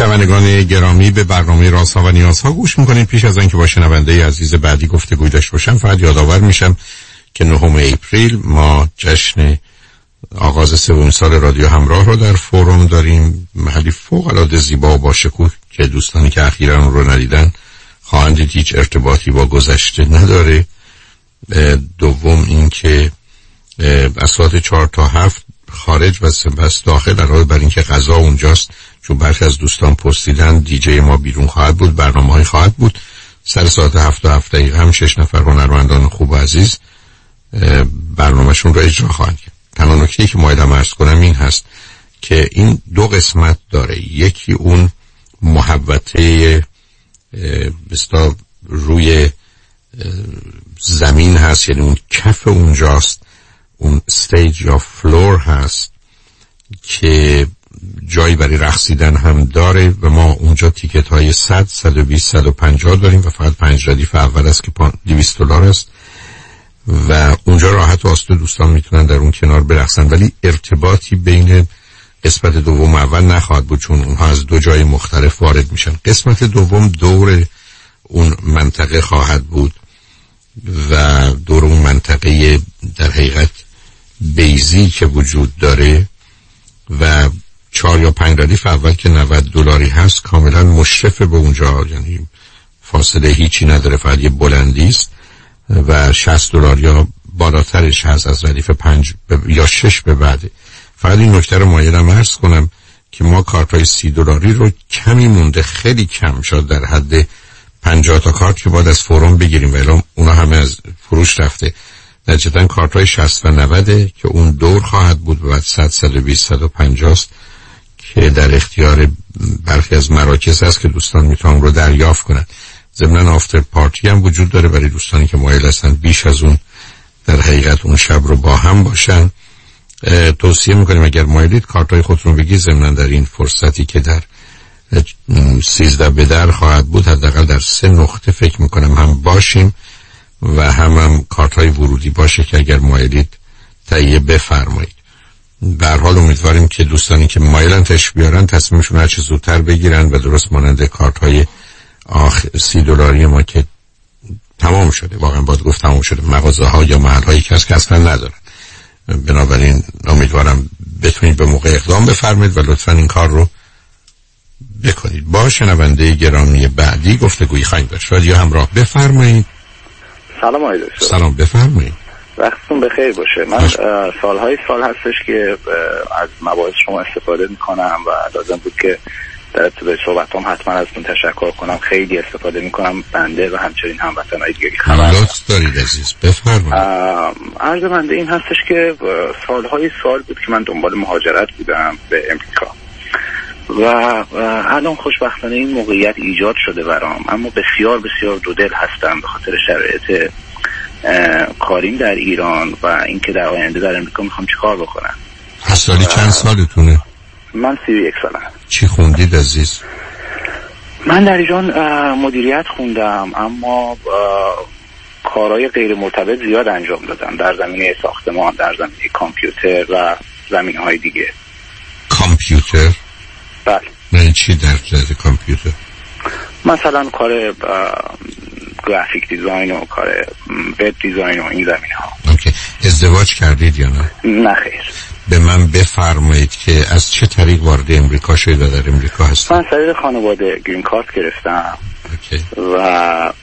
شنوندگان گرامی، به برنامه رازها و نیازها گوش میکنید. پیش از آنکه با شنونده عزیز بعدی گفتگوی داشته باشم فقط یادآور میشم که نهم اپریل ما جشن آغاز سوم سال رادیو همراه رو در فورم داریم، محلی فوق العاده زیبا و با شکوه که دوستانی که اخیراً رو ندیدن خواهند دید هیچ ارتباطی با گذشته نداره. دوم این که از ساعت چهار تا هفت خارج و سپس داخل، علاوه بر اینکه غذا اونجاست، چون برخی از دوستان پرسیدن دیجی ما بیرون خواهد بود، برنامه‌های خواهد بود. سر ساعت هفت تا هفت دقیقه هم شش نفر هنرمندان خوب و عزیز برنامهشون رو اجرا خواهند کرد. تنها نکته‌ای که مایلم عرض کنم این هست که این دو قسمت داره. یکی اون محوطه بستا روی زمین هست، یعنی اون کف اونجاست، اون استیج یا فلور هست که جایی برای رقصیدن هم داره و ما اونجا تیکت های صد، صد و بیست، صد و پنجاه داریم و فقط پنج ردیف اول است که دویست دلار است و اونجا راحت و آسوده دوستان میتونن در اون کنار برقصن، ولی ارتباطی بین قسمت دوم اول نخواهد بود چون اونها از دو جای مختلف وارد میشن. قسمت دوم دور اون منطقه خواهد بود و دور اون منطقه در حقیقت بیزی که وجود داره و چهار یا پنج ردیف اول که نود دلاری هست کاملا مشرف به اونجا، یعنی فاصله هیچی نداره، فقط یه بلندی است و شصت دلار یا بالاترش هست از ردیف پنج یا شش به بعد. فقط این نکته رو مایلم عرض کنم که ما کارت های سی دلاری رو کمی مونده، خیلی کم شد، در حد پنجاه تا کارت که باید از فورم بگیریم و الان اونا همه از فروش رفته. نتیجتاً کارت های شصت و نود که اون دور خواهد بود و بعد صد، صد و بیست، صد و پنجاه است که در اختیار برخی از مراکز هست که دوستان میتونن رو دریافت کنن. ضمناً آفتر پارتی هم وجود داره برای دوستانی که مایل هستن بیش از اون در حقیقت اون شب رو با هم باشن. توصیه میکنیم اگر مایلید کارتای خودتون بگی، ضمناً در این فرصتی که در سیزده به در خواهد بود حداقل در سه نقطه فکر میکنم هم باشیم و هم هم کارتای ورودی باشه که اگر مایلید تهیه بفرمایید. به هر حال امیدواریم که دوستانی که مایلن تشریف بیارن تصمیمشون هر چه زودتر بگیرن و درست مانند کارتای آخ سی دلاری ما که تمام شده، واقعا باید گفت تمام شده، مغازه ها یا محل هایی که اصلا ندارن. بنابراین امیدوارم بتونید به موقع اقدام بفرمایید و لطفا این کار رو بکنید. با شنونده گرامی بعدی گفتگویی خواهیم داشت. رادیو همراه، بفرمایید. سلام آقای دکتر. سلام، بفرمایید. وقتتون بخیر باشه. من سالهای سال هستش که از مباحث شما استفاده میکنم و لازم بود که در ابتدای صحبتام حتما ازتون تشکر کنم. خیلی استفاده میکنم بنده و همچنین هموطنهای دیگری. خبر لطف دارید عزیز، بفرمایید. عرض بنده این هستش که سالهای سال بود که من دنبال مهاجرت بودم به امریکا و الان خوشبختانه این موقعیت ایجاد شده برام، اما بسیار بسیار دودل هستم به خاطر شرایط کاریم در ایران و اینکه در آینده در امریکا میخوام چی کار بکنم. از سالی چند سالتونه؟ من سی و یک سالم. چی خوندید عزیز؟ من در ایران مدیریت خوندم اما کارهای غیر مرتبط زیاد انجام دادم در زمینه ساختمان، در زمینه کامپیوتر و زمینه های دیگه. کامپیوتر؟ بله. من چی در زمینه کامپیوتر؟ مثلا کار گرافیک دیزاین و کار وب دیزاین و این زمینه ها. اوکی. ازدواج کردید یا نه؟ نه خیر. به من بفرمایید که از چه طریق وارد امریکا شدید و در امریکا هستید؟ من طریق خانواده گرین کارت گرفتم. اوکی. و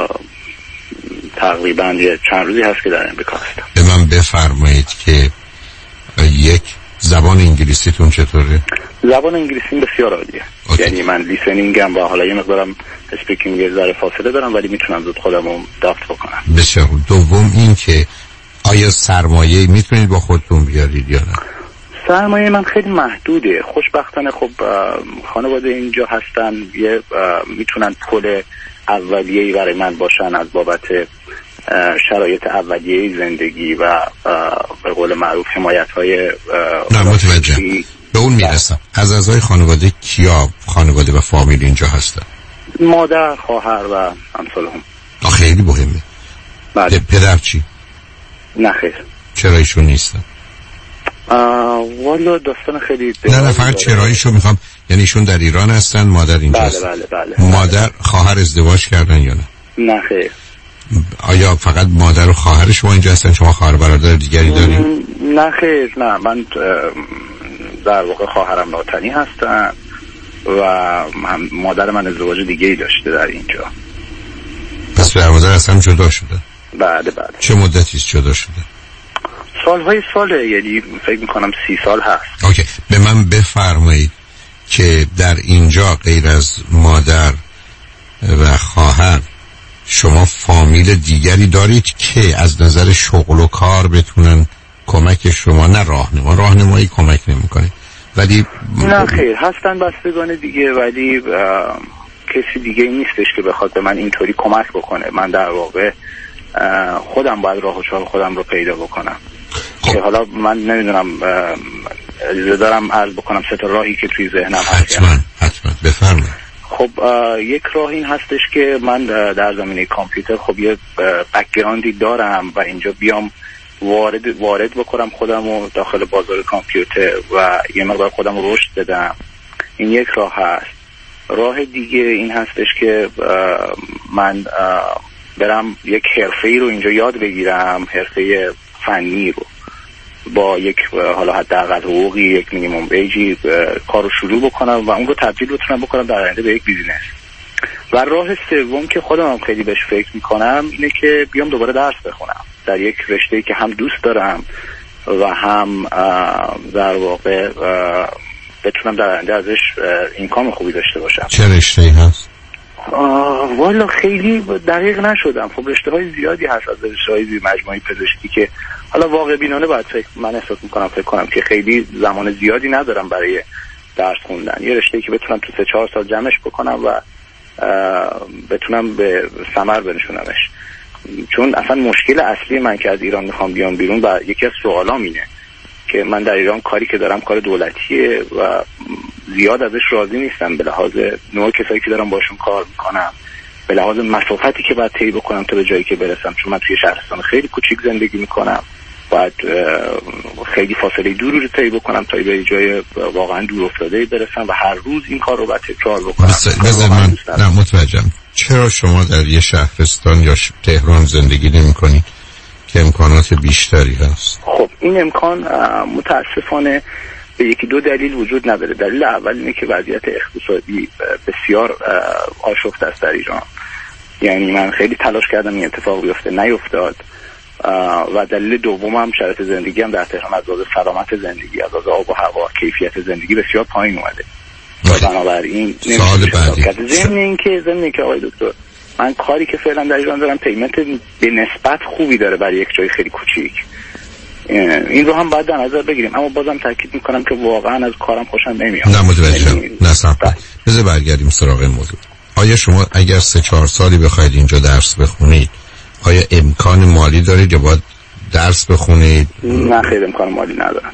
تقریبا یه چند روزی هست که در امریکا هستم. به من بفرمایید که یک زبان انگلیسیتون چطوره؟ زبان انگلیسی بسیار عالیه. یعنی من لیسنینگم و حالا یه مقدارم اسپیکینگ یه ذره فاصله دارم ولی میتونم زود خودم رو دفت بکنم. بسیار. دوم این که آیا سرمایه میتونید با خودتون بیارید یا نه؟ سرمایه من خیلی محدوده. خوشبختانه خب خانواده اینجا هستن، یه میتونن پول اولیه‌ای برای من باشن از بابت شرایط اولیه زندگی و به قول معروف حمایت‌های. نه متوجه به اون میرسم. از اعضای خانواده کیا خانواده و فامیل اینجا هستن؟ مادر، خواهر و همسالهم. خیلی مهمه. بله. پدر چی؟ نه خیر. چرا ایشون نیستن؟ والا داستان خیلی نه نه فقط چراییشو میخوام، یعنی ایشون در ایران هستن، مادر اینجاست؟ بله بله بله. مادر خواهر ازدواج کردن یا نه؟ نه خیر. آیا فقط مادر و خواهر شما اینجا هستن؟ شما خواهر برادر دیگری دارین؟ نه خیر، نه من در واقع خواهرم ناتنی هستن و مادر من ازدواج دیگه ای داشته در اینجا. پس در مادر اصلا جدا شده؟ بله بله. چه مدتی جدا شده؟ سالهای ساله، یعنی فکر میکنم سی سال هست. اوکی، به من بفرمایید که در اینجا غیر از مادر و خواهر شما فامیل دیگری دارید که از نظر شغل و کار بتونن کمک شما؟ نه راهنما، راهنمایی کمک نمیکنه ولی نه خیر، هستن بستگان دیگه، ولی کسی دیگه نیستش که بخواد به من اینطوری کمک بکنه. من در واقع خودم باید راه و چاه خودم رو پیدا بکنم. خب. که حالا من نمیدونم، اجازه دارم عرض بکنم سه تا راهی که توی ذهنم هست. حتما حتما بفرمایید. خب یک راه این هستش که من در زمینه کامپیوتر خب یه بک‌گراندی دارم و اینجا بیام وارد وارد بکنم خودم رو داخل بازار کامپیوتر و یه مقدار خودم رو رشد بدم. این یک راه هست. راه دیگه این هستش که من برم یک حرفه‌ای رو اینجا یاد بگیرم، حرفه فنی رو، با یک حالا حداقل حقوقی، یک مینیمم ویجی کار رو شروع بکنم و اون رو تبدیل بتونم بکنم در آینده به یک بیزینس. و راه سوم که خودم هم خیلی بهش فکر میکنم اینه که بیام دوباره درس بخونم در یک رشته‌ای که هم دوست دارم و هم در واقع بتونم در آینده ازش اینکام خوبی داشته باشم. چه رشته‌ای هست؟ والا خیلی دقیق نشدم. خب رشته های زیادی هست، از رشته های زیر مجموعی پزشکی که حالا واقع بینانه باید فکر من احساس میکنم فکر کنم که خیلی زمان زیادی ندارم برای درس خوندن. یه رشته‌ای که بتونم تو سه چهار سال جمعش بکنم و بتونم به ثمر برسونمش. چون اصلا مشکل اصلی من که از ایران میخوام بیام بیرون و یکی از سوالام اینه که من در ایران کاری که دارم کار دولتیه و زیاد ازش راضی نیستم، به لحاظ نوع کسایی که دارم باشون کار میکنم، به لحاظ مسافتی که باید طی بکنم تا به جایی که برسم. چون من توی شهرستان خیلی کوچیک زندگی میکنم، باید خیلی فاصله دور رو طی بکنم تا به جای واقعا دور افتاده برسم و هر روز این کار رو باید تکرار بکنم. بذار من نه متوجهم چرا شما در یه شهرستان یا تهران زندگی نمی‌کنید که امکانات بیشتری هست؟ خب این امکان متاسفانه به یکی دو دلیل وجود نداره. دلیل اول اینه که وضعیت اقتصادی بسیار آشفته است در ایران. یعنی من خیلی تلاش کردم این اتفاق بیفته، نیفتاد. و دلیل دوم هم شرایط زندگی هم در تهران از لحاظ سلامت زندگی، از لحاظ آب و هوا، کیفیت زندگی بسیار پایین اومده. بنابراین نمیشه ضمن اینکه ضمن اینکه آقای دکتر من کاری که فعلا در ایران دارم پیمنت به نسبت خوبی داره برای یک جای خیلی کوچیک. این رو هم باید در نظر بگیریم. اما بازم تاکید میکنم که واقعا از کارم خوشم نمیاد. نه متوجهم. نه صاحب بذار برگردیم سراغ موضوع. آیا شما اگر سه چهار سالی بخواید اینجا درس بخونید آیا امکان مالی دارید یا باید درس بخونید؟ نه خیلی امکان مالی ندارم.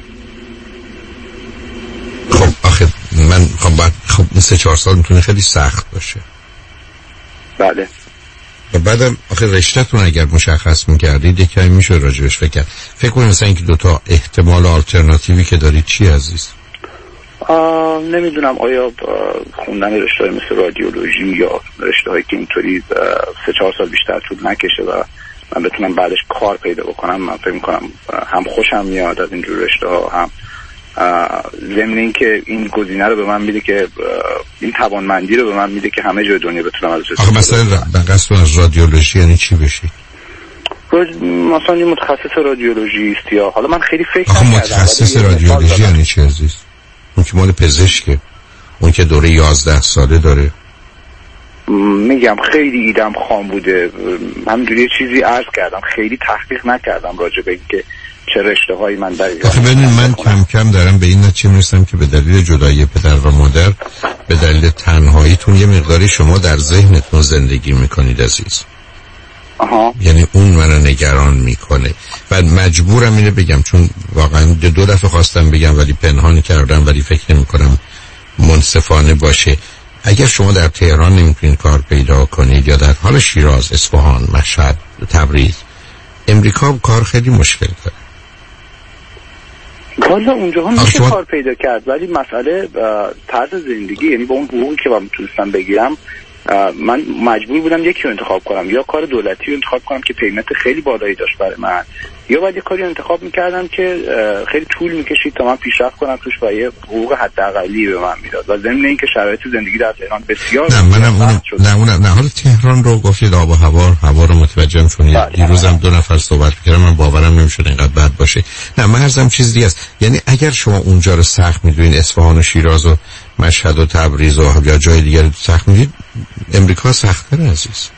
خب آخه من خب بعد خب این سه چهار سال میتونه خیلی سخت باشه. بله. و بعدم آخه رشته‌تون اگر مشخص می‌کردید یکمی میشه راجبش فکر کرد. فکر کنید مثلا اینکه دو تا احتمال آلترناتیوی که دارید چی عزیز؟ نمیدونم آیا خوندن رشته‌های مثل رادیولوژی یا رشته‌هایی که اینطوری سه چهار سال بیشتر طول نکشه و من بتونم بعدش کار پیدا بکنم. من فکر می‌کنم هم خوشم میاد از اینجور رشته‌ها، هم ضمن این که این گزینه رو به من میده که این توانمندی رو به من میده که همه جای دنیا بتونم ازش استفاده کنم. مثلا قصد از رادیولوژی یعنی چی بشید؟ مثلا یه متخصص رادیولوژیست یا حالا من خیلی فکر نکردم. متخصص رادیولوژی یعنی چی عزیز؟ اون که مال پزشکه، اون که دوره یازده ساله داره. میگم خیلی ایدم خام بوده، همینجوری چیزی عرض کردم، خیلی تحقیق نکردم راجع به اینکه چه رشته‌هایی من در ایران. آخه ببینید من کم کم دارم به این نتیجه میرسم که به دلیل جدایی پدر و مادر، به دلیل تنهاییتون یه مقداری شما در ذهنتون زندگی میکنید عزیز. آها. یعنی اون منو نگران میکنه و مجبورم اینو بگم چون واقعا دو دفعه خواستم بگم ولی پنهان کردم، ولی فکر نمی‌کنم منصفانه باشه. اگر شما در تهران نمیتونید کار پیدا کنید یا در حال شیراز، اصفهان، مشهد، تبریز، امریکا کار خیلی مشکل داره. حالا اونجا هم میشه شما... کار پیدا کرد، ولی مسئله طرز زندگی، یعنی با اون حقوقی که من میتونستم بگیرم من مجبور بودم یکی رو انتخاب کنم، یا کار دولتی رو انتخاب کنم که قیمت خیلی بالایی داشت برای من، یا باید یه کاری انتخاب میکردم که خیلی طول میکشید تا من پیشرفت کنم توش و یه حقوق حداقلی به من میداد، و ضمن اینکه شرایط زندگی در تهران بسیار نه منم اون نه اونم نه حالا تهران رو گفتید آب و هوا هوا رو متوجهم شدم. دیروزم دو نفر صحبت کردم، من باورم نمیشد اینقدر بد باشه. نه من عرضم چیز دیگه است، یعنی اگر شما اونجا رو سخت میدونید، اصفهان و شیراز و مشهد و تبریز و یا جای دیگر سخت میدید، امریکا سخت‌تره عزیز.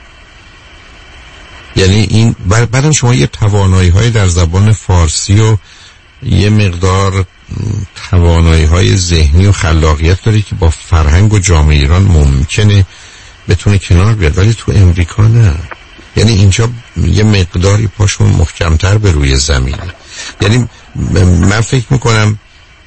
یعنی این بعدم شما یه توانایی های در زبان فارسی و یه مقدار توانایی های ذهنی و خلاقیت داری که با فرهنگ و جامعه ایران ممکنه بتونه کنار بیاد، ولی تو امریکا نه. یعنی اینجا یه مقداری پاشون محکمتر به روی زمینه. یعنی من فکر میکنم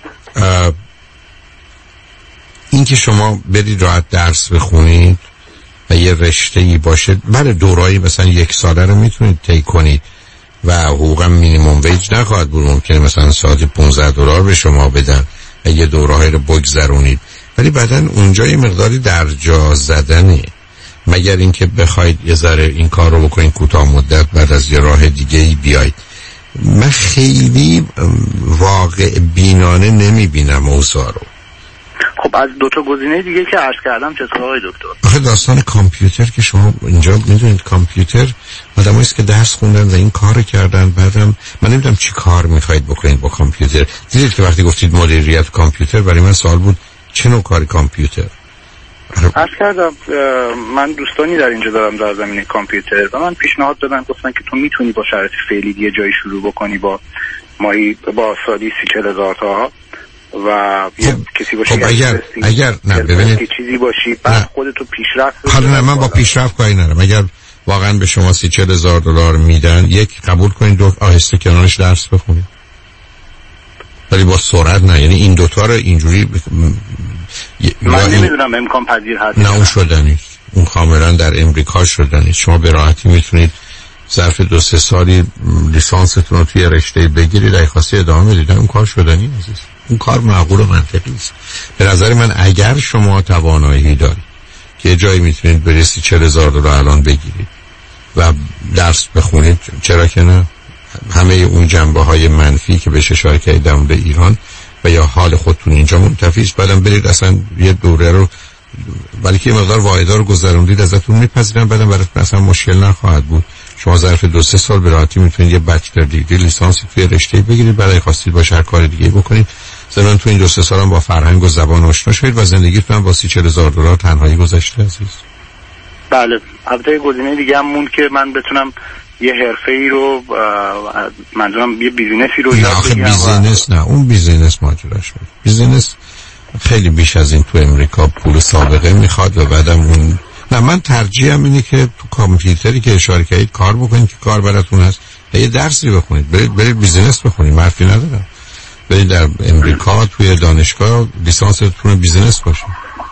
این که شما برید راحت درس بخونید و یه رشته‌ای باشه، برای دورایی مثلا یک ساله رو میتونید طی کنید و حقوقم مینیمم ویج نخواهد بود، ممکنه مثلا ساعت پانزده دلار به شما بدن و یه دوره‌ای رو بگذرونید، ولی بعداً اونجا یه مقداری درجا زدنه، مگر اینکه بخواید یه ذره این کار رو بکنید کوتاه مدت بعد از یه راه دیگه‌ای بیاید. من خیلی واقع بینانه نمیبینم اوضاع رو. خب از دو تا گزینه دیگه که عرض کردم چطور آقای دکتر؟ آخه داستان کامپیوتر که شما اینجا میدونید، کامپیوتر آدمایی است که درس خوندن و این کارو کردن، بعدم من نمیدونم چی کار میخواید بکنید با کامپیوتر. دیدید که وقتی گفتید مدیریت کامپیوتر، برای من سوال بود چه نوع کاری کامپیوتر؟ عرض کردم من دوستانی در اینجا دارم در زمینه کامپیوتر و من پیشنهاد دادن، گفتن که تو میتونی با شرایط فعلی یه جایی شروع بکنی با مایی با سالی سی چهل هزار تا و خب کسی باشی خب اگر اگر نه ببینید چیزی باشی بعد خودتو پیشرفت. حالا نه من با پیشرفت کاری ندارم. اگر واقعا به شما سی چهل هزار دلار میدن، یک قبول کنید، دو آهسته کنارش درس بخونید، ولی با سرعت نه. یعنی این دوتا رو اینجوری ب... من نمیدونم امکان پذیر هست نه. اون شدنی، اون کاملا در امریکا شدنی. شما به راحتی میتونید ظرف دو سه سالی لیسانستون رو توی رشته بگیرید، اگه خواستی ادامه بدید. اون کار شدنی عزیز، اون کار معقول و منطقی است. به نظر من اگر شما توانایی دارید که یه جایی میتونید برسی چهل هزار دلار الان بگیرید و درس بخونید، چرا که نه؟ همه اون جنبه های منفی که بهش اشاره کردید در مورد ایران و یا حال خودتون اینجا منتفی است، بعدم برید اصلا یه دوره رو، ولی که مقدار واحدا رو گذروندید ازتون میپذیرن، بعدم براتون اصلا مشکل نخواهد بود. شما ظرف دو سه سال به راحتی میتونید یه بچلر دیگری لیسانس توی رشته بگیرید، بعد خواستید باشه هر کار دیگه بکنید. ضمن تو این دو سه سال هم با فرهنگ و زبان آشنا شدید و زندگیتون هم با سی چهل هزار دلار تنهایی گذشته عزیز. بله، البته گزینه دیگه هم مون که من بتونم یه حرفه‌ای رو، منظورم یه بیزینسی رو یاد بگیرم. نه بیزینس نه، اون بیزینس ماجراش بود. بیزینس خیلی بیش از این تو امریکا پول سابقه میخواد و بعدم اون نه. من ترجیحم اینه که تو کامپیوتری که اشاره کردید کار بکنید که کار براتون هست، یه درسی بخونید، برید برید بیزینس بخونید، حرفی ندارم. برید در امریکا توی دانشگاه لیسانستون بیزینس باشه.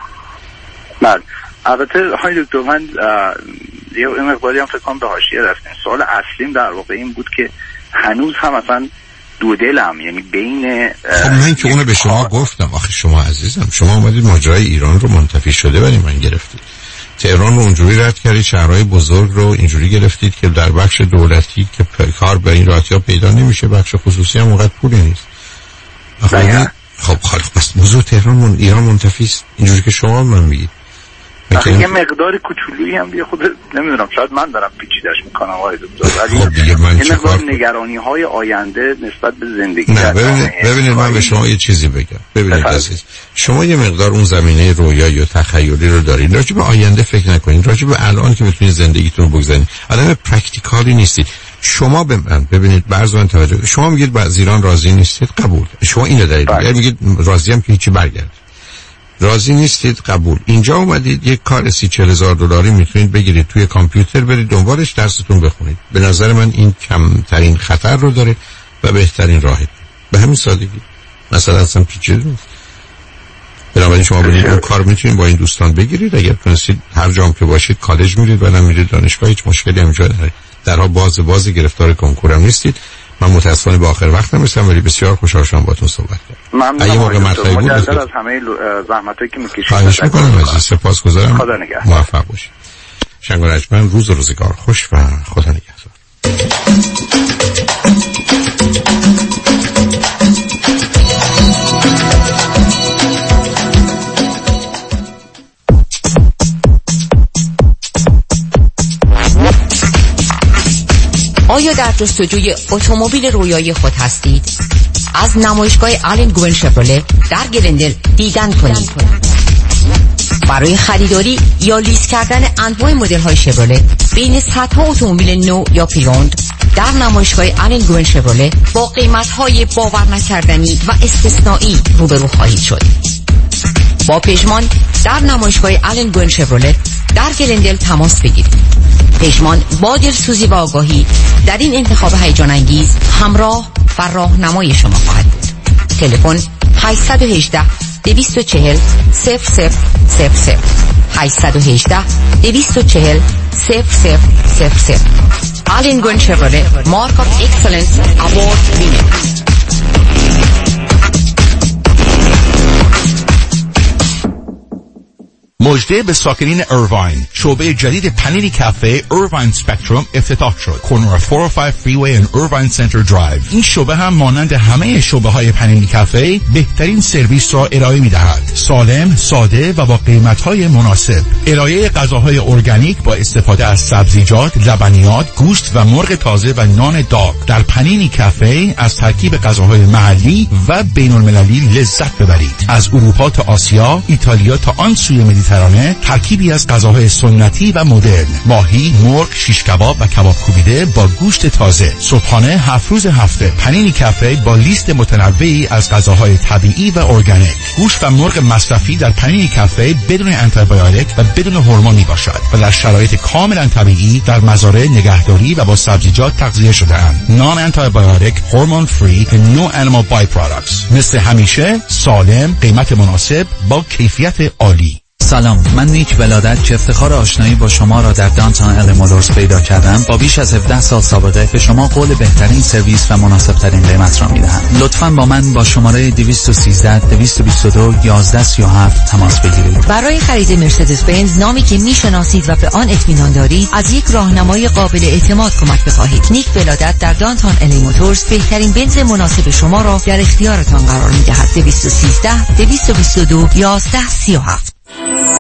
بله، البته های دکتر من یه مقداری هم فکر کنم به حاشیه رفتیم. سوال اصلیم در واقع این بود که هنوز هم اصلا دو دلم، یعنی بین خب من که اونو به شما گفتم. آخه شما عزیزم، شما اومدید ماجرای ایران رو منتفی شده ولی من گرفتید، تهران رو اونجوری رد کردید، شهرهای بزرگ رو اینجوری گرفتید که در بخش دولتی که کار به این راحتی ها پیدا نمیشه، بخش خصوصی هم اونقدر پولی نیست. آخه خب خالق بس موضوع تهران من ایران منتفی است اینجوری که شما من میگید. یه مقدار کوچولویی هم دیگه خود نمیدونم، شاید من دارم پیچیدش میکنم آقای دکتر، ولی خب دیگه من یه مقدار نگرانی های آینده نسبت به زندگی. نه ببینید ببینید من به شما یه چیزی بگم. ببینید عزیز، شما یه مقدار اون زمینه رویایی یا تخیلی رو دارید، راجع به آینده فکر نکنید، راجع به الان که میتونید زندگیتون رو بگذارید. آدم پرکتیکالی نیستید. شما به من ببینید، برز من توجه، شما میگید با ایران راضی نیستید، قبول. شما اینو دارید، یا میگید راضی ام که هیچی برگرد. راضی نیستید، قبول. اینجا اومدید یک کار سی چهل هزار دلاری میتونید بگیرید توی کامپیوتر، برید دنبالش درستون بخونید. به نظر من این کمترین خطر رو داره و بهترین راهه. به همین سادگی. مثلا اصلا پیچیده نیست. بنابراین شما برید اون کار میتونید با این دوستان بگیرید. اگر تونستید هر جام که باشید کالج میرید، بعدم میرید دانشگاه، هیچ مشکلی هم جا نداره. درها باز باز گرفتار کنکور هم نیستید. من متاسفانه به آخر وقت نمیرسم، ولی بسیار خوشحال شدم باهاتون صحبت کردم. اگه موقع مطلبی بود مجدد از همه زحمتایی که میکشید خواهش میکنم عزیز، سپاسگزارم. خدا نگهدار. موفق باشید. شنگ و رجمن، روز و روزگار خوش و خدا نگهدار. آیا در جستجوی اتومبیل رویای خود هستید؟ از نمایشگاه آلن گوین شفرله در گلندل دیدن کنید. برای خریداری یا لیز کردن انواع مدل های شفرله بین صدها اتومبیل نو یا پریوند در نمایشگاه آلن گوین شفرله با قیمت های باور نکردنی و استثنایی روبرو خواهید شد. با پژمان در نمایشگاه آلن گوین شفرله در گلندل تماس بگیرید. پژمان با دلسوزی و آگاهی در این انتخاب هیجان انگیز همراه و راهنمای شما خواهد بود. تلفن هشت یک هشت دو چهار صفر صفر صفر صفر هشت یک هشت دو چهار صفر صفر صفر صفر. آلن گوین شفرله مارک آف اکسلنس اوارد وینر. مژده به ساکنین ایرواین، شعبه جدید پنیری کافه ایرواین سپکتروم افتتاح شد. کورنر چهارصد و پنج فریوی و ایرواین سنتر درایو. این شعبه هم مانند همه شعبه های پنیری کافه بهترین سرویس را ارائه می دهد. سالم، ساده و با قیمت های مناسب. ارائه غذاهای ارگانیک با استفاده از سبزیجات، لبنیات، گوشت و مرغ تازه و نان داغ. در پنیری کافه از ترکیب غذاهای محلی و بین المللی لذت ببرید. از اروپا تا آسیا، ایتالیا تا آن سوی مدیترانه ترکیبی از غذاهای سنتی و مدرن. ماهی، مرغ، شیش کباب و کباب کوبیده با گوشت تازه. صبحانه هفت روز هفته. پنیری کافه با لیست متنوعی از غذاهای طبیعی و ارگانیک. گوشت و مرغ مصرفی در پنیری کافه بدون آنتیبیوتیک و بدون هورمون می باشد و در شرایط کاملا طبیعی در مزارع نگهداری و با سبزیجات تغذیه شده اند. نان آنتیبیوتیک، هورمون فری و نو انیمال بای پروداکتس. مثل همیشه سالم، قیمت مناسب با کیفیت عالی. سلام، من نیک ولادت که افتخار آشنایی با شما را در دانتان ال مولورز پیدا کردم با بیش از هفده سال سابقه به شما قول بهترین سرویس و مناسب ترین قیمت را میدهم. لطفاً با من با شماره دویست و سیزده دویست و بیست و دو یازده سی و هفت تماس بگیرید. برای خرید مرسدس بنز نامی که میشناسید و به آن اطمینان دارید از یک راهنمای قابل اعتماد کمک بخواهید. نیک ولادت در دانتان ال مولورز بهترین بنز مناسب شما را در اختیارتان قرار میدهد. دویست و سیزده دویست و بیست و دو یازده سی و هفت.